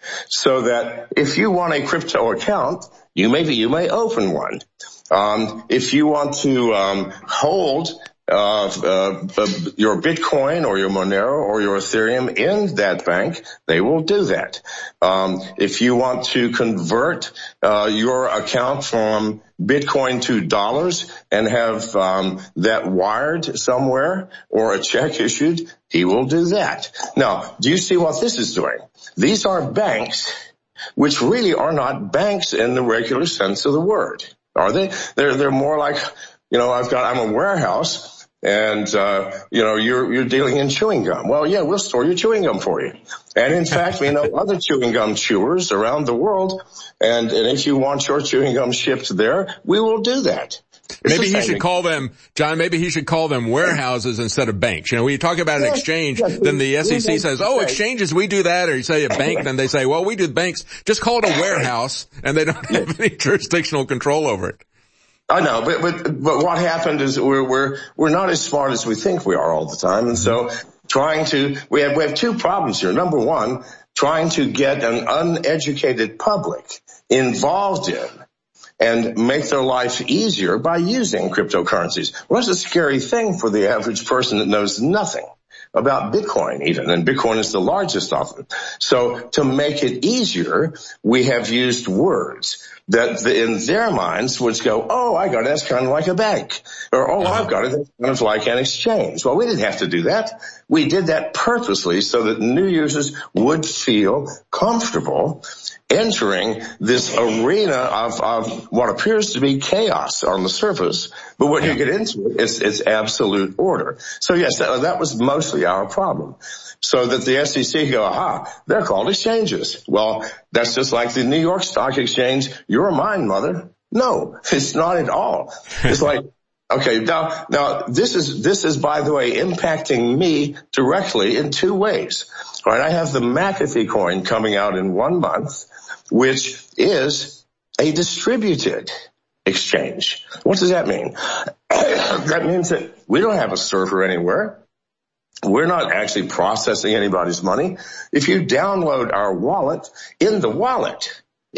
So that if you want a crypto account, you may you may open one. Um, if you want to um, hold uh, uh, your Bitcoin or your Monero or your Ethereum in that bank, they will do that. Um, if you want to convert uh, your account from Bitcoin to dollars and have um, that wired somewhere or a check issued, he will do that. Now, do you see what this is doing? These are banks which really are not banks in the regular sense of the word, are they? They're they're more like, you know, I've got I'm a warehouse. And, uh, you know, you're, you're dealing in chewing gum. Well, yeah, we'll store your chewing gum for you. And in fact, we know other chewing gum chewers around the world. And, and if you want your chewing gum shipped there, we will do that. It's maybe he should call them, John, maybe he should call them warehouses instead of banks. You know, when you talk about an yes, exchange, yes, then the S E C we says, oh, exchanges, we do that. Or you say a bank, then they say, well, we do banks. Just call it a warehouse, and they don't have any jurisdictional control over it. I know, but, but, but what happened is we're, we're, we're not as smart as we think we are all the time. And so trying to, we have, we have two problems here. Number one, trying to get an uneducated public involved in and make their life easier by using cryptocurrencies. Well, that's a scary thing for the average person that knows nothing about Bitcoin even, and Bitcoin is the largest of them. So to make it easier, we have used words that the, in their minds would go, oh, I got it, that's kind of like a bank. Or, oh, I've got it, that's kind of like an exchange. Well, we didn't have to do that. We did that purposely so that new users would feel comfortable entering this arena of, of what appears to be chaos on the surface. But when you get into it, it's, it's absolute order. So yes, that, that was mostly our problem. So that the S E C go, aha, they're called exchanges. Well, that's just like the New York Stock Exchange. You're mine, mother. No, it's not at all. It's like, okay, now, now this is, this is, by the way, impacting me directly in two ways. All right, I have the McAfee coin coming out in one month, which is a distributed exchange. What does that mean? That means that we don't have a server anywhere. We're not actually processing anybody's money. If you download our wallet, in the wallet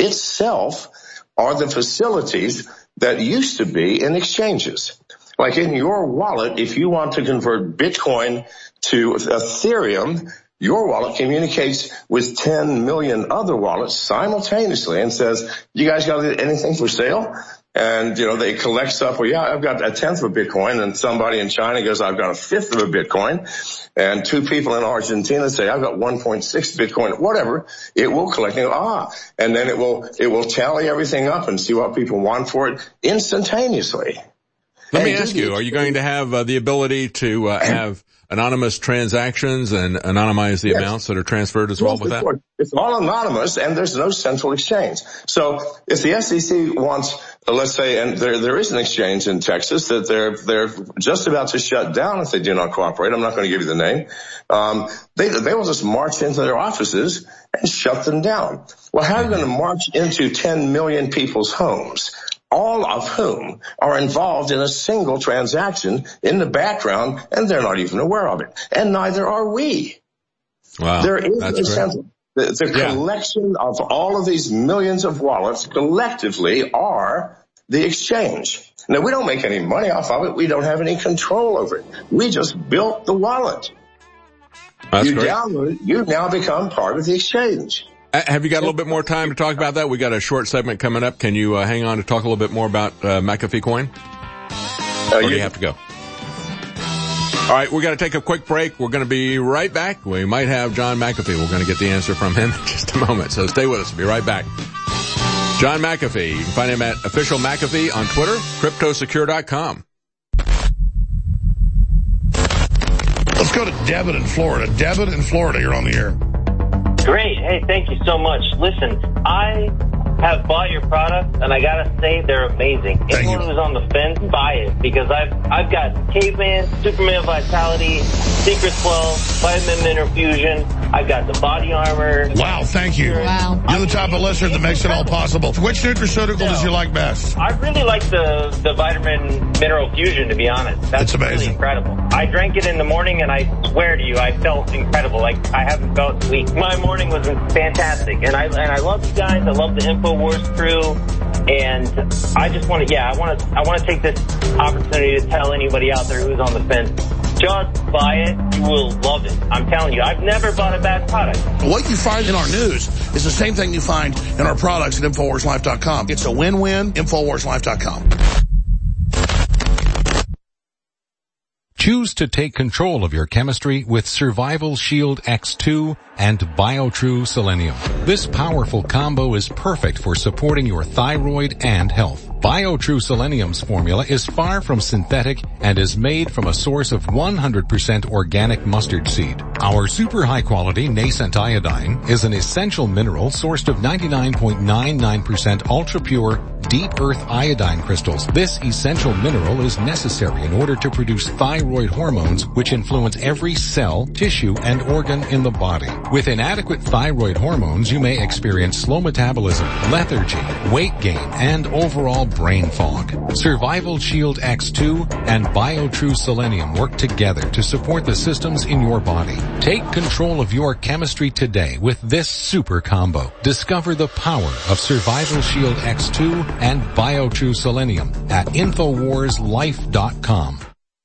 itself are the facilities that used to be in exchanges. Like in your wallet, if you want to convert Bitcoin to Ethereum, your wallet communicates with ten million other wallets simultaneously and says, you guys got anything for sale? And, you know, they collect stuff. Well, yeah, I've got a tenth of a Bitcoin. And somebody in China goes, I've got a fifth of a Bitcoin. And two people in Argentina say, I've got one point six Bitcoin, whatever. It will collect. And, ah, and then it will, it will tally everything up and see what people want for it instantaneously. Let me ask you, are you going to have uh, the ability to uh, have anonymous transactions and anonymize the yes. amounts that are transferred as yes, well with that? It's all anonymous and there's no central exchange. So if the S E C wants, uh, let's say, and there there is an exchange in Texas that they're they're just about to shut down if they do not cooperate. I'm not going to give you the name. Um, they they will just march into their offices and shut them down. Well, how are you going to march into ten million people's homes, all of whom are involved in a single transaction in the background, and they're not even aware of it. And neither are we. Wow, there is that's a great. sense, the, the yeah. collection of all of these millions of wallets collectively are the exchange. Now, we don't make any money off of it. We don't have any control over it. We just built the wallet. That's you great. download it, you now become part of the exchange. Have you got a little bit more time to talk about that? We got a short segment coming up. Can you uh, hang on to talk a little bit more about uh, McAfee coin? Uh, or do you have to go? All right, we're going to take a quick break. We're going to be right back. We might have John McAfee. We're going to get the answer from him in just a moment. So stay with us. We'll be right back. John McAfee. You can find him at Official McAfee on Twitter, crypto secure dot com. Let's go to Devin in Florida. Devin in Florida, you're on the air. Great. Hey, thank you so much. Listen, I have bought your product, and I gotta say they're amazing. Thank Anyone you. who's on the fence, buy it, because I've I've got Caveman, Superman Vitality, Secret twelve, Vitamin Mineral Fusion. I've got the body armor. Wow, thank you. Wow. You're the type of listener that makes it all possible. Which nutraceutical does you like best? I really like the, the Vitamin Mineral Fusion, to be honest. That's It's amazing. really incredible. I drank it in the morning, and I swear to you, I felt incredible. Like, I haven't felt weak. My morning was fantastic, and I and I love you guys. I love the InfoWars crew, and I just want to, yeah, I want to, I want to take this opportunity to tell anybody out there who's on the fence, Just buy it. You will love it. I'm telling you, I've never bought a bad product. What you find in our news is the same thing you find in our products at Infowars Life dot com. It's a win-win. Infowars Life dot com. Choose to take control of your chemistry with Survival Shield X two and BioTrue Selenium. This powerful combo is perfect for supporting your thyroid and health. BioTrue Selenium's formula is far from synthetic and is made from a source of one hundred percent organic mustard seed. Our super high quality nascent iodine is an essential mineral sourced of ninety-nine point nine nine percent ultra pure deep earth iodine crystals. This essential mineral is necessary in order to produce thyroid hormones, which influence every cell, tissue, and organ in the body. With inadequate thyroid hormones, you may experience slow metabolism, lethargy, weight gain, and overall brain fog. Survival Shield X two and BioTrue Selenium work together to support the systems in your body. Take control of your chemistry today with this super combo. Discover the power of Survival Shield X two and BioTrue Selenium at Infowars Life dot com.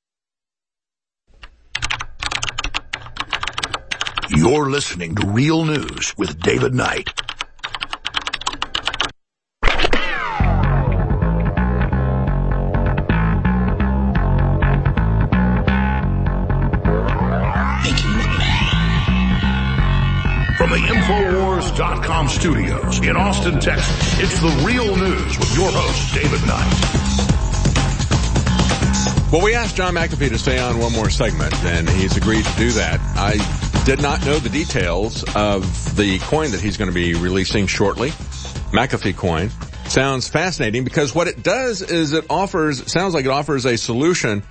You're listening to Real News with David Knight. From the Infowars dot com studios in Austin, Texas, it's the Real News with your host, David Knight. Well, we asked John McAfee to stay on one more segment, and he's agreed to do that. I did not know the details of the coin that he's going to be releasing shortly, McAfee coin. Sounds fascinating because what it does is it offers, sounds like it offers a solution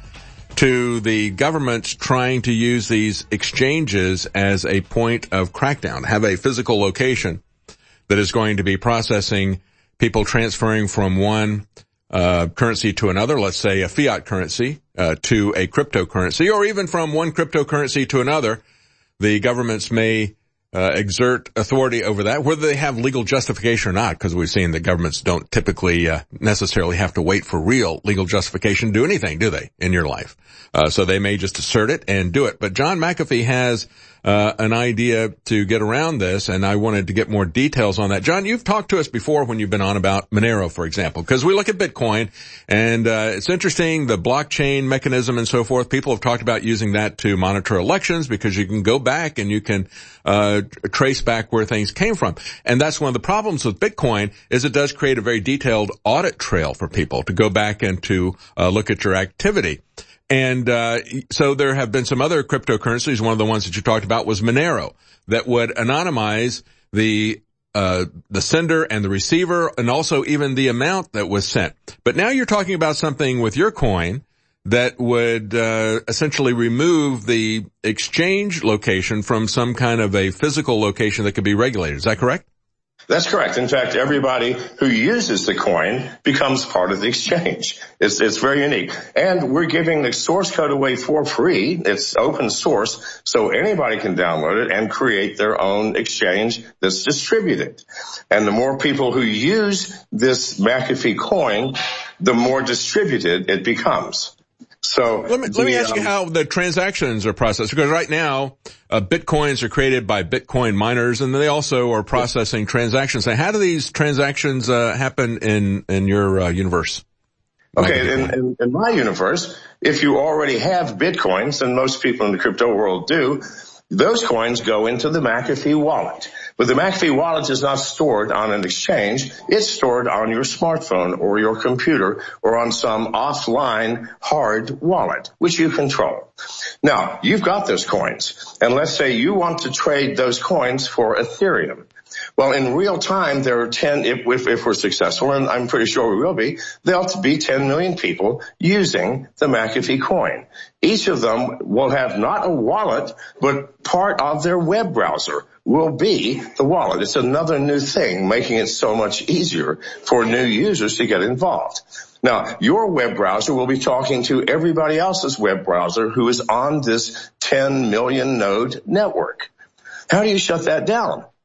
to the government trying to use these exchanges as a point of crackdown, have a physical location that is going to be processing people transferring from one uh currency to another, let's say a fiat currency uh to a cryptocurrency, or even from one cryptocurrency to another. The governments may uh, exert authority over that, whether they have legal justification or not, because we've seen that governments don't typically uh, necessarily have to wait for real legal justification to do anything, do they, in your life? Uh, so they may just assert it and do it. But John McAfee has uh, an idea to get around this, and I wanted to get more details on that. John, you've talked to us before when you've been on about Monero, for example, because we look at Bitcoin, and uh, it's interesting, the blockchain mechanism and so forth. People have talked about using that to monitor elections because you can go back and you can uh trace back where things came from. And that's one of the problems with Bitcoin, is it does create a very detailed audit trail for people to go back and to uh, look at your activity. And uh so there have been some other cryptocurrencies. One of the ones that you talked about was Monero, that would anonymize the uh the sender and the receiver, and also even the amount that was sent. But now you're talking about something with your coin that would uh essentially remove the exchange location from some kind of a physical location that could be regulated. Is that correct? That's correct. In fact, everybody who uses the coin becomes part of the exchange. It's, it's very unique. And we're giving the source code away for free. It's open source, so anybody can download it and create their own exchange that's distributed. And the more people who use this McAfee coin, the more distributed it becomes. So let me, let me ask you how the transactions are processed, because right now uh, bitcoins are created by Bitcoin miners, and they also are processing transactions. So how do these transactions uh, happen in in your uh, universe? Okay, in, in, in my universe, if you already have bitcoins, and most people in the crypto world do, those coins go into the McAfee wallet. But the McAfee wallet is not stored on an exchange. It's stored on your smartphone or your computer or on some offline hard wallet, which you control. Now, you've got those coins, and let's say you want to trade those coins for Ethereum. Well, in real time, there are ten, if, if, if we're successful, and I'm pretty sure we will be, there'll be ten million people using the McAfee coin. Each of them will have not a wallet, but part of their web browser will be the wallet. It's another new thing, making it so much easier for new users to get involved. Now, your web browser will be talking to everybody else's web browser who is on this ten million node network. How do you shut that down?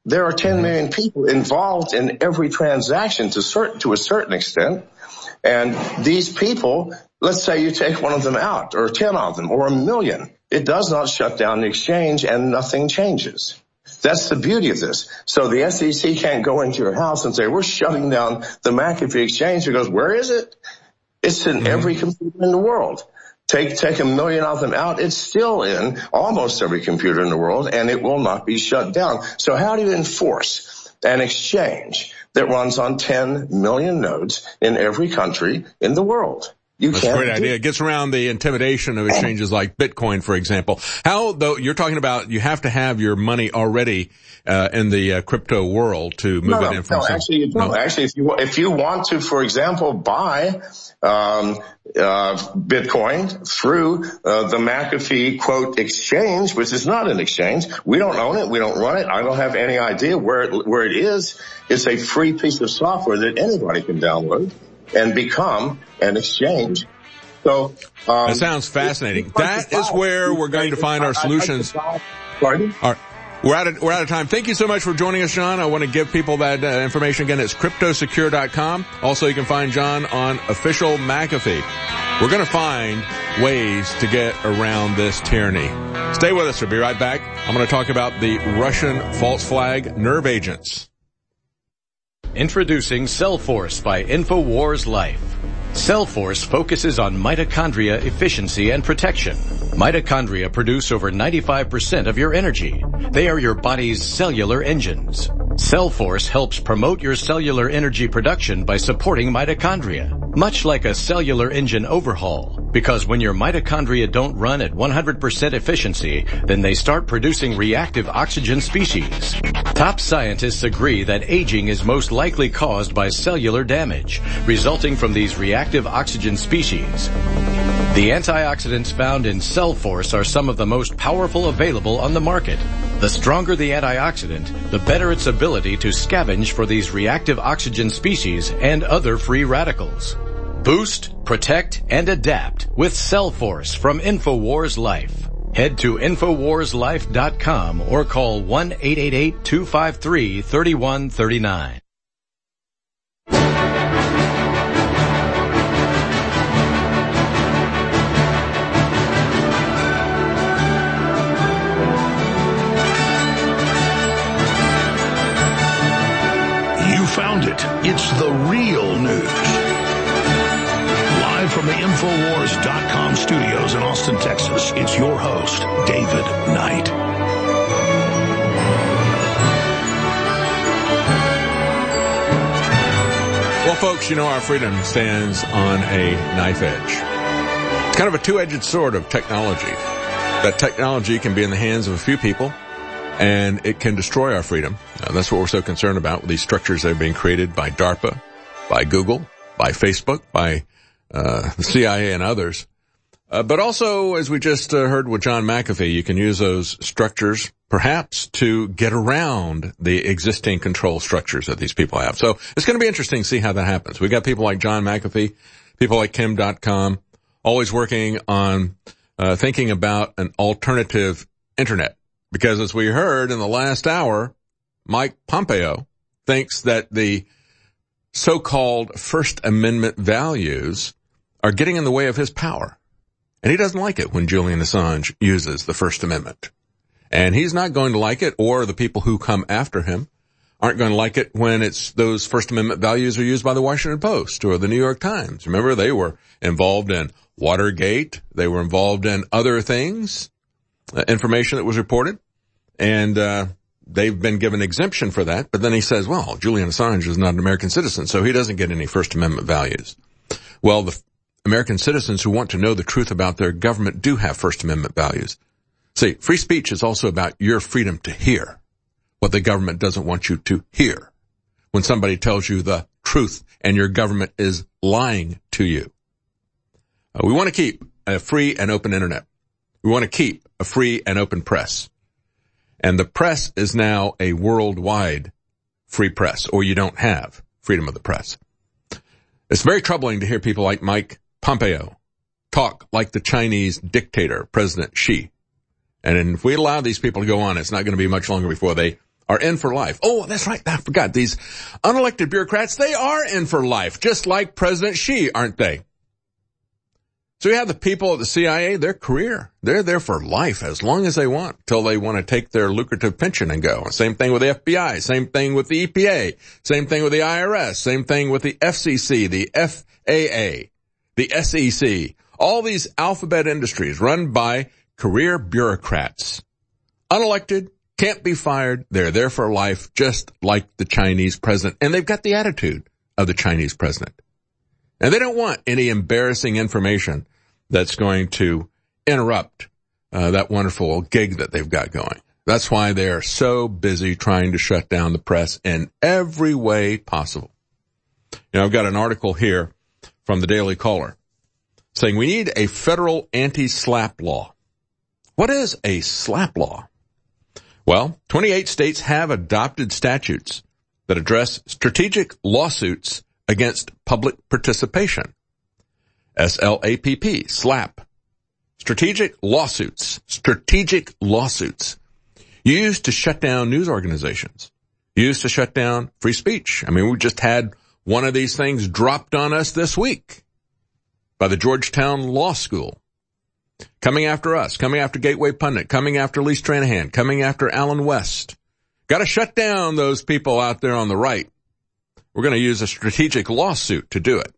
There are ten million people involved in every transaction to certain, to a certain extent. And these people, let's say you take one of them out, or ten of them, or a million. It does not shut down the exchange and nothing changes. That's the beauty of this. So the S E C can't go into your house and say, we're shutting down the McAfee exchange, because where is it? It's in every computer in the world. Take, take a million of them out. It's still in almost every computer in the world, and it will not be shut down. So how do you enforce an exchange that runs on ten million nodes in every country in the world? You That's can't a great idea. It gets around the intimidation of exchanges like Bitcoin, for example. How, though, you're talking about you have to have your money already uh, in the uh, crypto world to move no, it no, in from no, some... actually, you don't. No. Actually, if you, if you want to, for example, buy um, uh, Bitcoin through uh, the McAfee, quote, exchange, which is not an exchange. We don't own it. We don't run it. I don't have any idea where it, where it is. It's a free piece of software that anybody can download and become an exchange. So um, that sounds fascinating. That is where we're going to find our solutions. Pardon? All right. We're out of, we're out of time. Thank you so much for joining us, John. I want to give people that uh, information again. It's crypto secure dot com. Also, you can find John on Official McAfee. We're going to find ways to get around this tyranny. Stay with us. We'll be right back. I'm going to talk about the Russian false flag nerve agents. Introducing Cellforce by InfoWars Life. Cellforce focuses on mitochondria efficiency and protection. Mitochondria produce over ninety-five percent of your energy. They are your body's cellular engines. Cellforce helps promote your cellular energy production by supporting mitochondria, much like a cellular engine overhaul. Because when your mitochondria don't run at one hundred percent efficiency, then they start producing reactive oxygen species. Top scientists agree that aging is most likely caused by cellular damage, resulting from these reactive oxygen species. The antioxidants found in Cellforce are some of the most powerful available on the market. The stronger the antioxidant, the better its ability to scavenge for these reactive oxygen species and other free radicals. Boost, protect, and adapt with Cellforce from InfoWars Life. Head to Infowars Life dot com or call one eight eight eight, two five three, three one three nine. Found it. It's the real news. Live from the Infowars dot com studios in Austin, Texas, it's your host, David Knight. Well, folks, you know our freedom stands on a knife edge. It's kind of a two-edged sword of technology. That technology can be in the hands of a few people, and it can destroy our freedom. Uh, that's what we're so concerned about with these structures that are being created by DARPA, by Google, by Facebook, by uh, the C I A and others. Uh, but also, as we just uh, heard with John McAfee, you can use those structures perhaps to get around the existing control structures that these people have. So it's going to be interesting to see how that happens. We've got people like John McAfee, people like Kim dot com, always working on uh, thinking about an alternative internet. Because as we heard in the last hour, Mike Pompeo thinks that the so-called First Amendment values are getting in the way of his power. And he doesn't like it when Julian Assange uses the First Amendment. And he's not going to like it, or the people who come after him aren't going to like it when it's those First Amendment values are used by the Washington Post or the New York Times. Remember, they were involved in Watergate. They were involved in other things, uh, information that was reported. And uh they've been given exemption for that. But then he says, well, Julian Assange is not an American citizen, so he doesn't get any First Amendment values. Well, the American citizens who want to know the truth about their government do have First Amendment values. See, free speech is also about your freedom to hear what the government doesn't want you to hear. When somebody tells you the truth and your government is lying to you. Uh, we want to keep a free and open internet. We want to keep a free and open press. And the press is now a worldwide free press, or you don't have freedom of the press. It's very troubling to hear people like Mike Pompeo talk like the Chinese dictator, President Xi. And if we allow these people to go on, it's not going to be much longer before they are in for life. Oh, that's right. I forgot. These unelected bureaucrats, they are in for life, just like President Xi, aren't they? So you have the people at the C I A, their career. They're there for life as long as they want, till they want to take their lucrative pension and go. Same thing with the F B I, same thing with the E P A, same thing with the I R S, same thing with the F C C, the F A A, the S E C. All these alphabet industries run by career bureaucrats. Unelected, can't be fired. They're there for life, just like the Chinese president. And they've got the attitude of the Chinese president. And they don't want any embarrassing information that's going to interrupt uh, that wonderful gig that they've got going. That's why they're so busy trying to shut down the press in every way possible. You know, I've got an article here from the Daily Caller saying we need a federal anti-slap law. What is a slap law? Well, twenty-eight states have adopted statutes that address strategic lawsuits against public participation. S L A P P, SLAP. Strategic lawsuits, strategic lawsuits used to shut down news organizations, used to shut down free speech. I mean, we just had one of these things dropped on us this week by the Georgetown Law School. Coming after us, coming after Gateway Pundit, coming after Lee Stranahan, coming after Alan West. Got to shut down those people out there on the right. We're going to use a strategic lawsuit to do it.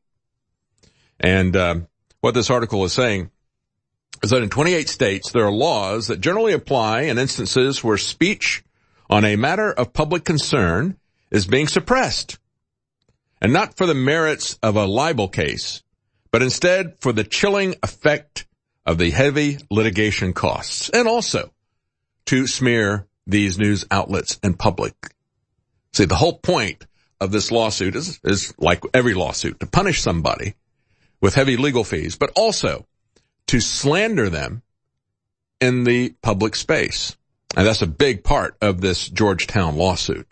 And um, what this article is saying is that in twenty-eight states, there are laws that generally apply in instances where speech on a matter of public concern is being suppressed. And not for the merits of a libel case, but instead for the chilling effect of the heavy litigation costs, and also to smear these news outlets in public. See, the whole point of this lawsuit is, is like every lawsuit, to punish somebody with heavy legal fees, but also to slander them in the public space. And that's a big part of this Georgetown lawsuit.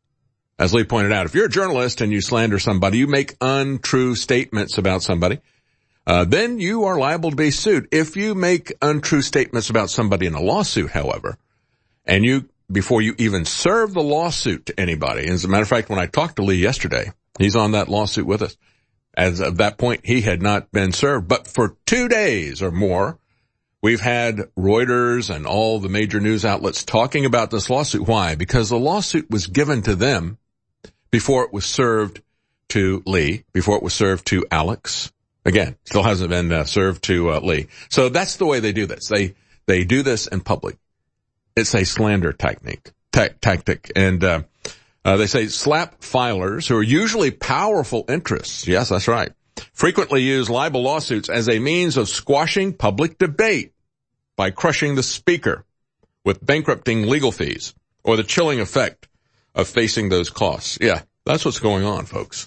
As Lee pointed out, if you're a journalist and you slander somebody, you make untrue statements about somebody, uh, then you are liable to be sued. If you make untrue statements about somebody in a lawsuit, however, and you before you even serve the lawsuit to anybody. As a matter of fact, when I talked to Lee yesterday, he's on that lawsuit with us. As of that point, he had not been served. But for two days or more, we've had Reuters and all the major news outlets talking about this lawsuit. Why? Because the lawsuit was given to them before it was served to Lee, before it was served to Alex. Again, still hasn't been uh, served to uh, Lee. So that's the way they do this. They they do this in public. It's a slander technique, ta- tactic. And, uh, uh, they say slap filers, who are usually powerful interests, yes, that's right, frequently use libel lawsuits as a means of squashing public debate by crushing the speaker with bankrupting legal fees or the chilling effect of facing those costs. Yeah, that's what's going on, folks.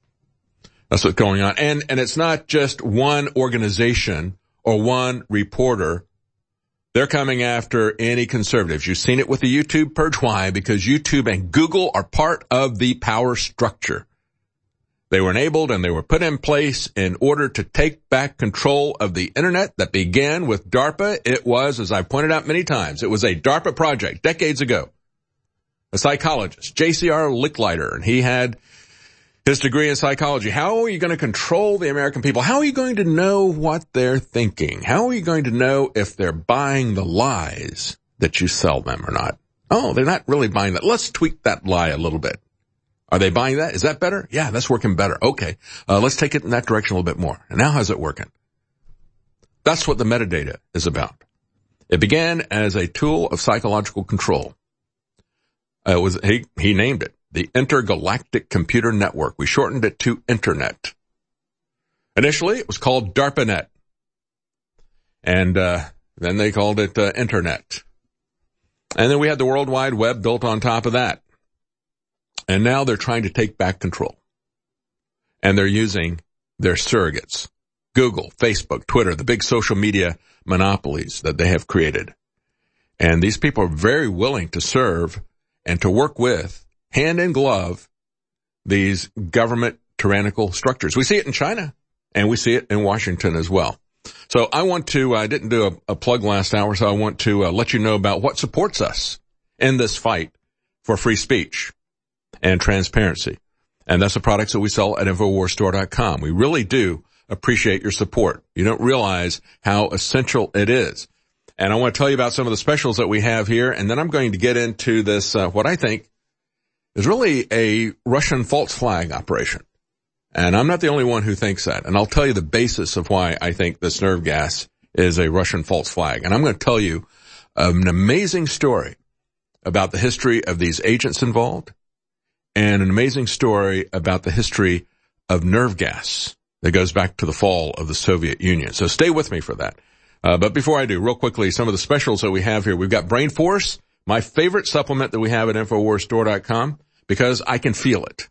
That's what's going on. And, and it's not just one organization or one reporter. They're coming after any conservatives. You've seen it with the YouTube purge. Why? Because YouTube and Google are part of the power structure. They were enabled and they were put in place in order to take back control of the internet that began with DARPA. It was, as I've pointed out many times, it was a DARPA project decades ago. A psychologist, J C R Licklider, and he had his degree in psychology. How are you going to control the American people? How are you going to know what they're thinking? How are you going to know if they're buying the lies that you sell them or not? Oh, they're not really buying that. Let's tweak that lie a little bit. Are they buying that? Is that better? Yeah, that's working better. Okay. Uh, let's take it in that direction a little bit more. And now how's it working? That's what the metadata is about. It began as a tool of psychological control. Uh, it was, he, he named it the Intergalactic Computer Network. We shortened it to Internet. Initially, it was called DARPANET. And, uh, then they called it, uh, Internet. And then we had the World Wide Web built on top of that. And now they're trying to take back control. And they're using their surrogates. Google, Facebook, Twitter, the big social media monopolies that they have created. And these people are very willing to serve and to work with, hand in glove, these government tyrannical structures. We see it in China, and we see it in Washington as well. So I want to, I didn't do a, a plug last hour, so I want to uh, let you know about what supports us in this fight for free speech and transparency. And that's the products that we sell at infowars store dot com. We really do appreciate your support. You don't realize how essential it is. And I want to tell you about some of the specials that we have here, and then I'm going to get into this, uh, what I think is really a Russian false flag operation. And I'm not the only one who thinks that. And I'll tell you the basis of why I think this nerve gas is a Russian false flag. And I'm going to tell you an amazing story about the history of these agents involved and an amazing story about the history of nerve gas that goes back to the fall of the Soviet Union. So stay with me for that. Uh, but before I do, real quickly, some of the specials that we have here. We've got Brain Force, my favorite supplement that we have at infowars store dot com, because I can feel it.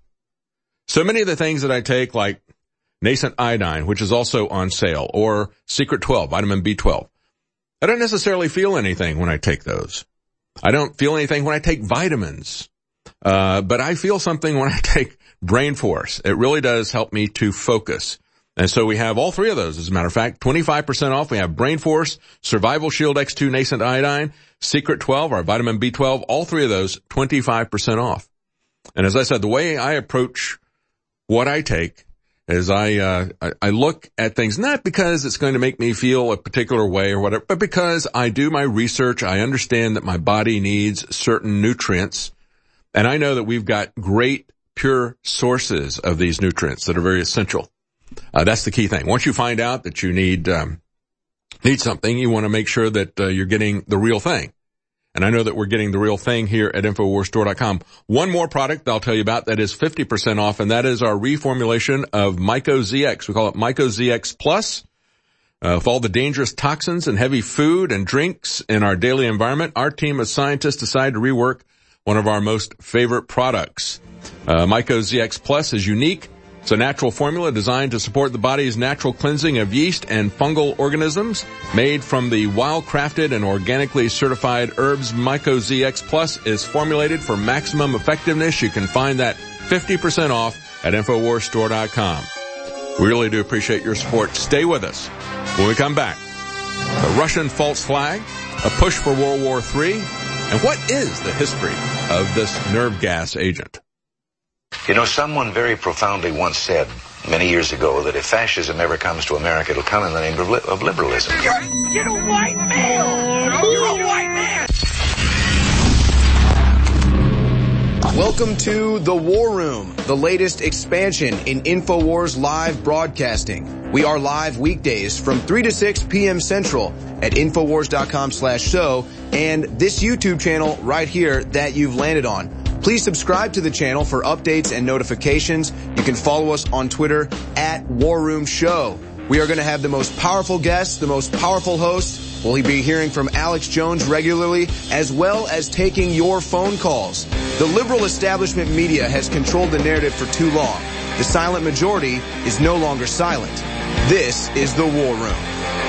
So many of the things that I take, like nascent iodine, which is also on sale, or Secret twelve, vitamin B twelve, I don't necessarily feel anything when I take those. I don't feel anything when I take vitamins. Uh, but I feel something when I take Brain Force. It really does help me to focus. And so we have all three of those, as a matter of fact, twenty-five percent off. We have Brain Force, Survival Shield X two Nascent Iodine, Secret twelve, our vitamin B twelve, all three of those, twenty-five percent off. And as I said, the way I approach what I take is I, uh, I, I look at things not because it's going to make me feel a particular way or whatever, but because I do my research. I understand that my body needs certain nutrients, and I know that we've got great, pure sources of these nutrients that are very essential. Uh, that's the key thing. Once you find out that you need, um, need something, you want to make sure that, uh, you're getting the real thing. And I know that we're getting the real thing here at infowars store dot com. One more product I'll tell you about that is fifty percent off, and that is our reformulation of Myco Z X. We call it Myco Z X Plus. Uh, with all the dangerous toxins and heavy food and drinks in our daily environment, our team of scientists decided to rework one of our most favorite products. Uh, Myco Z X Plus is unique. It's a natural formula designed to support the body's natural cleansing of yeast and fungal organisms. Made from the wild-crafted and organically certified herbs, Myco Z X Plus is formulated for maximum effectiveness. You can find that fifty percent off at infowars store dot com. We really do appreciate your support. Stay with us. When we come back, the Russian false flag, a push for World War Three, and what is the history of this nerve gas agent? You know, someone very profoundly once said many years ago that if fascism ever comes to America, it'll come in the name of, li- of liberalism. You're, you're a white male! You're a white man! Welcome to The War Room, the latest expansion in InfoWars live broadcasting. We are live weekdays from three to six p.m. Central at infowars dot com slash show and this YouTube channel right here that you've landed on. Please subscribe to the channel for updates and notifications. You can follow us on Twitter at War Room Show. We are going to have the most powerful guests, the most powerful hosts. We'll be hearing from Alex Jones regularly, as well as taking your phone calls. The liberal establishment media has controlled the narrative for too long. The silent majority is no longer silent. This is The War Room.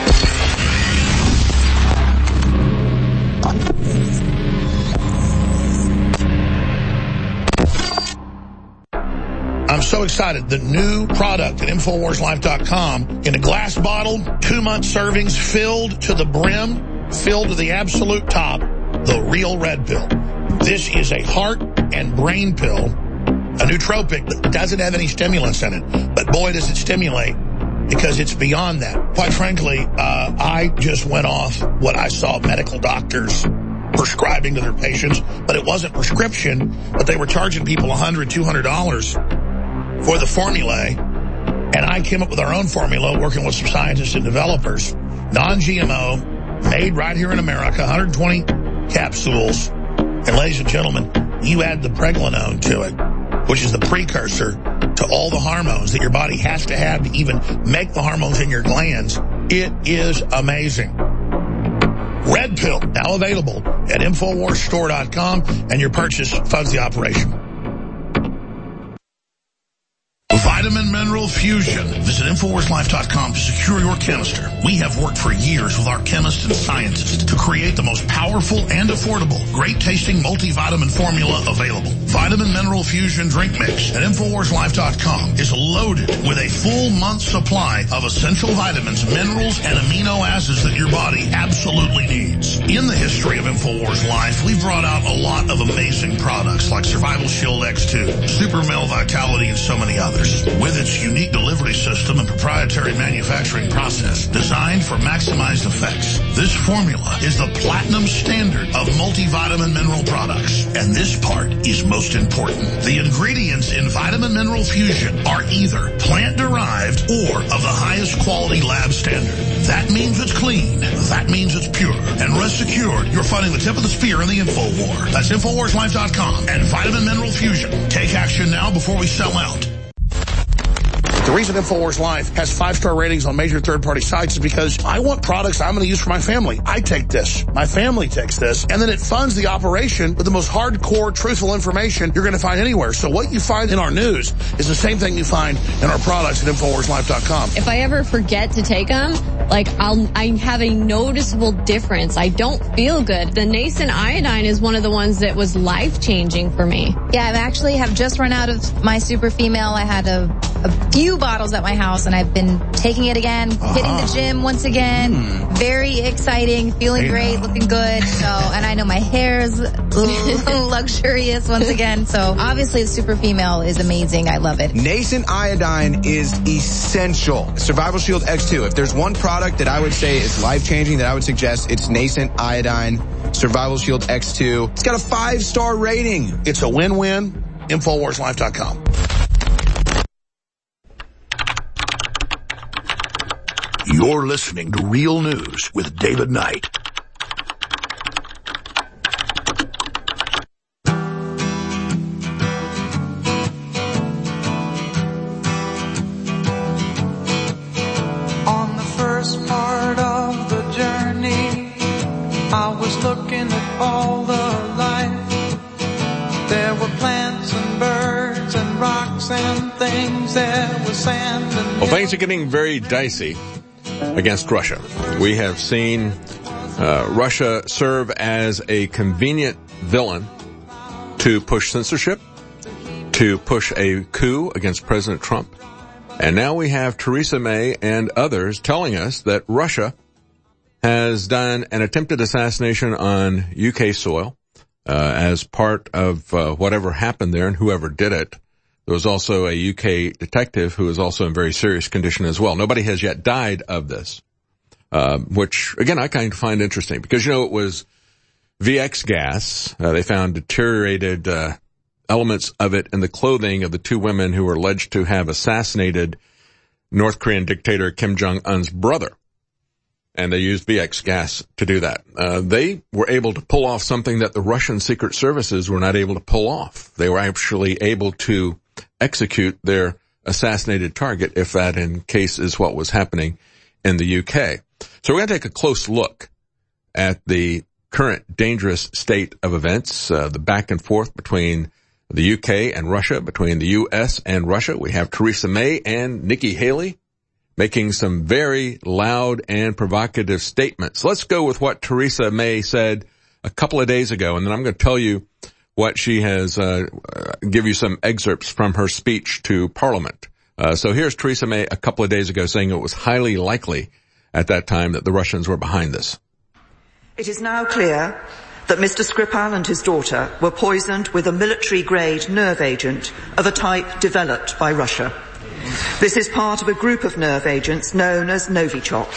I'm so excited. The new product at infowars life dot com in a glass bottle, two-month servings, filled to the brim, filled to the absolute top, the Real Red Pill. This is a heart and brain pill, a nootropic that doesn't have any stimulants in it. But boy, does it stimulate, because it's beyond that. Quite frankly, uh, I just went off what I saw medical doctors prescribing to their patients, but it wasn't prescription, but they were charging people one hundred dollars, two hundred dollars for the formulae, and I came up with our own formula working with some scientists and developers, non-G M O, made right here in America, one hundred twenty capsules, and ladies and gentlemen, you add the pregnenolone to it, which is the precursor to all the hormones that your body has to have to even make the hormones in your glands. It is amazing. Red Pill, now available at infowars store dot com, and your purchase funds the operation. Vitamin mineral Mineral Fusion. Visit Infowars Life dot com to secure your canister. We have worked for years with our chemists and scientists to create the most powerful and affordable, great-tasting multivitamin formula available. Vitamin Mineral Fusion Drink Mix at Infowars Life dot com is loaded with a full month supply of essential vitamins, minerals, and amino acids that your body absolutely needs. In the history of Infowars Life, we've brought out a lot of amazing products like Survival Shield X two, Super Male Vitality, and so many others. With its unique delivery system and proprietary manufacturing process designed for maximized effects, this formula is the platinum standard of multivitamin mineral products. And this part is most important. The ingredients in Vitamin Mineral Fusion are either plant-derived or of the highest quality lab standard. That means it's clean. That means it's pure. And rest assured, you're fighting the tip of the spear in the info war. That's Infowars Life dot com and Vitamin Mineral Fusion. Take action now before we sell out. The reason Infowars Life has five-star ratings on major third-party sites is because I want products I'm going to use for my family. I take this. My family takes this. And then it funds the operation with the most hardcore, truthful information you're going to find anywhere. So what you find in our news is the same thing you find in our products at Infowars Life dot com. If I ever forget to take them, like I'll, I have a noticeable difference. I don't feel good. The Nascent Iodine is one of the ones that was life-changing for me. Yeah, I actually have just run out of my Super Female. I had a, a few bottles at my house, and I've been taking it again, uh-huh. hitting the gym once again. Mm. Very exciting, feeling yeah. great, looking good. So, and I know my hair's luxurious once again. So obviously the Super Female is amazing. I love it. Nascent Iodine is essential. Survival Shield X two. If there's one product that I would say is life-changing that I would suggest, it's Nascent Iodine Survival Shield X two. It's got a five-star rating. It's a win-win. Infowars Life dot com. You're listening to Real News with David Knight. On the first part of the journey, I was looking at all the life. There were plants and birds and rocks and things. There was sand and... Well, things are getting very dicey against Russia. We have seen uh, Russia serve as a convenient villain to push censorship, to push a coup against President Trump. And now we have Theresa May and others telling us that Russia has done an attempted assassination on U K soil uh, as part of uh, whatever happened there and whoever did it. There was also a U K detective who is also in very serious condition as well. Nobody has yet died of this, uh, which, again, I kind of find interesting because, you know, it was V X gas. Uh, they found deteriorated uh, elements of it in the clothing of the two women who were alleged to have assassinated North Korean dictator Kim Jong-un's brother. And they used V X gas to do that. Uh, they were able to pull off something that the Russian secret services were not able to pull off. They were actually able to execute their assassinated target, if that in case is what was happening in the U K. So we're going to take a close look at the current dangerous state of events, uh, the back and forth between the U K and Russia, between the U S and Russia. We have Theresa May and Nikki Haley making some very loud and provocative statements. Let's go with what Theresa May said a couple of days ago, and then I'm going to tell you what she has, uh, uh give you some excerpts from her speech to Parliament. Uh, so here's Theresa May a couple of days ago saying it was highly likely at that time that the Russians were behind this. It is now clear that Mister Skripal and his daughter were poisoned with a military-grade nerve agent of a type developed by Russia. This is part of a group of nerve agents known as Novichok.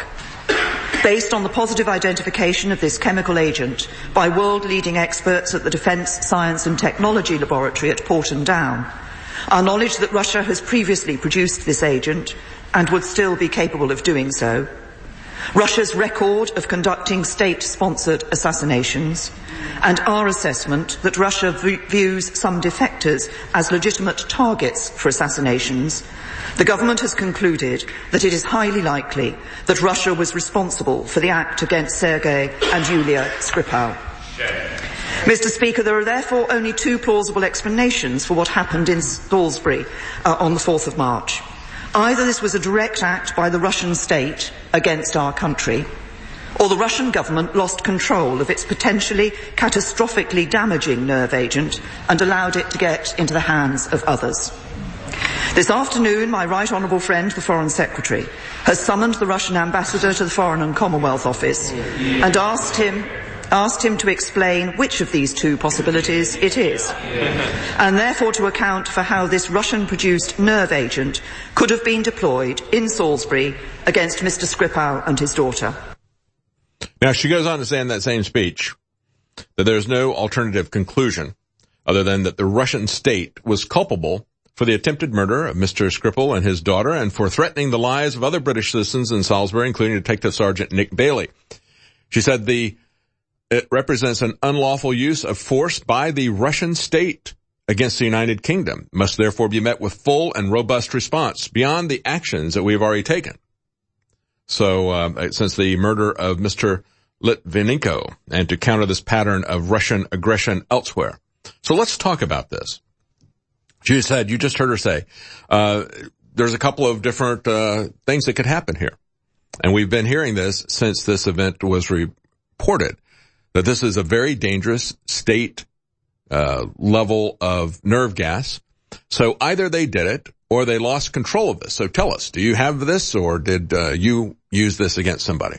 Based on the positive identification of this chemical agent by world-leading experts at the Defence Science and Technology Laboratory at Porton Down, our knowledge that Russia has previously produced this agent and would still be capable of doing so, Russia's record of conducting state-sponsored assassinations, and our assessment that Russia v- views some defectors as legitimate targets for assassinations, the government has concluded that it is highly likely that Russia was responsible for the act against Sergei and Yulia Skripal. Mister Speaker, there are therefore only two plausible explanations for what happened in Salisbury uh, on the fourth of March. Either this was a direct act by the Russian state against our country, or the Russian government lost control of its potentially catastrophically damaging nerve agent and allowed it to get into the hands of others. This afternoon, my right honourable friend, the Foreign Secretary, has summoned the Russian ambassador to the Foreign and Commonwealth Office and asked him asked him to explain which of these two possibilities it is, and therefore to account for how this Russian-produced nerve agent could have been deployed in Salisbury against Mister Skripal and his daughter. Now, she goes on to say in that same speech that there's no alternative conclusion other than that the Russian state was culpable for the attempted murder of Mister Skripal and his daughter and for threatening the lives of other British citizens in Salisbury, including Detective Sergeant Nick Bailey. She said the it represents an unlawful use of force by the Russian state against the United Kingdom, must therefore be met with full and robust response beyond the actions that we've already taken. So, uh, since the murder of Mister Litvinenko, and to counter this pattern of Russian aggression elsewhere. So let's talk about this. She said, you just heard her say, uh, there's a couple of different, uh, things that could happen here. And we've been hearing this since this event was reported, that this is a very dangerous state, uh, level of nerve gas. So either they did it or they lost control of this. So tell us, do you have this or did, uh, you use this against somebody?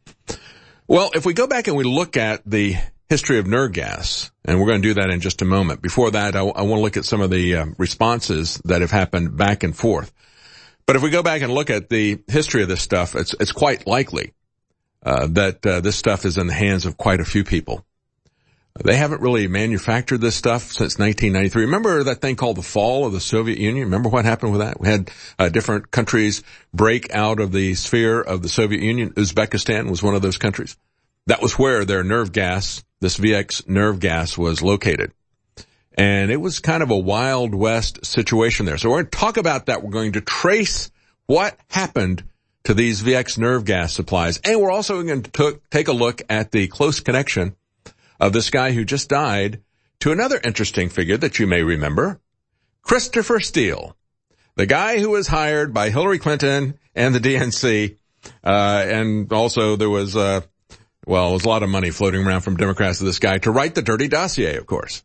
Well, if we go back and we look at the history of nerve gas, and we're going to do that in just a moment. Before that, I, I want to look at some of the uh, responses that have happened back and forth. But if we go back and look at the history of this stuff, it's it's quite likely uh, that uh, this stuff is in the hands of quite a few people. They haven't really manufactured this stuff since nineteen ninety-three. Remember that thing called the fall of the Soviet Union? Remember what happened with that? We had uh, different countries break out of the sphere of the Soviet Union. Uzbekistan was one of those countries. That was where their nerve gas, this V X nerve gas, was located. And it was kind of a Wild West situation there. So we're going to talk about that. We're going to trace what happened to these V X nerve gas supplies. And we're also going to t- take a look at the close connection of this guy who just died to another interesting figure that you may remember, Christopher Steele, the guy who was hired by Hillary Clinton and the D N C. Uh, and also there was, uh, well, there's a lot of money floating around from Democrats to this guy to write the dirty dossier, of course.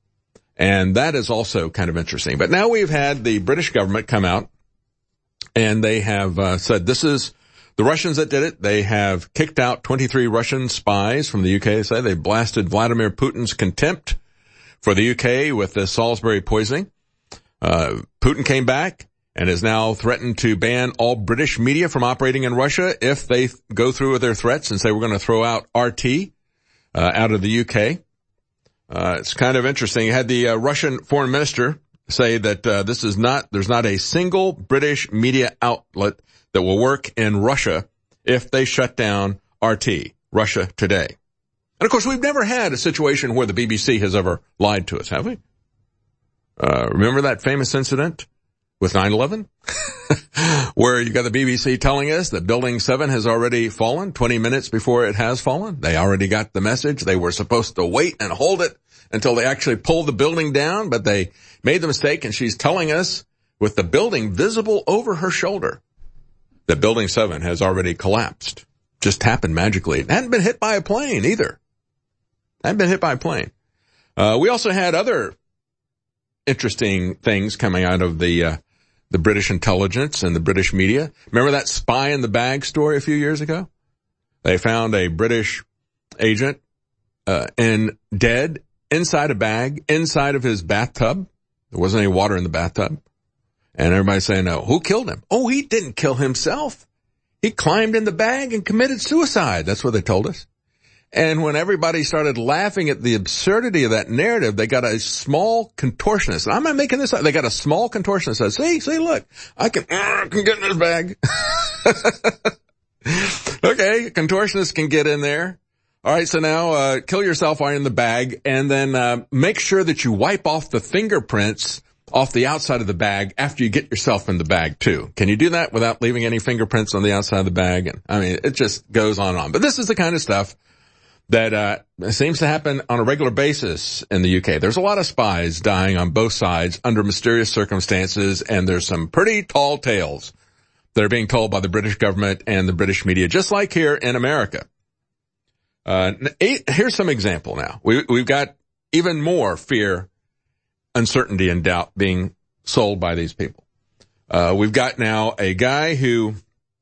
And that is also kind of interesting. But now we've had the British government come out and they have uh, said this is the Russians that did it. They have kicked out twenty-three Russian spies from the U K. They say they blasted Vladimir Putin's contempt for the U K with the Salisbury poisoning. Uh, Putin came back and has now threatened to ban all British media from operating in Russia if they go through with their threats and say we're going to throw out R T uh, out of the U K. Uh, it's kind of interesting. You had the uh, Russian foreign minister say that uh, this is not, there's not a single British media outlet that will work in Russia if they shut down R T, Russia Today. And of course, we've never had a situation where the B B C has ever lied to us, have we? Uh, remember that famous incident with nine eleven? Where you got the B B C telling us that Building seven has already fallen twenty minutes before it has fallen. They already got the message. They were supposed to wait and hold it until they actually pulled the building down, but they made the mistake, and she's telling us with the building visible over her shoulder that Building seven has already collapsed. Just happened magically. It hadn't been hit by a plane either. Hadn't been hit by a plane. Uh, we also had other interesting things coming out of the uh, the British intelligence and the British media. Remember that spy in the bag story a few years ago? They found a British agent uh, in dead inside a bag, inside of his bathtub. There wasn't any water in the bathtub. And everybody's saying, no, who killed him? Oh, he didn't kill himself. He climbed in the bag and committed suicide. That's what they told us. And when everybody started laughing at the absurdity of that narrative, they got a small contortionist. I'm not making this up. They got a small contortionist that says, see, see, look, I can, uh, I can get in this bag. Okay, contortionist can get in there. All right, so now uh kill yourself while you're in the bag, and then uh make sure that you wipe off the fingerprints off the outside of the bag after you get yourself in the bag too. Can you do that without leaving any fingerprints on the outside of the bag? And I mean, it just goes on and on. But this is the kind of stuff that uh seems to happen on a regular basis in the U K. There's a lot of spies dying on both sides under mysterious circumstances, and there's some pretty tall tales that are being told by the British government and the British media, just like here in America. Uh eight, here's some example now. We, we've got even more fear, uncertainty, and doubt being sold by these people. Uh we've got now a guy who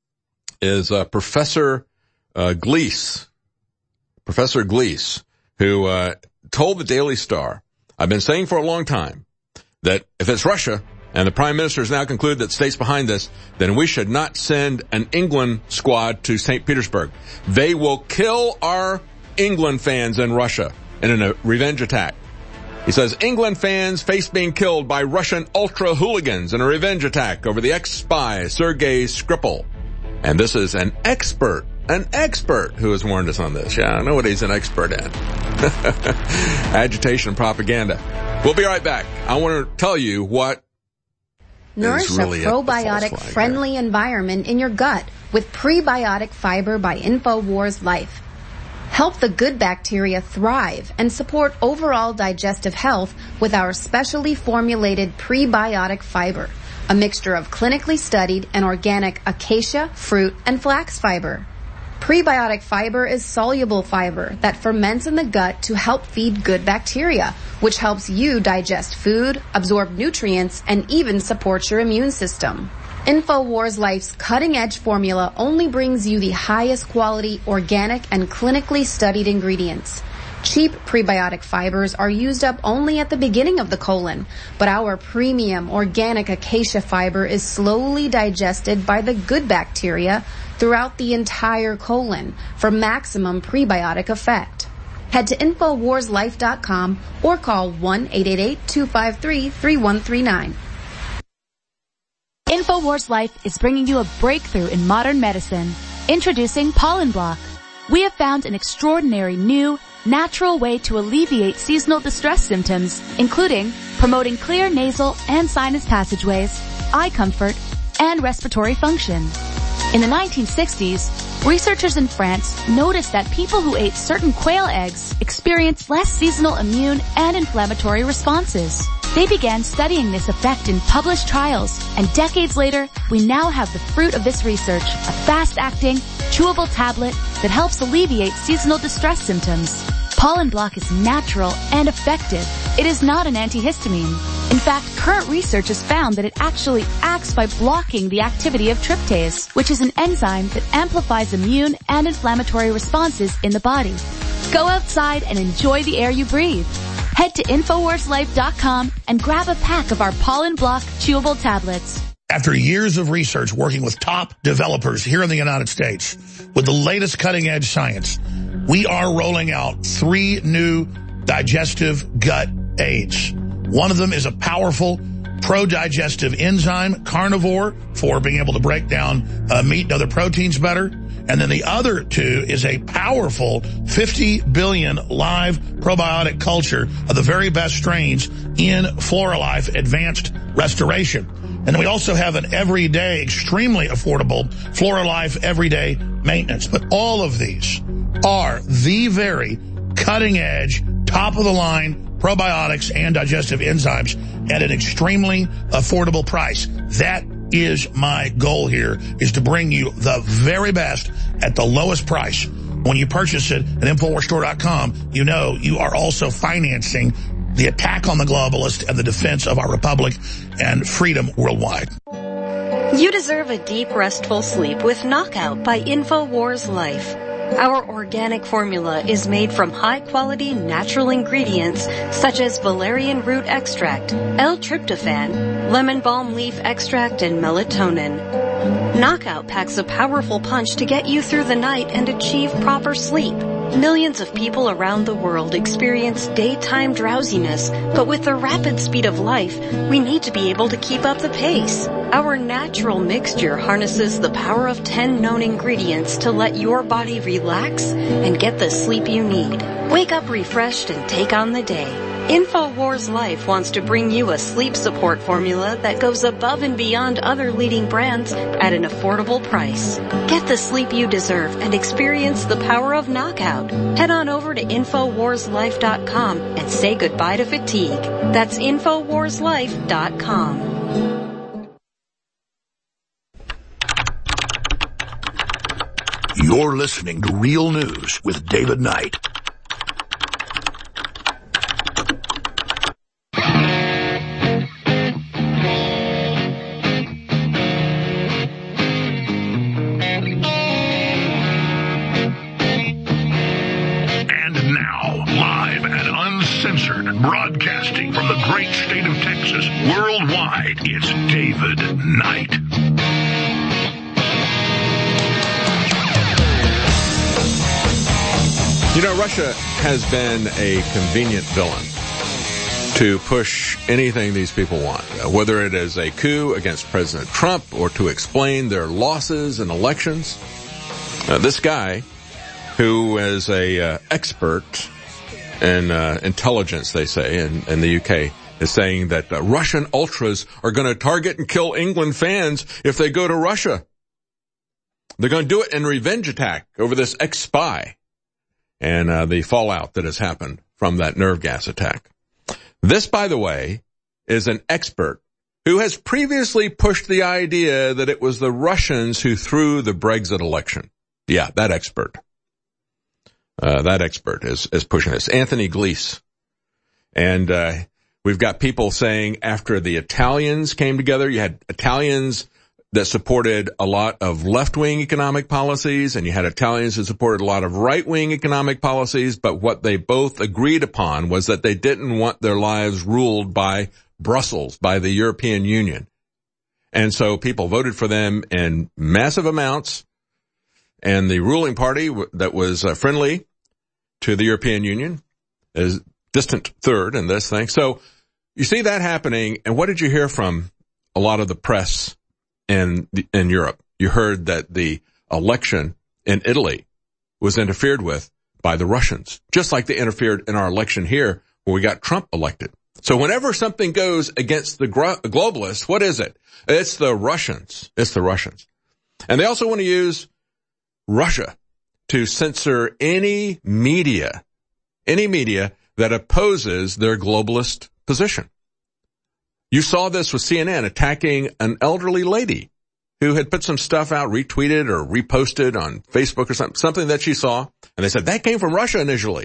is uh, Professor uh, Glees. Professor Glees, who uh told the Daily Star, I've been saying for a long time that if it's Russia and the Prime Minister has now concluded that state's behind this, then we should not send an England squad to Saint Petersburg. They will kill our England fans in Russia in a revenge attack. He says England fans face being killed by Russian ultra hooligans in a revenge attack over the ex-spy Sergei Skripal. And this is an expert An expert who has warned us on this. Yeah, I know what he's an expert at. Agitation and propaganda. We'll be right back. I want to tell you what Nourish is really a probiotic-friendly environment in your gut with prebiotic fiber by InfoWars Life. Help the good bacteria thrive and support overall digestive health with our specially formulated prebiotic fiber, a mixture of clinically studied and organic acacia, fruit, and flax fiber. Prebiotic fiber is soluble fiber that ferments in the gut to help feed good bacteria, which helps you digest food, absorb nutrients, and even support your immune system. InfoWars Life's cutting-edge formula only brings you the highest quality, organic, and clinically studied ingredients. Cheap prebiotic fibers are used up only at the beginning of the colon, but our premium organic acacia fiber is slowly digested by the good bacteria throughout the entire colon for maximum prebiotic effect. Head to infowars life dot com or call one eight eight eight, two five three, three one three nine. InfoWars Life is bringing you a breakthrough in modern medicine. Introducing Pollen Block. We have found an extraordinary new, natural way to alleviate seasonal distress symptoms, including promoting clear nasal and sinus passageways, eye comfort, and respiratory function. In the nineteen sixties, researchers in France noticed that people who ate certain quail eggs experienced less seasonal immune and inflammatory responses. They began studying this effect in published trials, and decades later, we now have the fruit of this research, a fast-acting, chewable tablet that helps alleviate seasonal distress symptoms. Pollen Block is natural and effective. It is not an antihistamine. In fact, current research has found that it actually acts by blocking the activity of tryptase, which is an enzyme that amplifies immune and inflammatory responses in the body. Go outside and enjoy the air you breathe. Head to infowars life dot com and grab a pack of our Pollen Block chewable tablets. After years of research working with top developers here in the United States with the latest cutting-edge science, we are rolling out three new digestive gut aids. One of them is a powerful pro-digestive enzyme, carnivore, for being able to break down uh, meat and other proteins better. And then the other two is a powerful fifty billion live probiotic culture of the very best strains in Floralife Advanced Restoration. And then we also have an everyday, extremely affordable Floralife Everyday Maintenance. But all of these are the very cutting-edge, top-of-the-line probiotics and digestive enzymes at an extremely affordable price. That is my goal here, is to bring you the very best at the lowest price. When you purchase it at infowars store dot com, you know you are also financing the attack on the globalist and the defense of our republic and freedom worldwide. You deserve a deep, restful sleep with Knockout by InfoWars Life. Our organic formula is made from high-quality natural ingredients such as valerian root extract, L-tryptophan, lemon balm leaf extract, and melatonin. Knockout packs a powerful punch to get you through the night and achieve proper sleep. Millions of people around the world experience daytime drowsiness, but with the rapid speed of life, we need to be able to keep up the pace. Our natural mixture harnesses the power of ten known ingredients to let your body relax and get the sleep you need. Wake up refreshed and take on the day. InfoWars Life wants to bring you a sleep support formula that goes above and beyond other leading brands at an affordable price. Get the sleep you deserve and experience the power of knockout. Head on over to Infowars Life dot com and say goodbye to fatigue. That's Infowars Life dot com. You're listening to Real News with David Knight. Broadcasting from the great state of Texas, worldwide, it's David Knight. You know, Russia has been a convenient villain to push anything these people want, whether it is a coup against President Trump or to explain their losses in elections. Uh, this guy, who is a uh, expert and uh, intelligence, they say, in, in the U K, is saying that uh, Russian ultras are going to target and kill England fans if they go to Russia. They're going to do it in revenge attack over this ex-spy and uh, the fallout that has happened from that nerve gas attack. This, by the way, is an expert who has previously pushed the idea that it was the Russians who threw the Brexit election. Yeah, that expert. Uh, that expert is, is pushing this. Anthony Glees. And, uh, we've got people saying after the Italians came together, you had Italians that supported a lot of left-wing economic policies, and you had Italians who supported a lot of right-wing economic policies, but what they both agreed upon was that they didn't want their lives ruled by Brussels, by the European Union. And so people voted for them in massive amounts. And the ruling party that was uh, friendly to the European Union is distant third in this thing. So you see that happening. And what did you hear from a lot of the press in in Europe? You heard that the election in Italy was interfered with by the Russians, just like they interfered in our election here where we got Trump elected. So whenever something goes against the gro- globalists, what is it? It's the Russians. It's the Russians. And they also want to use Russia to censor any media, any media that opposes their globalist position. You saw this with C N N attacking an elderly lady who had put some stuff out, retweeted or reposted on Facebook or something, something that she saw. And they said, that came from Russia initially.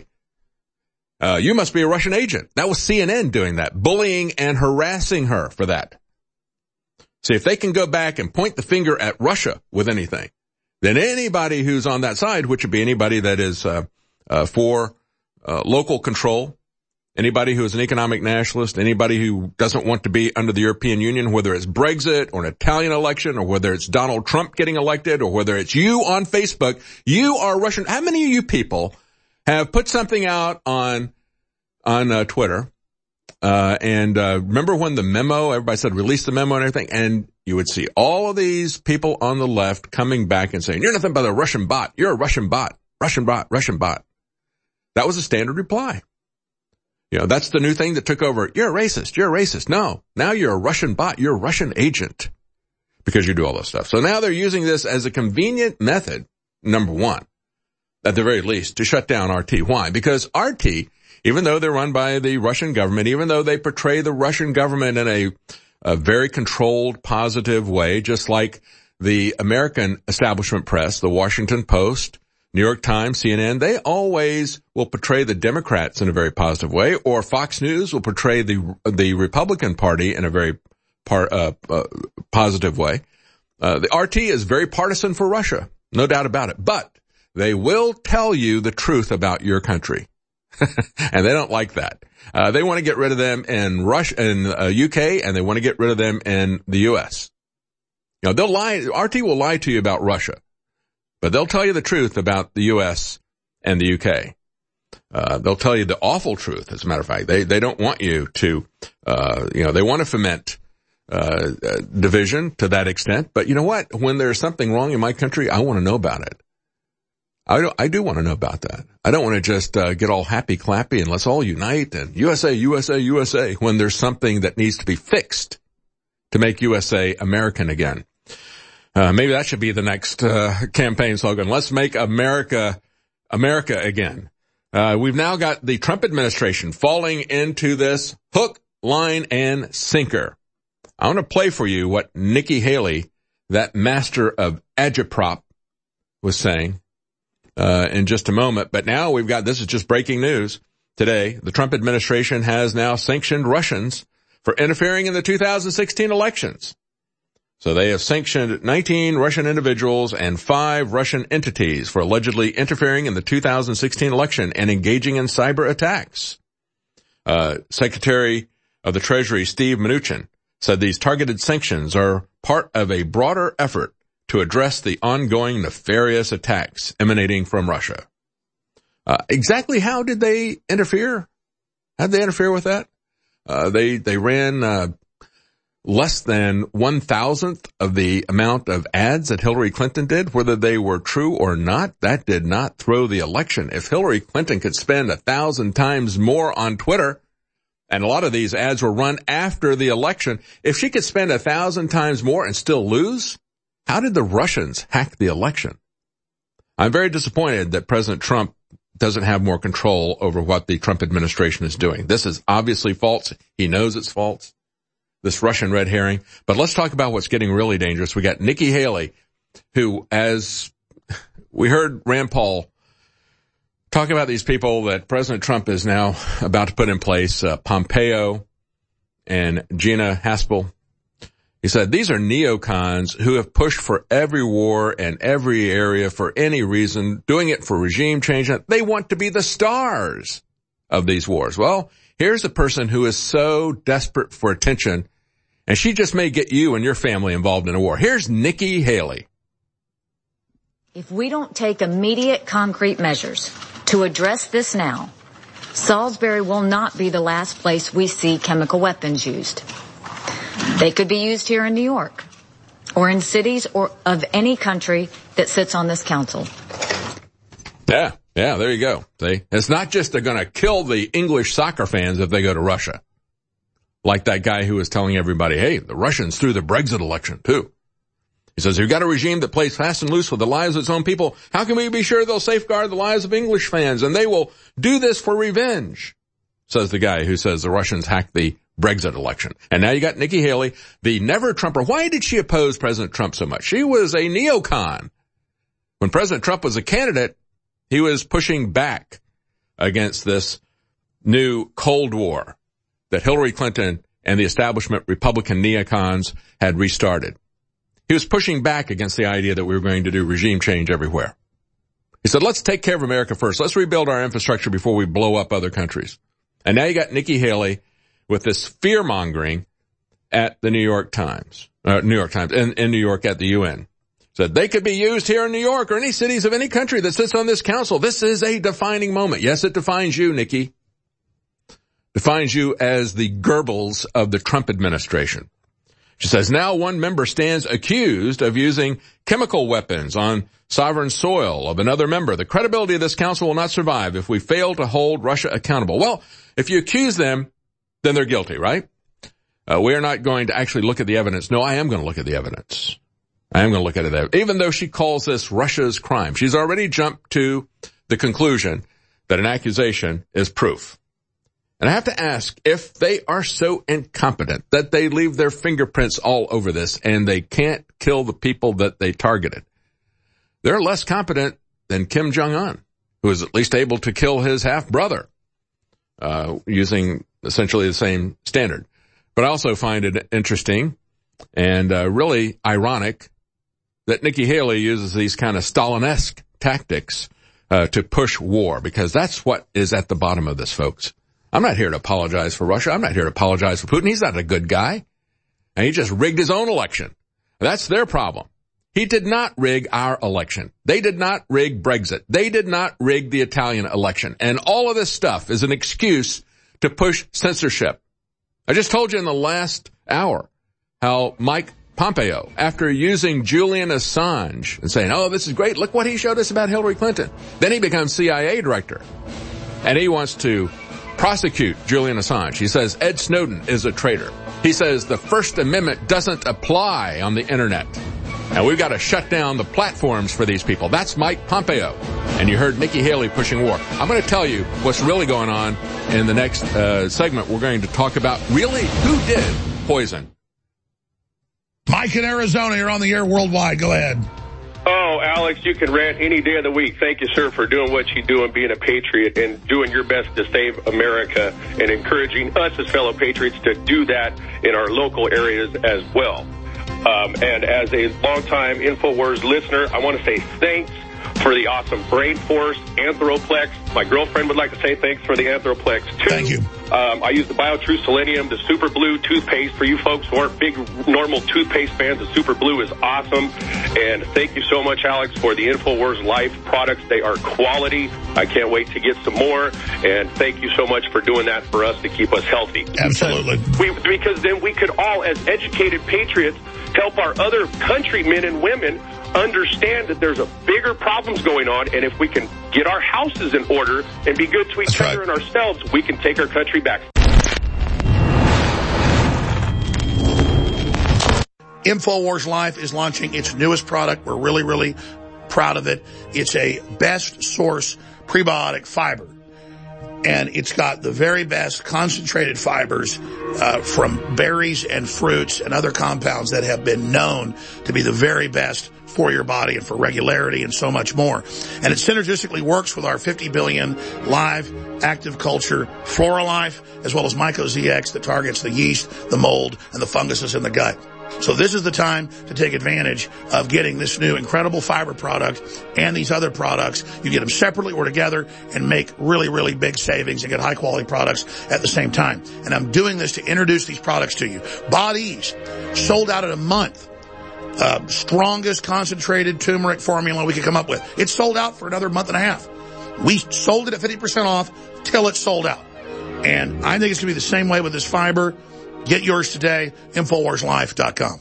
Uh, you must be a Russian agent. That was C N N doing that, bullying and harassing her for that. See, if they can go back and point the finger at Russia with anything, then anybody who's on that side, which would be anybody that is uh, uh for uh, local control, anybody who is an economic nationalist, anybody who doesn't want to be under the European Union, whether it's Brexit or an Italian election or whether it's Donald Trump getting elected or whether it's you on Facebook, you are Russian. How many of you people have put something out on on uh, Twitter? Uh, and, uh, remember when the memo, everybody said release the memo and everything, and you would see all of these people on the left coming back and saying, you're nothing but a Russian bot. You're a Russian bot. Russian bot. Russian bot. That was a standard reply. You know, that's the new thing that took over. You're a racist. You're a racist. No. Now you're a Russian bot. You're a Russian agent because you do all this stuff. So now they're using this as a convenient method, number one, at the very least, to shut down R T. Why? Because R T, even though they're run by the Russian government, even though they portray the Russian government in a, a very controlled, positive way, just like the American establishment press, the Washington Post, New York Times, C N N, they always will portray the Democrats in a very positive way, or Fox News will portray the the Republican Party in a very par, uh, uh, positive way. Uh, the R T is very partisan for Russia, no doubt about it, but they will tell you the truth about your country. And they don't like that. Uh, they want to get rid of them in Russia, in uh, U K, and they want to get rid of them in the U S. You know, they'll lie, R T will lie to you about Russia, but they'll tell you the truth about the U S and the U K. Uh, they'll tell you the awful truth, as a matter of fact. They, they don't want you to, uh, you know, they want to foment, uh, uh, division to that extent. But you know what? When there's something wrong in my country, I want to know about it. I do, I do want to know about that. I don't want to just uh, get all happy clappy and let's all unite and U S A, U S A, U S A when there's something that needs to be fixed to make U S A American again. Uh, maybe that should be the next uh, campaign slogan. Let's make America America again. Uh, we've now got the Trump administration falling into this hook, line, and sinker. I want to play for you what Nikki Haley, that master of agitprop, was saying uh, in just a moment. But now we've got, this is just breaking news today. The Trump administration has now sanctioned Russians for interfering in the two thousand sixteen elections. So they have sanctioned nineteen Russian individuals and five Russian entities for allegedly interfering in the two thousand sixteen election and engaging in cyber attacks. Uh, Secretary of the Treasury, Steve Mnuchin, said these targeted sanctions are part of a broader effort to address the ongoing nefarious attacks emanating from Russia. Uh, exactly how did they interfere? How did they interfere with that? Uh, they, they ran, uh, less than one thousandth of the amount of ads that Hillary Clinton did, whether they were true or not. That did not throw the election. If Hillary Clinton could spend a thousand times more on Twitter, and a lot of these ads were run after the election, if she could spend a thousand times more and still lose, how did the Russians hack the election? I'm very disappointed that President Trump doesn't have more control over what the Trump administration is doing. This is obviously false. He knows it's false, this Russian red herring. But let's talk about what's getting really dangerous. We got Nikki Haley, who, as we heard Rand Paul talk about these people that President Trump is now about to put in place, uh, Pompeo and Gina Haspel. He said, these are neocons who have pushed for every war and every area for any reason, doing it for regime change. They want to be the stars of these wars. Well, here's a person who is so desperate for attention, and she just may get you and your family involved in a war. Here's Nikki Haley. If we don't take immediate concrete measures to address this now, Salisbury will not be the last place we see chemical weapons used. They could be used here in New York or in cities or of any country that sits on this council. Yeah, yeah, there you go. See, it's not just they're going to kill the English soccer fans if they go to Russia. Like that guy who was telling everybody, hey, the Russians threw the Brexit election too. He says, you've got a regime that plays fast and loose with the lives of its own people. How can we be sure they'll safeguard the lives of English fans? And they will do this for revenge, says the guy who says the Russians hacked the Brexit election. And now you got Nikki Haley, the never-Trumper. Why did she oppose President Trump so much? She was a neocon. When President Trump was a candidate, he was pushing back against this new Cold War that Hillary Clinton and the establishment Republican neocons had restarted. He was pushing back against the idea that we were going to do regime change everywhere. He said, let's take care of America first. Let's rebuild our infrastructure before we blow up other countries. And now you got Nikki Haley with this fear-mongering at the New York Times, uh, New York Times, in, in New York at the U N. Said they could be used here in New York or any cities of any country that sits on this council. This is a defining moment. Yes, it defines you, Nikki. Defines you as the Goebbels of the Trump administration. She says, now one member stands accused of using chemical weapons on sovereign soil of another member. The credibility of this council will not survive if we fail to hold Russia accountable. Well, if you accuse them, then they're guilty, right? Uh, we are not going to actually look at the evidence. No, I am going to look at the evidence. I am going to look at it. Even though she calls this Russia's crime, she's already jumped to the conclusion that an accusation is proof. And I have to ask, if they are so incompetent that they leave their fingerprints all over this and they can't kill the people that they targeted, they're less competent than Kim Jong-un, who is at least able to kill his half-brother, uh, using essentially the same standard. But I also find it interesting and uh, really ironic that Nikki Haley uses these kind of Stalin-esque tactics uh, to push war, because that's what is at the bottom of this, folks. I'm not here to apologize for Russia. I'm not here to apologize for Putin. He's not a good guy. And he just rigged his own election. That's their problem. He did not rig our election. They did not rig Brexit. They did not rig the Italian election. And all of this stuff is an excuse to push censorship. I just told you in the last hour how Mike Pompeo, after using Julian Assange and saying, oh, this is great, look what he showed us about Hillary Clinton. Then he becomes C I A director, and he wants to prosecute Julian Assange. He says Ed Snowden is a traitor. He says the First Amendment doesn't apply on the internet. And we've got to shut down the platforms for these people. That's Mike Pompeo. And you heard Nikki Haley pushing war. I'm going to tell you what's really going on in the next uh, segment. We're going to talk about really who did poison. Mike in Arizona, you're on the air worldwide. Go ahead. Oh, Alex, you can rant any day of the week. Thank you, sir, for doing what you do and being a patriot and doing your best to save America and encouraging us as fellow patriots to do that in our local areas as well. Um, and as a longtime InfoWars listener, I want to say thanks for the awesome Brain Force, Anthroplex. My girlfriend would like to say thanks for the Anthroplex, too. Thank you. Um, I use the BioTrue Selenium, the Super Blue toothpaste. For you folks who aren't big normal toothpaste fans, the Super Blue is awesome. And thank you so much, Alex, for the InfoWars Life products. They are quality. I can't wait to get some more. And thank you so much for doing that for us to keep us healthy. Absolutely. We, because then we could all, as educated patriots, help our other countrymen and women understand that there's a bigger problems going on, and if we can get our houses in order and be good to each That's other right. and ourselves, we can take our country back. InfoWars Life is launching its newest product. We're really, really proud of it. It's a best source prebiotic fiber. And it's got the very best concentrated fibers uh, from berries and fruits and other compounds that have been known to be the very best for your body and for regularity and so much more. And it synergistically works with our fifty billion live active culture FloraLife, as well as MycoZX that targets the yeast, the mold, and the funguses in the gut. So this is the time to take advantage of getting this new incredible fiber product and these other products. You get them separately or together and make really, really big savings and get high quality products at the same time. And I'm doing this to introduce these products to you. Bodease, sold out in a month. Uh, strongest concentrated turmeric formula we could come up with. It's sold out for another month and a half. We sold it at fifty percent off till it's sold out. And I think it's going to be the same way with this fiber. Get yours today, Infowars Life dot com.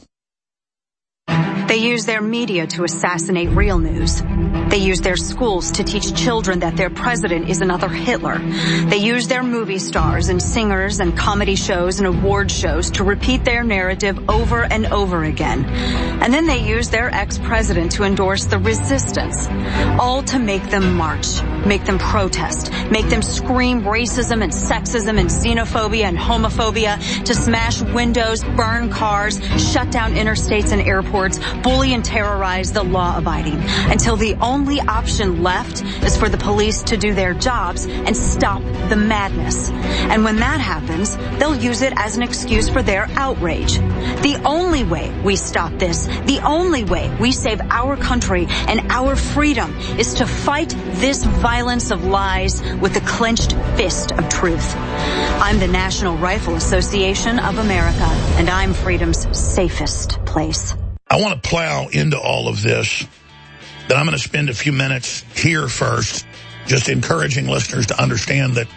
They use their media to assassinate real news. They use their schools to teach children that their president is another Hitler. They use their movie stars and singers and comedy shows and award shows to repeat their narrative over and over again. And then they use their ex-president to endorse the resistance, all to make them march, make them protest, make them scream racism and sexism and xenophobia and homophobia, to smash windows, burn cars, shut down interstates and airports, bully and terrorize the law-abiding, until the only option left is for the police to do their jobs and stop the madness. And when that happens, they'll use it as an excuse for their outrage. The only way we stop this, the only way we save our country and our freedom, is to fight this violence of lies with the clenched fist of truth. I'm the National Rifle Association of America, and I'm freedom's safest place. I want to plow into all of this. Then I'm going to spend a few minutes here first, just encouraging listeners to understand that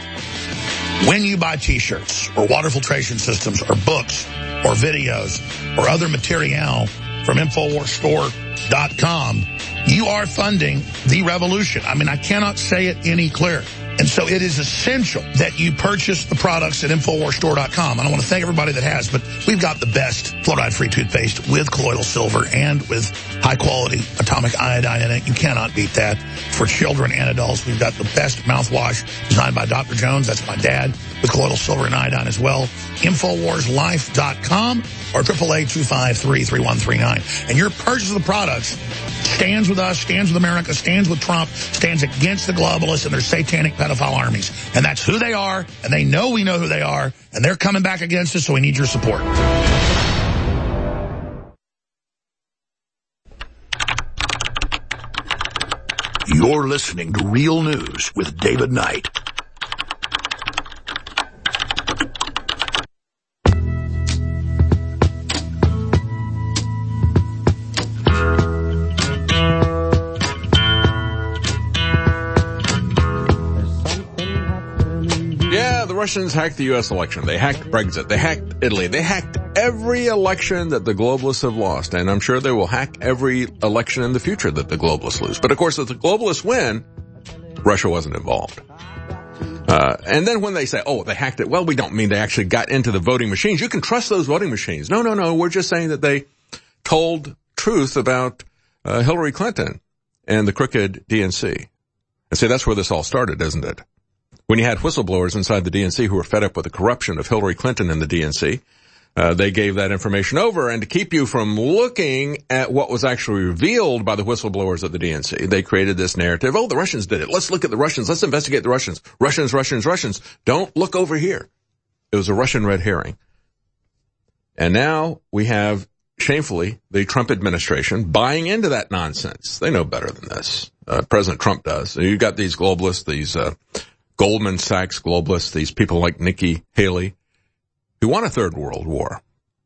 when you buy T-shirts or water filtration systems or books or videos or other material from Infowars Store dot com, you are funding the revolution. I mean, I cannot say it any clearer. And so it is essential that you purchase the products at Infowars Store dot com. And I want to thank everybody that has, but we've got the best fluoride-free toothpaste with colloidal silver and with high-quality atomic iodine in it. You cannot beat that. For children and adults, we've got the best mouthwash designed by Doctor Jones. That's my dad, with colloidal silver and iodine as well. Infowars Life dot com or eight eight eight, two five three, three one three nine. And your purchase of the products stands with us, stands with America, stands with Trump, stands against the globalists and their satanic pedophile armies. And that's who they are, and they know we know who they are, and they're coming back against us, so we need your support. You're listening to Real News with David Knight. Yeah, the Russians hacked the U S election. They hacked Brexit. They hacked Italy. They hacked every election that the globalists have lost, and I'm sure they will hack every election in the future that the globalists lose. But of course, if the globalists win, Russia wasn't involved. Uh, and then when they say, oh, they hacked it, well, we don't mean they actually got into the voting machines. You can trust those voting machines. No, no, no. We're just saying that they told truth about uh, Hillary Clinton and the crooked D N C. And see, that's where this all started, isn't it? When you had whistleblowers inside the D N C who were fed up with the corruption of Hillary Clinton and the D N C, uh, they gave that information over. And to keep you from looking at what was actually revealed by the whistleblowers at the D N C, they created this narrative. Oh, the Russians did it. Let's look at the Russians. Let's investigate the Russians. Russians, Russians, Russians. Don't look over here. It was a Russian red herring. And now we have, shamefully, the Trump administration buying into that nonsense. They know better than this. Uh, President Trump does. You've got these globalists, these uh Goldman Sachs globalists, these people like Nikki Haley, who want a third world war.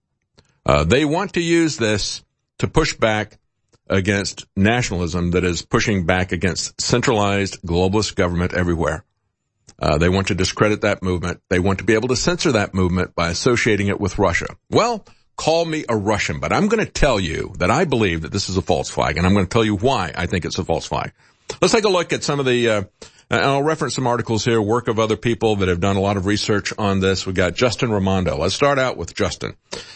Uh, they want to use this to push back against nationalism that is pushing back against centralized globalist government everywhere. Uh, they want to discredit that movement. They want to be able to censor that movement by associating it with Russia. Well, call me a Russian, but I'm going to tell you that I believe that this is a false flag, and I'm going to tell you why I think it's a false flag. Let's take a look at some of the, uh, and I'll reference some articles here, work of other people that have done a lot of research on this. We've got Justin Raimondo. Let's start out with Justin.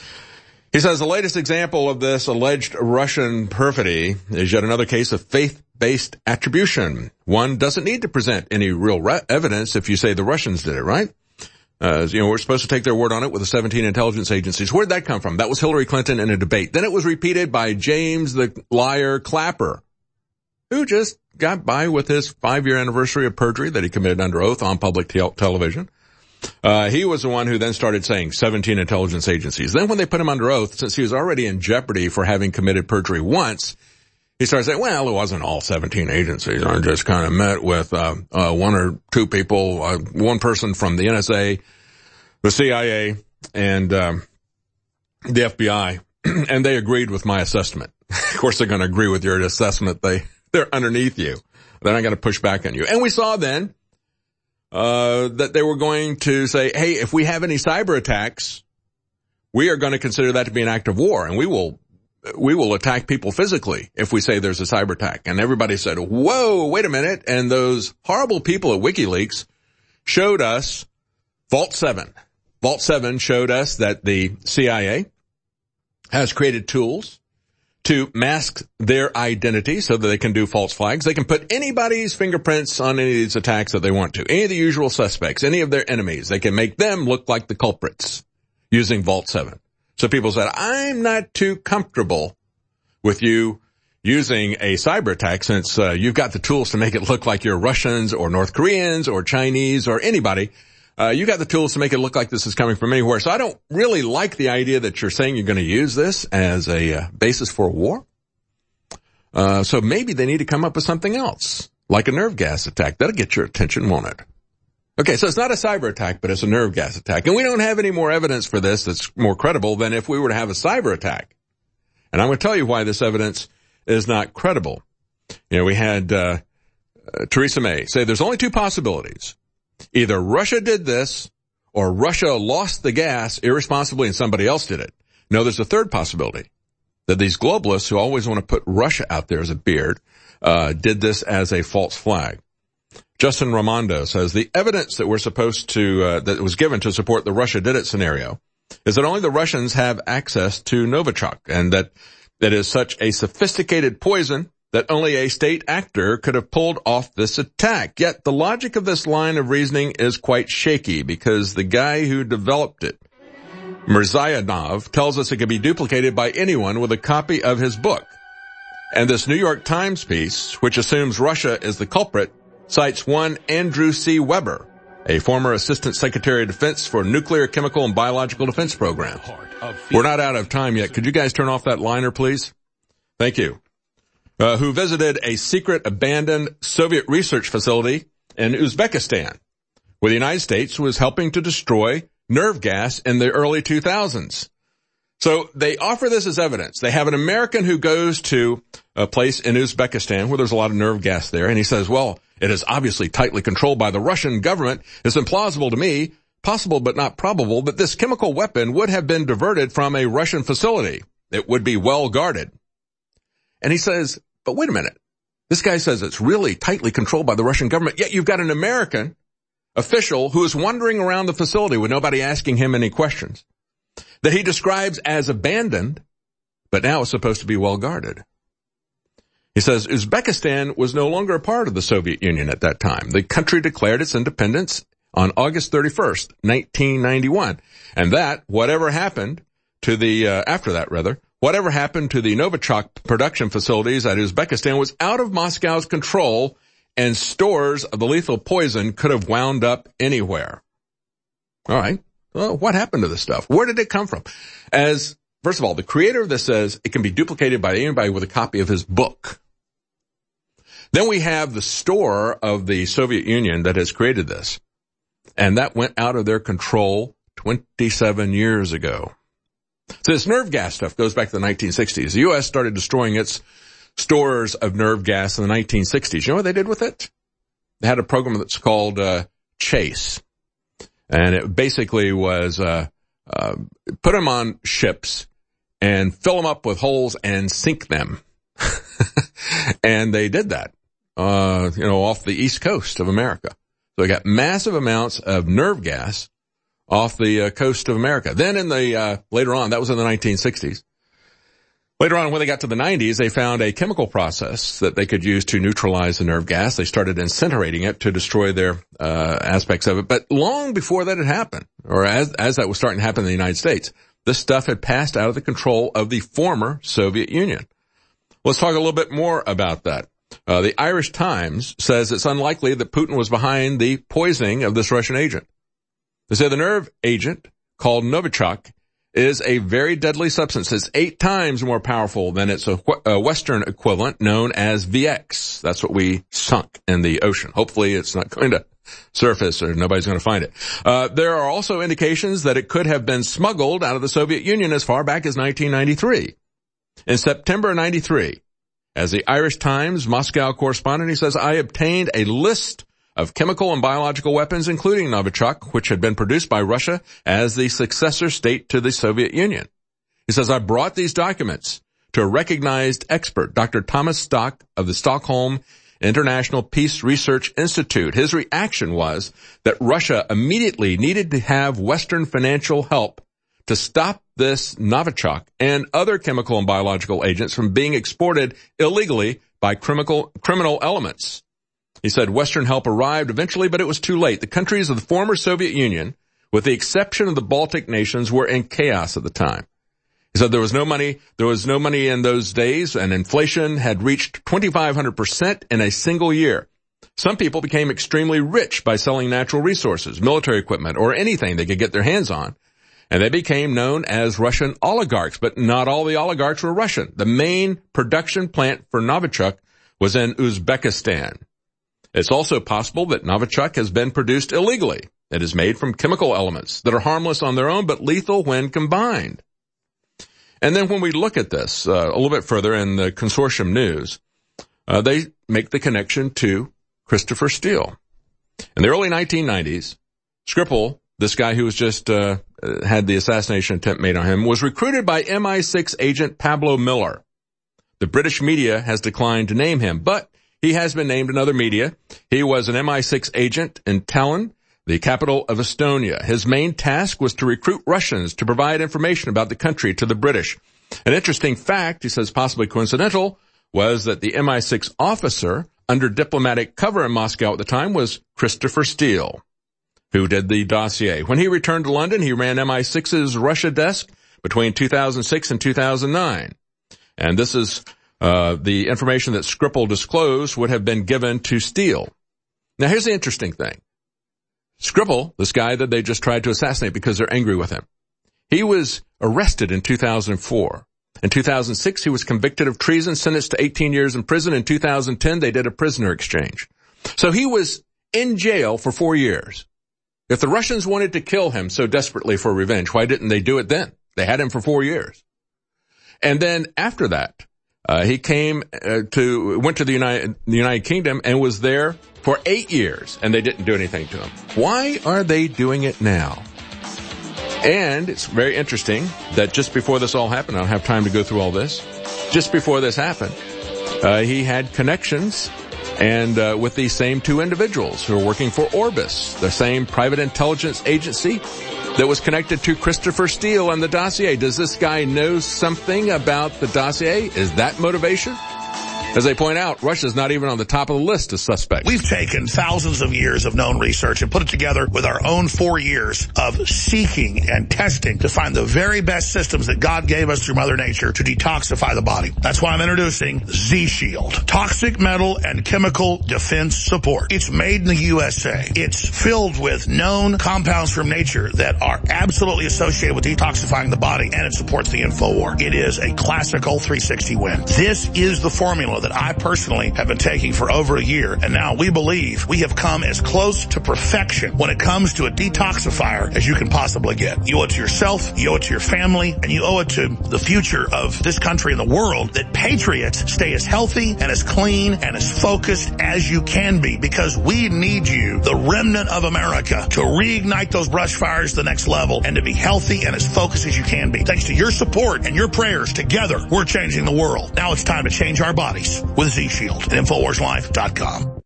He says the latest example of this alleged Russian perfidy is yet another case of faith-based attribution. One doesn't need to present any real re- evidence if you say the Russians did it, right? Uh, you know, we're supposed to take their word on it with the seventeen intelligence agencies. Where did that come from? That was Hillary Clinton in a debate. Then it was repeated by James the liar Clapper, who just got by with his five-year anniversary of perjury that he committed under oath on public te- television. Uh, he was the one who then started saying seventeen intelligence agencies. Then when they put him under oath, since he was already in jeopardy for having committed perjury once, he started saying, well, it wasn't all seventeen agencies. I just kind of met with uh, uh one or two people, uh, one person from the N S A, the C I A, and um, the F B I, and they agreed with my assessment. Of course, they're going to agree with your assessment. They They're underneath you. They're not going to push back on you. And we saw then uh that they were going to say, hey, if we have any cyber attacks, we are going to consider that to be an act of war, and we will we will attack people physically if we say there's a cyber attack. And everybody said, whoa, wait a minute. And those horrible people at WikiLeaks showed us Vault seven. Vault seven showed us that the C I A has created tools to mask their identity so that they can do false flags. They can put anybody's fingerprints on any of these attacks that they want to. Any of the usual suspects, any of their enemies. They can make them look like the culprits using Vault seven. So people said, I'm not too comfortable with you using a cyber attack since uh, you've got the tools to make it look like you're Russians or North Koreans or Chinese or anybody. Uh, you got the tools to make it look like this is coming from anywhere. So I don't really like the idea that you're saying you're going to use this as a uh, basis for a war. Uh, so maybe they need to come up with something else, like a nerve gas attack. That'll get your attention, won't it? Okay, so it's not a cyber attack, but it's a nerve gas attack. And we don't have any more evidence for this that's more credible than if we were to have a cyber attack. And I'm going to tell you why this evidence is not credible. You know, we had uh, uh Theresa May say there's only two possibilities. Either Russia did this, or Russia lost the gas irresponsibly and somebody else did it. No, there's a third possibility, that these globalists who always want to put Russia out there as a beard, uh, did this as a false flag. Justin Raimondo says the evidence that we're supposed to, uh, that was given to support the Russia did it scenario is that only the Russians have access to Novichok, and that that is such a sophisticated poison that only a state actor could have pulled off this attack. Yet the logic of this line of reasoning is quite shaky because the guy who developed it, Mirzayadov, tells us it can be duplicated by anyone with a copy of his book. And this New York Times piece, which assumes Russia is the culprit, cites one Andrew C. Weber, a former Assistant Secretary of Defense for Nuclear, Chemical, and Biological Defense Program. We're not out of time yet. Could you guys turn off that liner, please? Thank you. Uh, who visited a secret abandoned Soviet research facility in Uzbekistan, where the United States was helping to destroy nerve gas in the early two thousands. So they offer this as evidence. They have an American who goes to a place in Uzbekistan where there's a lot of nerve gas there, and he says, well, it is obviously tightly controlled by the Russian government. It's implausible to me, possible but not probable that this chemical weapon would have been diverted from a Russian facility. It would be well guarded. And he says, but wait a minute. This guy says it's really tightly controlled by the Russian government, yet you've got an American official who is wandering around the facility with nobody asking him any questions that he describes as abandoned, but now is supposed to be well guarded. He says Uzbekistan was no longer a part of the Soviet Union at that time. The country declared its independence on August thirty-first, nineteen ninety-one. And that, whatever happened to the, uh, after that rather, whatever happened to the Novichok production facilities at Uzbekistan was out of Moscow's control, and stores of the lethal poison could have wound up anywhere. All right. Well, what happened to this stuff? Where did it come from? As, first of all, the creator of this says it can be duplicated by anybody with a copy of his book. Then we have the store of the Soviet Union that has created this, and that went out of their control twenty-seven years ago. So this nerve gas stuff goes back to the nineteen sixties. The U S started destroying its stores of nerve gas in the nineteen sixties. You know what they did with it? They had a program that's called uh, Chase, and it basically was uh, uh, put them on ships and fill them up with holes and sink them. And they did that, uh, you know, off the East Coast of America. So they got massive amounts of nerve gas off the uh, coast of America. Then in the, uh, later on, that was in the nineteen sixties. Later on, when they got to the nineties, they found a chemical process that they could use to neutralize the nerve gas. They started incinerating it to destroy their, uh, aspects of it. But long before that had happened, or as, as that was starting to happen in the United States, this stuff had passed out of the control of the former Soviet Union. Let's talk a little bit more about that. Uh, the Irish Times says it's unlikely that Putin was behind the poisoning of this Russian agent. They say the nerve agent, called Novichok, is a very deadly substance. It's eight times more powerful than its a, a Western equivalent known as V X. That's what we sunk in the ocean. Hopefully it's not going to surface or nobody's going to find it. Uh, there are also indications that it could have been smuggled out of the Soviet Union as far back as nineteen ninety-three. In September ninety-three, as the Irish Times Moscow correspondent, he says, I obtained a list of chemical and biological weapons, including Novichok, which had been produced by Russia as the successor state to the Soviet Union. He says, I brought these documents to a recognized expert, Doctor Thomas Stock of the Stockholm International Peace Research Institute. His reaction was that Russia immediately needed to have Western financial help to stop this Novichok and other chemical and biological agents from being exported illegally by criminal, criminal elements. He said Western help arrived eventually, but it was too late. The countries of the former Soviet Union, with the exception of the Baltic nations, were in chaos at the time. He said there was no money, there was no money in those days, and inflation had reached twenty-five hundred percent in a single year. Some people became extremely rich by selling natural resources, military equipment, or anything they could get their hands on. And they became known as Russian oligarchs, but not all the oligarchs were Russian. The main production plant for Novichok was in Uzbekistan. It's also possible that Novichok has been produced illegally. It is made from chemical elements that are harmless on their own, but lethal when combined. And then when we look at this uh, a little bit further in the consortium news, uh, they make the connection to Christopher Steele. In the early nineteen nineties, Skripal, this guy who was just uh, had the assassination attempt made on him, was recruited by M I six agent Pablo Miller. The British media has declined to name him, but he has been named in other media. He was an M I six agent in Tallinn, the capital of Estonia. His main task was to recruit Russians to provide information about the country to the British. An interesting fact, he says possibly coincidental, was that the M I six officer under diplomatic cover in Moscow at the time was Christopher Steele, who did the dossier. When he returned to London, he ran M I six's Russia desk between two thousand six and two thousand nine. And this is uh the information that Skripal disclosed would have been given to Steele. Now, here's the interesting thing. Skripal, this guy that they just tried to assassinate because they're angry with him, he was arrested in two thousand four. In two thousand six, he was convicted of treason, sentenced to eighteen years in prison. In two thousand ten, they did a prisoner exchange. So he was in jail for four years. If the Russians wanted to kill him so desperately for revenge, why didn't they do it then? They had him for four years. And then after that, uh, he came uh, to, went to the United, the United Kingdom and was there for eight years, and they didn't do anything to him. Why are they doing it now? And it's very interesting that just before this all happened, I don't have time to go through all this, just before this happened, uh, he had connections and uh, with these same two individuals who are working for Orbis, the same private intelligence agency that was connected to Christopher Steele and the dossier. Does this guy know something about the dossier? Is that motivation? As they point out, Russia's not even on the top of the list of suspects. We've taken thousands of years of known research and put it together with our own four years of seeking and testing to find the very best systems that God gave us through Mother Nature to detoxify the body. That's why I'm introducing Z-Shield. Toxic metal and chemical defense support. It's made in the U S A. It's filled with known compounds from nature that are absolutely associated with detoxifying the body, and it supports the InfoWar. It is a classical three sixty win. This is the formula that I personally have been taking for over a year, and now we believe we have come as close to perfection when it comes to a detoxifier as you can possibly get. You owe it to yourself, you owe it to your family, and you owe it to the future of this country and the world that patriots stay as healthy and as clean and as focused as you can be, because we need you, the remnant of America, to reignite those brush fires to the next level and to be healthy and as focused as you can be. Thanks to your support and your prayers, together we're changing the world. Now it's time to change our bodies with Z-Shield at Infowars Life dot com.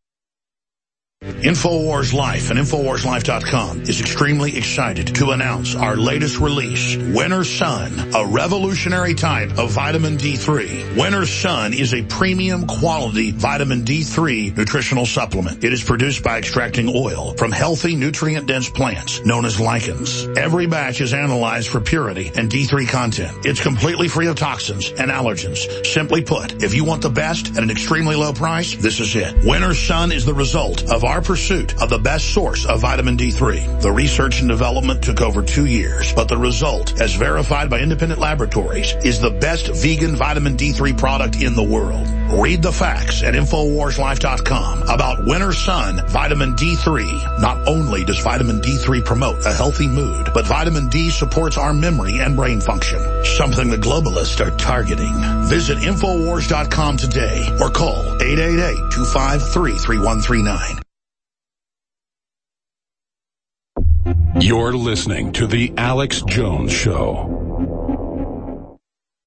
Infowars Life and Infowars Life dot com is extremely excited to announce our latest release, Winter Sun, a revolutionary type of vitamin D three. Winter Sun is a premium quality vitamin D three nutritional supplement. It is produced by extracting oil from healthy, nutrient-dense plants known as lichens. Every batch is analyzed for purity and D three content. It's completely free of toxins and allergens. Simply put, if you want the best at an extremely low price, this is it. Winter Sun is the result of our pursuit of the best source of vitamin D three. The research and development took over two years, but the result, as verified by independent laboratories, is the best vegan vitamin D three product in the world. Read the facts at Infowars Life dot com about Winter Sun Vitamin D three. Not only does vitamin D three promote a healthy mood, but vitamin D supports our memory and brain function, something the globalists are targeting. Visit Infowars dot com today or call eight eight eight, two five three, three one three nine. You're listening to The Alex Jones Show.